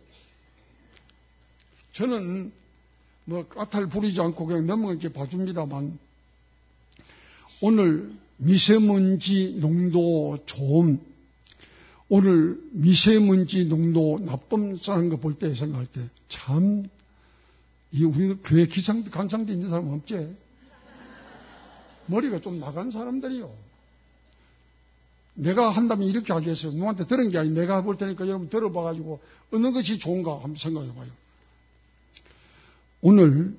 Speaker 3: 저는 까탈 부리지 않고 그냥 넘어가게 봐줍니다만 오늘 미세먼지 농도 좋음. 오늘 미세먼지 농도 나쁨 싸는 거 볼 때 생각할 때 참, 우리 교회 간상대 있는 사람 없지? 머리가 좀 나간 사람들이요. 내가 한다면 이렇게 하겠어요. 누구한테 들은 게 아니고 내가 해볼 테니까 여러분 들어봐가지고 어느 것이 좋은가 한번 생각해봐요. 오늘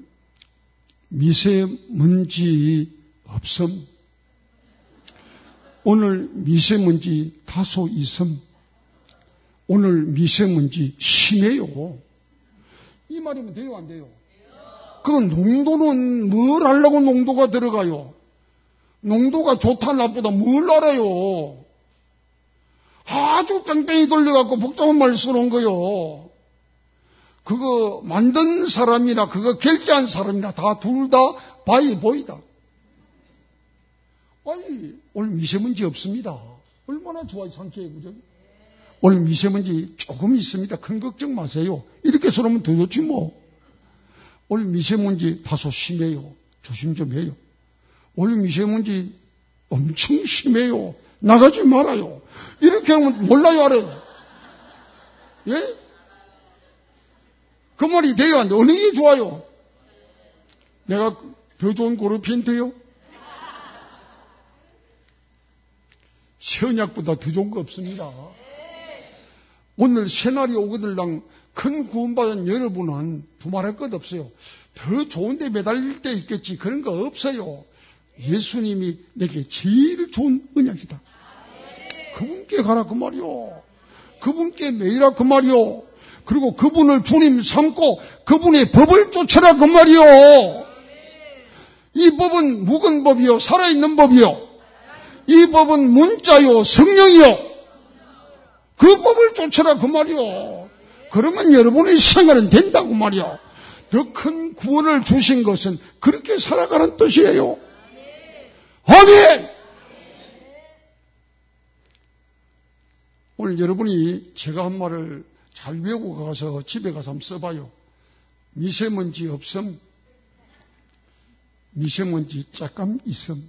Speaker 3: 미세먼지 없음. 오늘 미세먼지 다소 있음. 오늘 미세먼지 심해요. 이 말이면 돼요, 안 돼요? 그 농도는 뭘 하려고 농도가 들어가요? 농도가 좋다 나쁘다 뭘 알아요? 아주 뺑뺑이 돌려갖고 복잡한 말 써놓은 거요. 그거 만든 사람이나 그거 결제한 사람이나 다 둘 다 바이 보이다. 아니, 오늘 미세먼지 없습니다. 얼마나 좋아요, 상쾌해, 그죠? 오늘 미세먼지 조금 있습니다. 큰 걱정 마세요. 이렇게 써놓으면 더 좋지 뭐. 오늘 미세먼지 다소 심해요. 조심 좀 해요. 오늘 미세먼지 엄청 심해요. 나가지 말아요. 이렇게 하면 몰라요, 알아요? 예? 그 말이 돼요, 안 돼? 어느 게 좋아요? 내가 더 좋은 고르 힌트요? 선약보다 더 좋은 거 없습니다. 오늘 새날이 오거들랑 큰 구원받은 여러분은 두말할 것 없어요. 더 좋은데 매달릴 때 있겠지. 그런 거 없어요. 예수님이 내게 제일 좋은 언약이다. 그분께 가라 그 말이요. 그분께 매이라 그 말이요. 그리고 그분을 주님 삼고 그분의 법을 쫓아라 그 말이요. 이 법은 묵은 법이요. 살아있는 법이요. 이 법은 문자요. 성령이요. 그 법을 쫓아라 그 말이요. 그러면 여러분의 생활은 된다고 말이요. 더 큰 구원을 주신 것은 그렇게 살아가는 뜻이에요. 아멘! 오늘 여러분이 제가 한 말을 잘 외우고 가서 집에 가서 한번 써봐요. 미세먼지 없음, 미세먼지 잠깐 있음,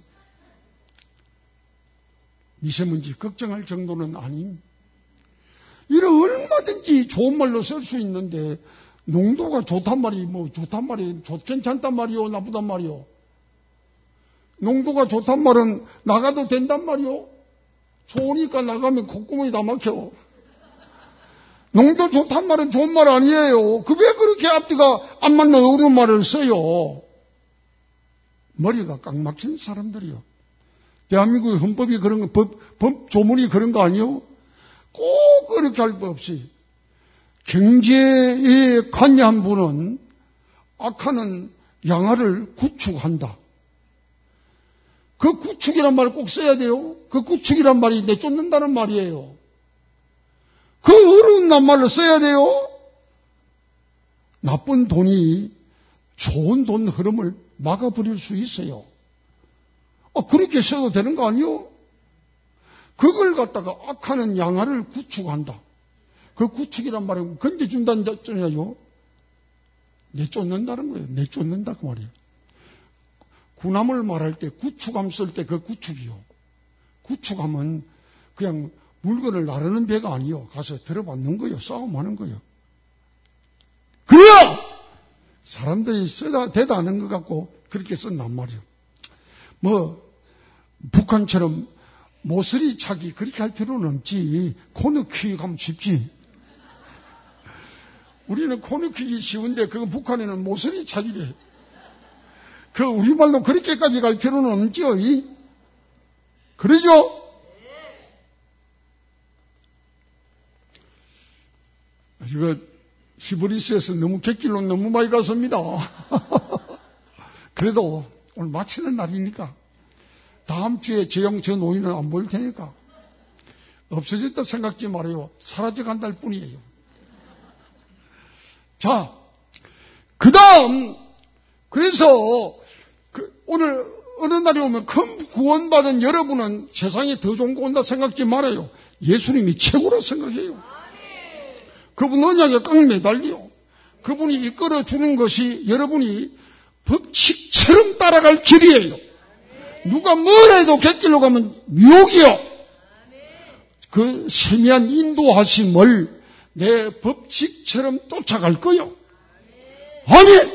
Speaker 3: 미세먼지 걱정할 정도는 아님. 이런 얼마든지 좋은 말로 쓸 수 있는데 농도가 좋단 말이 뭐 좋단 말이 괜찮단 말이요, 나쁘단 말이요. 농도가 좋단 말은 나가도 된단 말이요. 좋으니까 나가면 콧구멍이 다 막혀. 농도 좋단 말은 좋은 말 아니에요. 그 왜 그렇게 앞뒤가 안 맞는 어려운 말을 써요? 머리가 꽉 막힌 사람들이요. 대한민국의 헌법이 그런 거, 법 조문이 그런 거 아니요? 꼭 그렇게 할 것 없이 경제에 관여한 분은 악하는 양아를 구축한다. 그 구축이란 말을 꼭 써야 돼요. 그 구축이란 말이 내쫓는다는 말이에요. 그 어려운 낱말을 써야 돼요. 나쁜 돈이 좋은 돈 흐름을 막아버릴 수 있어요. 그렇게 써도 되는 거 아니요? 그걸 갖다가 악하는 양아를 구축한다. 그 구축이란 말은 건져준다는 뜻이에요. 내쫓는다는 거예요. 내쫓는다 그 말이에요. 군함을 말할 때 구축함 쓸 때 그 구축이요. 구축함은 그냥 물건을 나르는 배가 아니요. 가서 들어받는 거예요. 싸움하는 거예요. 그래야 사람들이 쓰다 대다 않은 것 같고 그렇게 쓴단 말이에요. 뭐 북한처럼 모서리 차기 그렇게 할 필요는 없지. 코너킥 하면 쉽지. 우리는 코너킥이 쉬운데 그거 북한에는 모서리 차기래. 그 우리말로 그렇게까지 갈 필요는 없죠. 그러죠? 이거 히브리스에서 너무 객길로 너무 많이 갔습니다. 그래도 오늘 마치는 날이니까 다음 주에 저 노인은 안 보일 테니까 없어졌다 생각지 말아요. 사라져 간다할 뿐이에요. 자, 그 다음 그래서 오늘 어느 날이 오면 큰 구원받은 여러분은 세상에 더 좋은 거 온다 생각지 말아요. 예수님이 최고로 생각해요. 그분 언약에 꽉 매달려. 그분이 이끌어주는 것이 여러분이 법칙처럼 따라갈 길이에요. 누가 뭐라 해도 객길로 가면 미혹이요. 그 세미한 인도하심을 내 법칙처럼 쫓아갈 거요. 아멘!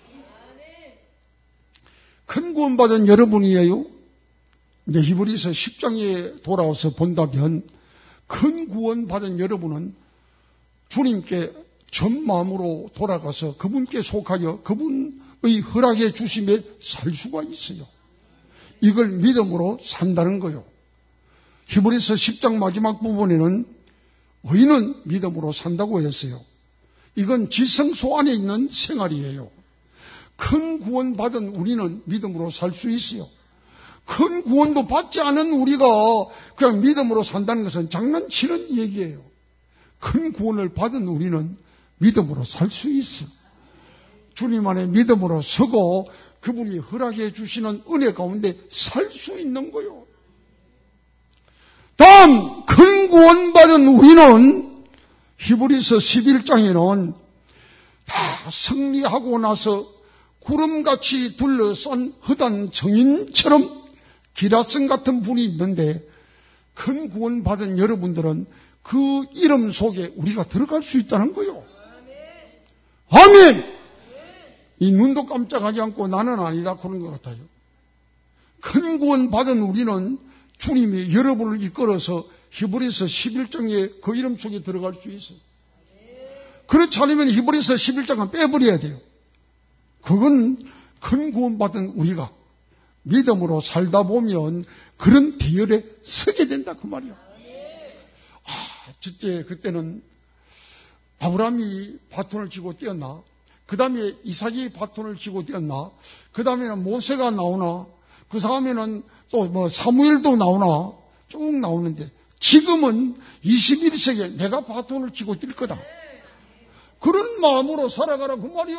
Speaker 3: 큰 구원받은 여러분이에요. 내 히브리서 10장에 돌아와서 본다면 큰 구원받은 여러분은 주님께 전 마음으로 돌아가서 그분께 속하여 그분의 허락해 주심에 살 수가 있어요. 이걸 믿음으로 산다는 거요. 히브리서 10장 마지막 부분에는 의인은 믿음으로 산다고 했어요. 이건 지성소 안에 있는 생활이에요. 큰 구원 받은 우리는 믿음으로 살 수 있어요. 큰 구원도 받지 않은 우리가 그냥 믿음으로 산다는 것은 장난치는 얘기예요. 큰 구원을 받은 우리는 믿음으로 살 수 있어요. 주님 안에 믿음으로 서고 그분이 허락해 주시는 은혜 가운데 살 수 있는 거요. 다음, 큰 구원 받은 우리는 히브리서 11장에는 다 승리하고 나서 구름같이 둘러싼 허단 정인처럼 기라성 같은 분이 있는데 큰 구원 받은 여러분들은 그 이름 속에 우리가 들어갈 수 있다는 거요. 아멘! 이 눈도 깜짝하지 않고 나는 아니다 그런 것 같아요. 큰 구원 받은 우리는 주님이 여러분을 이끌어서 히브리서 11장에 그 이름 속에 들어갈 수 있어요. 그렇지 않으면 히브리서 11장은 빼버려야 돼요. 그건 큰 구원 받은 우리가 믿음으로 살다 보면 그런 대열에 서게 된다 그 말이야. 첫째 그때는 아브라함이 바톤을 쥐고 뛰었나? 그 다음에 이삭이 바톤을 쥐고 뛰었나? 그 다음에는 모세가 나오나? 그 다음에는 또 뭐 사무엘도 나오나? 쭉 나오는데 지금은 21세기에 내가 바톤을 쥐고 뛸 거다. 그런 마음으로 살아가라 그 말이요.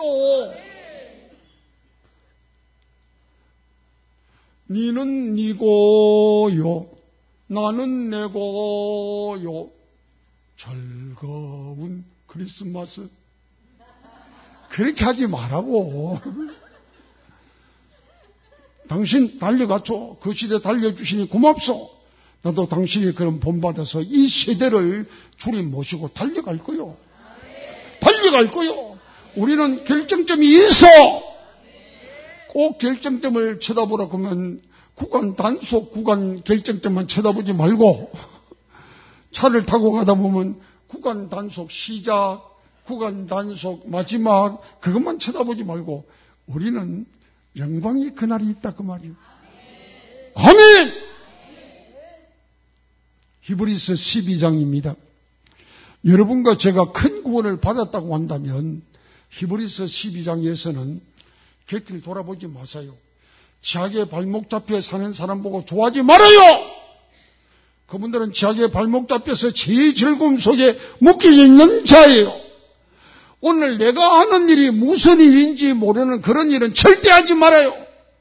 Speaker 3: 니는 니고요, 나는 내고요. 즐거운 크리스마스. 그렇게 하지 말라고. 당신 달려갔죠. 그 시대 달려주시니 고맙소. 나도 당신이 그런 본받아서 이 세대를 주님 모시고 달려갈 거요. 달려갈 거요. 우리는 결정점이 있어. 꼭 결정점을 쳐다보라고 하면 구간 단속 구간 결정점만 쳐다보지 말고 차를 타고 가다 보면 구간 단속 시작, 구간 단속 마지막 그것만 쳐다보지 말고 우리는 영광의 그날이 있다 그 말이에요. 아멘! 히브리서 12장입니다. 여러분과 제가 큰 구원을 받았다고 한다면 히브리서 12장에서는 곁을 돌아보지 마세요. 지하의 발목 잡혀 사는 사람 보고 좋아하지 말아요. 그분들은 지하의 발목 잡혀서 제일 즐거움 속에 묶여져 있는 자예요. 오늘 내가 하는 일이 무슨 일인지 모르는 그런 일은 절대 하지 말아요.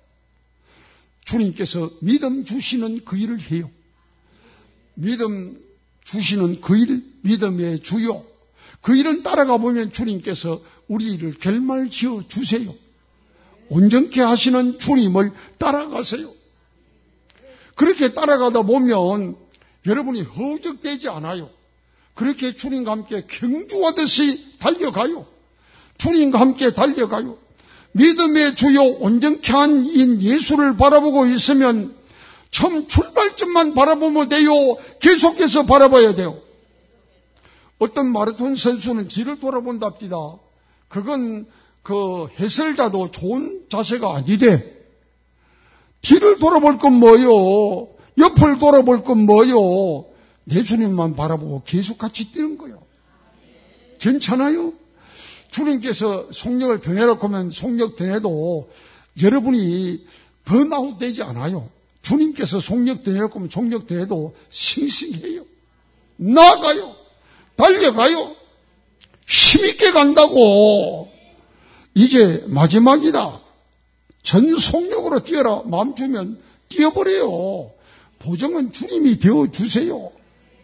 Speaker 3: 주님께서 믿음 주시는 그 일을 해요. 믿음 주시는 그 일, 믿음의 주요. 그 일은 따라가 보면 주님께서 우리 일을 결말지어 주세요. 온전케 하시는 주님을 따라가세요. 그렇게 따라가다 보면 여러분이 허적되지 않아요. 그렇게 주님과 함께 경주하듯이 달려가요. 주님과 함께 달려가요. 믿음의 주요 온전케 한 인 예수를 바라보고 있으면 처음 출발점만 바라보면 돼요. 계속해서 바라봐야 돼요. 어떤 마라톤 선수는 뒤를 돌아본답니다. 그건 그 해설자도 좋은 자세가 아니래. 뒤를 돌아볼 건 뭐요? 옆을 돌아볼 건 뭐요? 내 주님만 바라보고 계속 같이 뛰는 거요. 괜찮아요? 주님께서 속력을 더 내라고 하면 속력 더 내도 여러분이 번아웃 되지 않아요. 주님께서 속력 더 내라고 하면 속력 더 내도 싱싱해요. 나가요. 달려가요. 힘있게 간다고. 이제 마지막이다. 전 속력으로 뛰어라. 마음 주면 뛰어버려요. 보정은 주님이 되어주세요.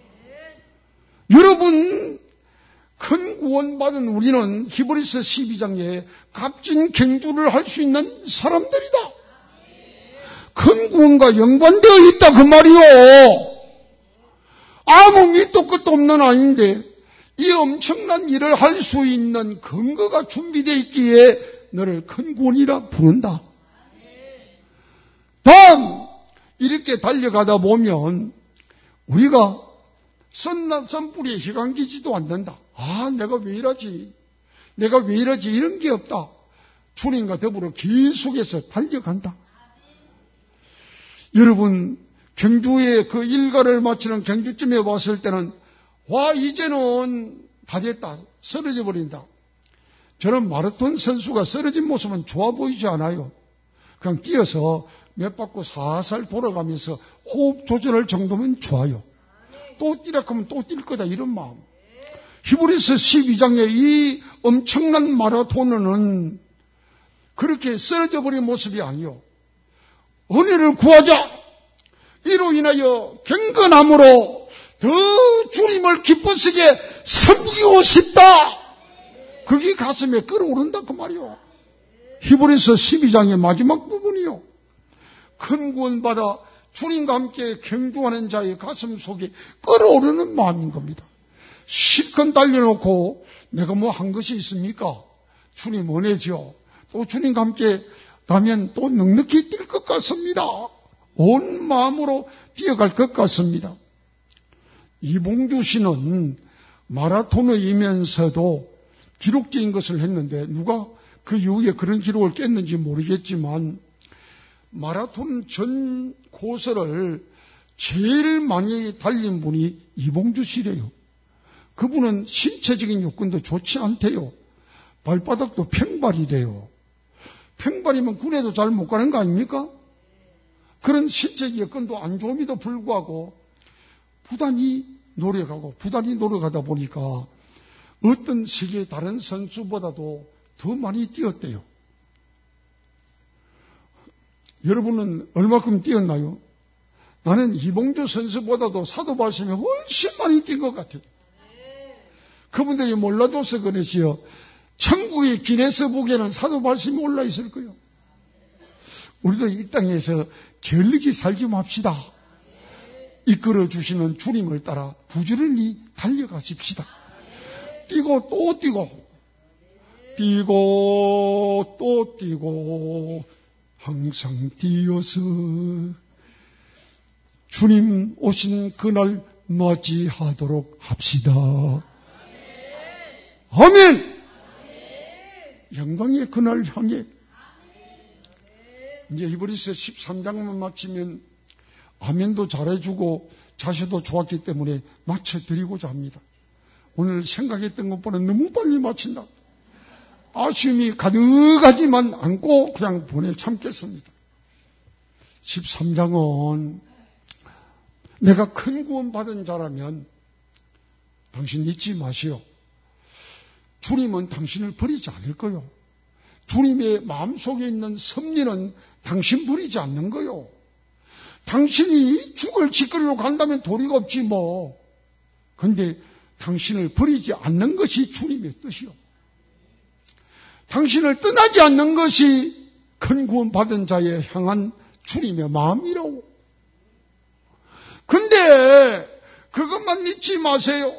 Speaker 3: 여러분, 큰 구원받은 우리는 히브리서 12장에 값진 경주를 할 수 있는 사람들이다. 큰 구원과 연관되어 있다 그 말이요. 아무 밑도 끝도 없는 아닌데 이 엄청난 일을 할 수 있는 근거가 준비되어 있기에 너를 큰 구원이라 부른다. 다음 이렇게 달려가다 보면 우리가 선뿌리에 희강기지도 않는다. 내가 왜 이러지? 내가 왜 이러지? 이런 게 없다. 주님과 더불어 계속해서 달려간다. 여러분, 경주에 그 일가를 마치는 경주쯤에 왔을 때는 이제는 다 됐다. 쓰러져 버린다. 저는 마라톤 선수가 쓰러진 모습은 좋아 보이지 않아요. 그냥 뛰어서 몇 바퀴 살살 돌아가면서 호흡 조절할 정도면 좋아요. 또 뛰라 하면 또 뛸 거다 이런 마음. 히브리서 12장의 이 엄청난 마라톤은 그렇게 쓰러져 버린 모습이 아니요. 은혜를 구하자. 이로 인하여 경건함으로 더 주님을 기쁘시게 섬기고 싶다. 그게 가슴에 끓어오른다 그 말이요. 히브리서 12장의 마지막 부분이요. 큰 구원받아 주님과 함께 경주하는 자의 가슴 속에 끓어오르는 마음인 겁니다. 실컷 달려놓고 내가 뭐 한 것이 있습니까? 주님 은혜죠. 또 주님과 함께 가면 또 넉넉히 뛸 것 같습니다. 온 마음으로 뛰어갈 것 같습니다. 이봉주 씨는 마라토너이면서도 기록적인 것을 했는데 누가 그 이후에 그런 기록을 깼는지 모르겠지만 마라톤 전 코스를 제일 많이 달린 분이 이봉주 씨래요. 그분은 신체적인 요건도 좋지 않대요. 발바닥도 평발이래요. 평발이면 군에도 잘 못 가는 거 아닙니까? 그런 신체적 여건도 안 좋음에도 불구하고 부단히 노력하다 보니까 어떤 세계 다른 선수보다도 더 많이 뛰었대요. 여러분은 얼마큼 뛰었나요? 나는 이봉주 선수보다도 사도 발심이 훨씬 많이 뛴 것 같아요. 그분들이 몰라줘서 그러지요. 천국의 기네스북에는 사도 발심이 올라 있을 거예요. 우리도 이 땅에서 게을르게 살지 맙시다. 이끌어 주시는 주님을 따라 부지런히 달려가십시다. 뛰고 또 뛰고 뛰고 또 뛰고 항상 뛰어서 주님 오신 그날 맞이하도록 합시다. 아멘. 영광의 그날 향해 이제 히브리서 13장만 마치면 아멘도 잘해주고 자세도 좋았기 때문에 마쳐드리고자 합니다. 오늘 생각했던 것보다 너무 빨리 마친다. 아쉬움이 가득하지만 않고 그냥 보내 참겠습니다. 13장은 내가 큰 구원 받은 자라면 당신 잊지 마시오. 주님은 당신을 버리지 않을 거요. 주님의 마음속에 있는 섭리는 당신 버리지 않는 거요. 당신이 죽을 짓거리로 간다면 도리가 없지 뭐. 그런데 당신을 버리지 않는 것이 주님의 뜻이요. 당신을 떠나지 않는 것이 큰 구원 받은 자에 향한 주님의 마음이라고. 근데 그것만 잊지 마세요.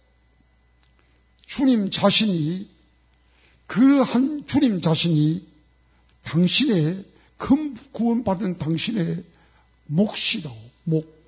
Speaker 3: 주님 자신이 그러한 주님 자신이 당신의 큰 구원 받은 당신의 몫이다. 목.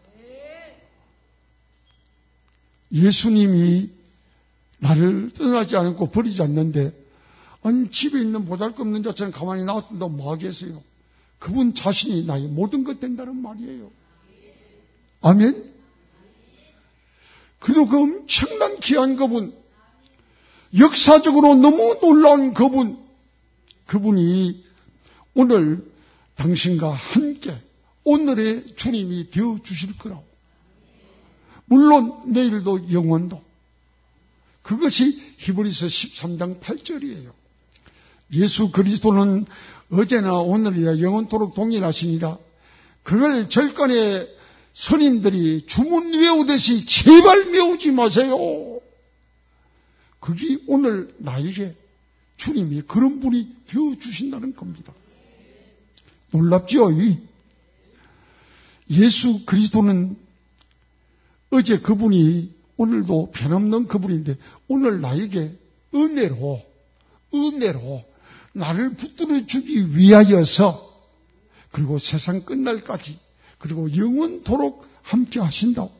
Speaker 3: 예수님이 나를 떠나지 않고 버리지 않는데 아니 집에 있는 보잘것없는 자처럼 가만히 놔둔다 뭐 하겠어요. 그분 자신이 나의 모든 것 된다는 말이에요. 아멘. 그래도 그 엄청난 귀한 그분, 역사적으로 너무 놀라운 그분이 오늘 당신과 함께 오늘의 주님이 되어 주실 거라고. 물론 내일도 영원도. 그것이 히브리서 13장 8절이에요. 예수 그리스도는 어제나 오늘이나 영원토록 동일하시니라. 그걸 절간에 선임들이 주문 외우듯이 제발 외우지 마세요. 그게 오늘 나에게 주님이 그런 분이 되어주신다는 겁니다. 놀랍죠? 예수 그리스도는 어제 그분이 오늘도 변함없는 그분인데 오늘 나에게 은혜로 나를 붙들어 주기 위하여서 그리고 세상 끝날까지 그리고 영원토록 함께 하신다고.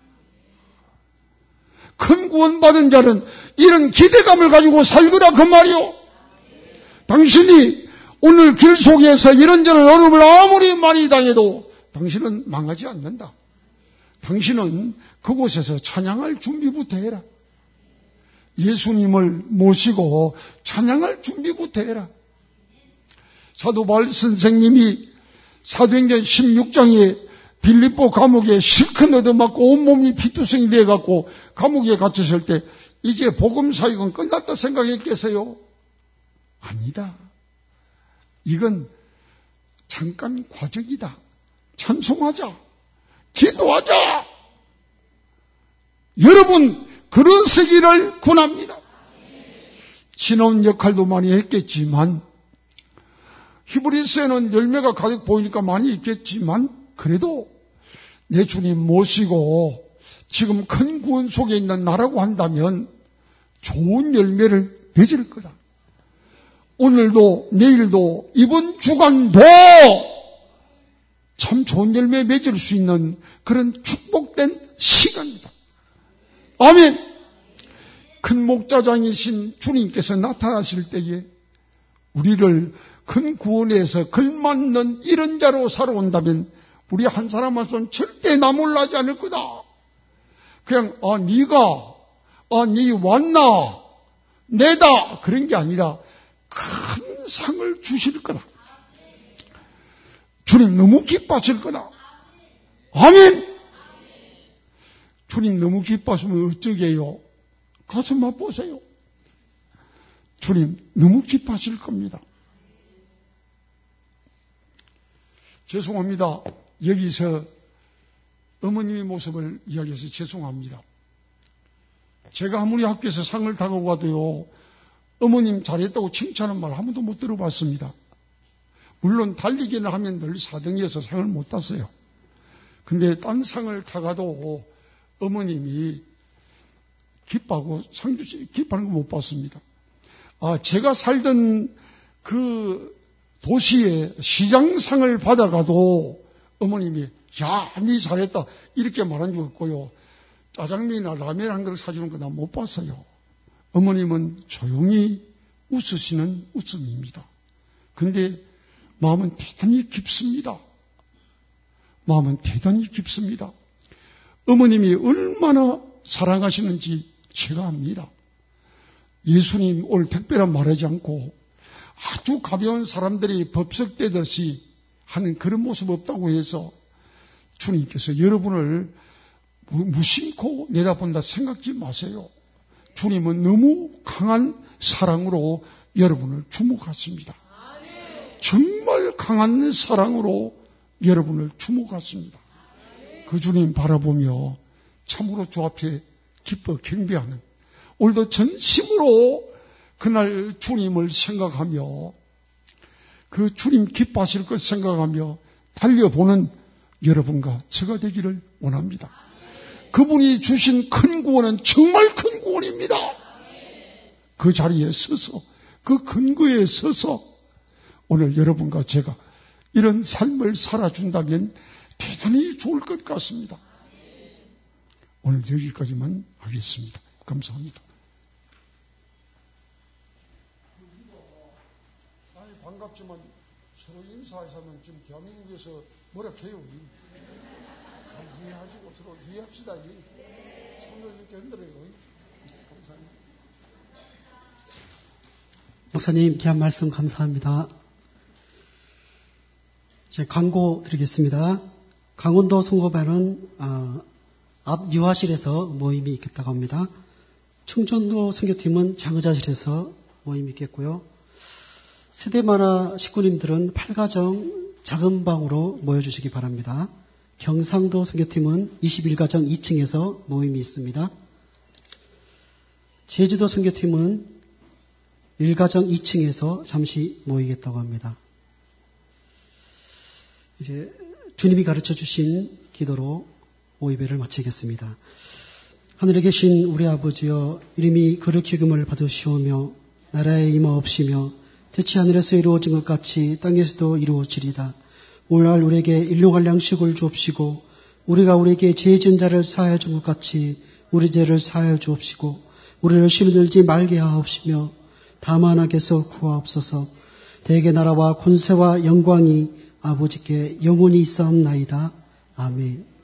Speaker 3: 큰 구원받은 자는 이런 기대감을 가지고 살거라 그 말이요. 당신이 오늘 길 속에서 이런저런 어려움을 아무리 많이 당해도 당신은 망하지 않는다. 당신은 그곳에서 찬양할 준비부터 해라. 예수님을 모시고 찬양할 준비부터 해라. 사도 바울 선생님이 사도행전 16장에 빌립보 감옥에 실컷 얻어맞고 온몸이 피투성이 되어갖고 감옥에 갇혔을 때 이제 복음 사역은 끝났다 생각했겠어요? 아니다. 이건 잠깐 과정이다. 찬송하자. 기도하자. 여러분 그러시기를 권합니다. 신혼 역할도 많이 했겠지만 히브리서에는 열매가 가득 보이니까 많이 있겠지만 그래도 내 주님 모시고 지금 큰 구원 속에 있는 나라고 한다면 좋은 열매를 맺을 거다. 오늘도 내일도 이번 주간도 참 좋은 열매 맺을 수 있는 그런 축복된 시간이다. 아멘. 큰 목자장이신 주님께서 나타나실 때에 우리를 큰 구원에서 걸맞는 이런 자로 살아온다면 우리 한 사람 한 사람 절대 나몰라지 않을 거다. 그냥 니 왔나 내다 그런 게 아니라 큰 상을 주실 거다. 주님 너무 기뻐하실 거다. 아멘. 주님 너무 기뻐하시면 어쩌게요? 가서 맛보세요. 주님 너무 기뻐하실 겁니다. 죄송합니다. 여기서 어머님의 모습을 이야기해서 죄송합니다. 제가 아무리 학교에서 상을 타고 가도요, 어머님 잘했다고 칭찬한 말 한 번도 못 들어봤습니다. 물론 달리기를 하면 늘 4등이어서 상을 못 땄어요. 근데 딴 상을 타가도 어머님이 기뻐하고 기뻐하는 거 못 봤습니다. 제가 살던 그 도시에 시장상을 받아가도 어머님이 야, 니 잘했다 이렇게 말한 적 없고요. 짜장면이나 라면 한 그릇 사주는 거 난 못 봤어요. 어머님은 조용히 웃으시는 웃음입니다. 근데 마음은 대단히 깊습니다. 마음은 대단히 깊습니다. 어머님이 얼마나 사랑하시는지 제가 압니다. 예수님 오늘 특별한 말하지 않고 아주 가벼운 사람들이 법석대듯이 하는 그런 모습 없다고 해서 주님께서 여러분을 무심코 내다본다 생각지 마세요. 주님은 너무 강한 사랑으로 여러분을 주목하십니다. 정말 강한 사랑으로 여러분을 주목하십니다. 그 주님 바라보며 참으로 주 앞에 기뻐 경배하는 오늘도 전심으로 그날 주님을 생각하며 그 주님 기뻐하실 것 생각하며 달려보는 여러분과 제가 되기를 원합니다. 그분이 주신 큰 구원은 정말 큰 구원입니다. 그 자리에 서서 그 근거에 서서 오늘 여러분과 제가 이런 삶을 살아준다면 대단히 좋을 것 같습니다. 오늘 여기까지만 하겠습니다. 감사합니다. 아니 반갑지만 서로 인사해서는 지금 대한민국에서 뭐라 해요. 잘 이해하시고 서로 이해합시다. 손을 이렇게 흔들어요. 감사합니다.
Speaker 1: 목사님 귀한 말씀 감사합니다. 제 광고 드리겠습니다. 강원도 송고반은 앞 유아실에서 모임이 있겠다고 합니다. 충청도 선교팀은 장의자실에서 모임이 있겠고요. 세대만화 식구님들은 8가정 작은 방으로 모여주시기 바랍니다. 경상도 선교팀은 21가정 2층에서 모임이 있습니다. 제주도 선교팀은 1가정 2층에서 잠시 모이겠다고 합니다. 이제 주님이 가르쳐 주신 기도로 오예배를 마치겠습니다. 하늘에 계신 우리 아버지여, 이름이 거룩히 여김을 받으시오며 나라에 임하옵시며 뜻이 하늘에서 이루어진 것 같이 땅에서도 이루어지리다. 오늘날 우리에게 일용할 양식을 주옵시고 우리가 우리에게 죄 지은 자를 사하여 준 것 같이 우리 죄를 사하여 주옵시고 우리를 시험에 들지 말게 하옵시며 다만 악에서 구하옵소서. 대개 나라와 권세와 영광이 아버지께 영원히 있사옵나이다. 아멘.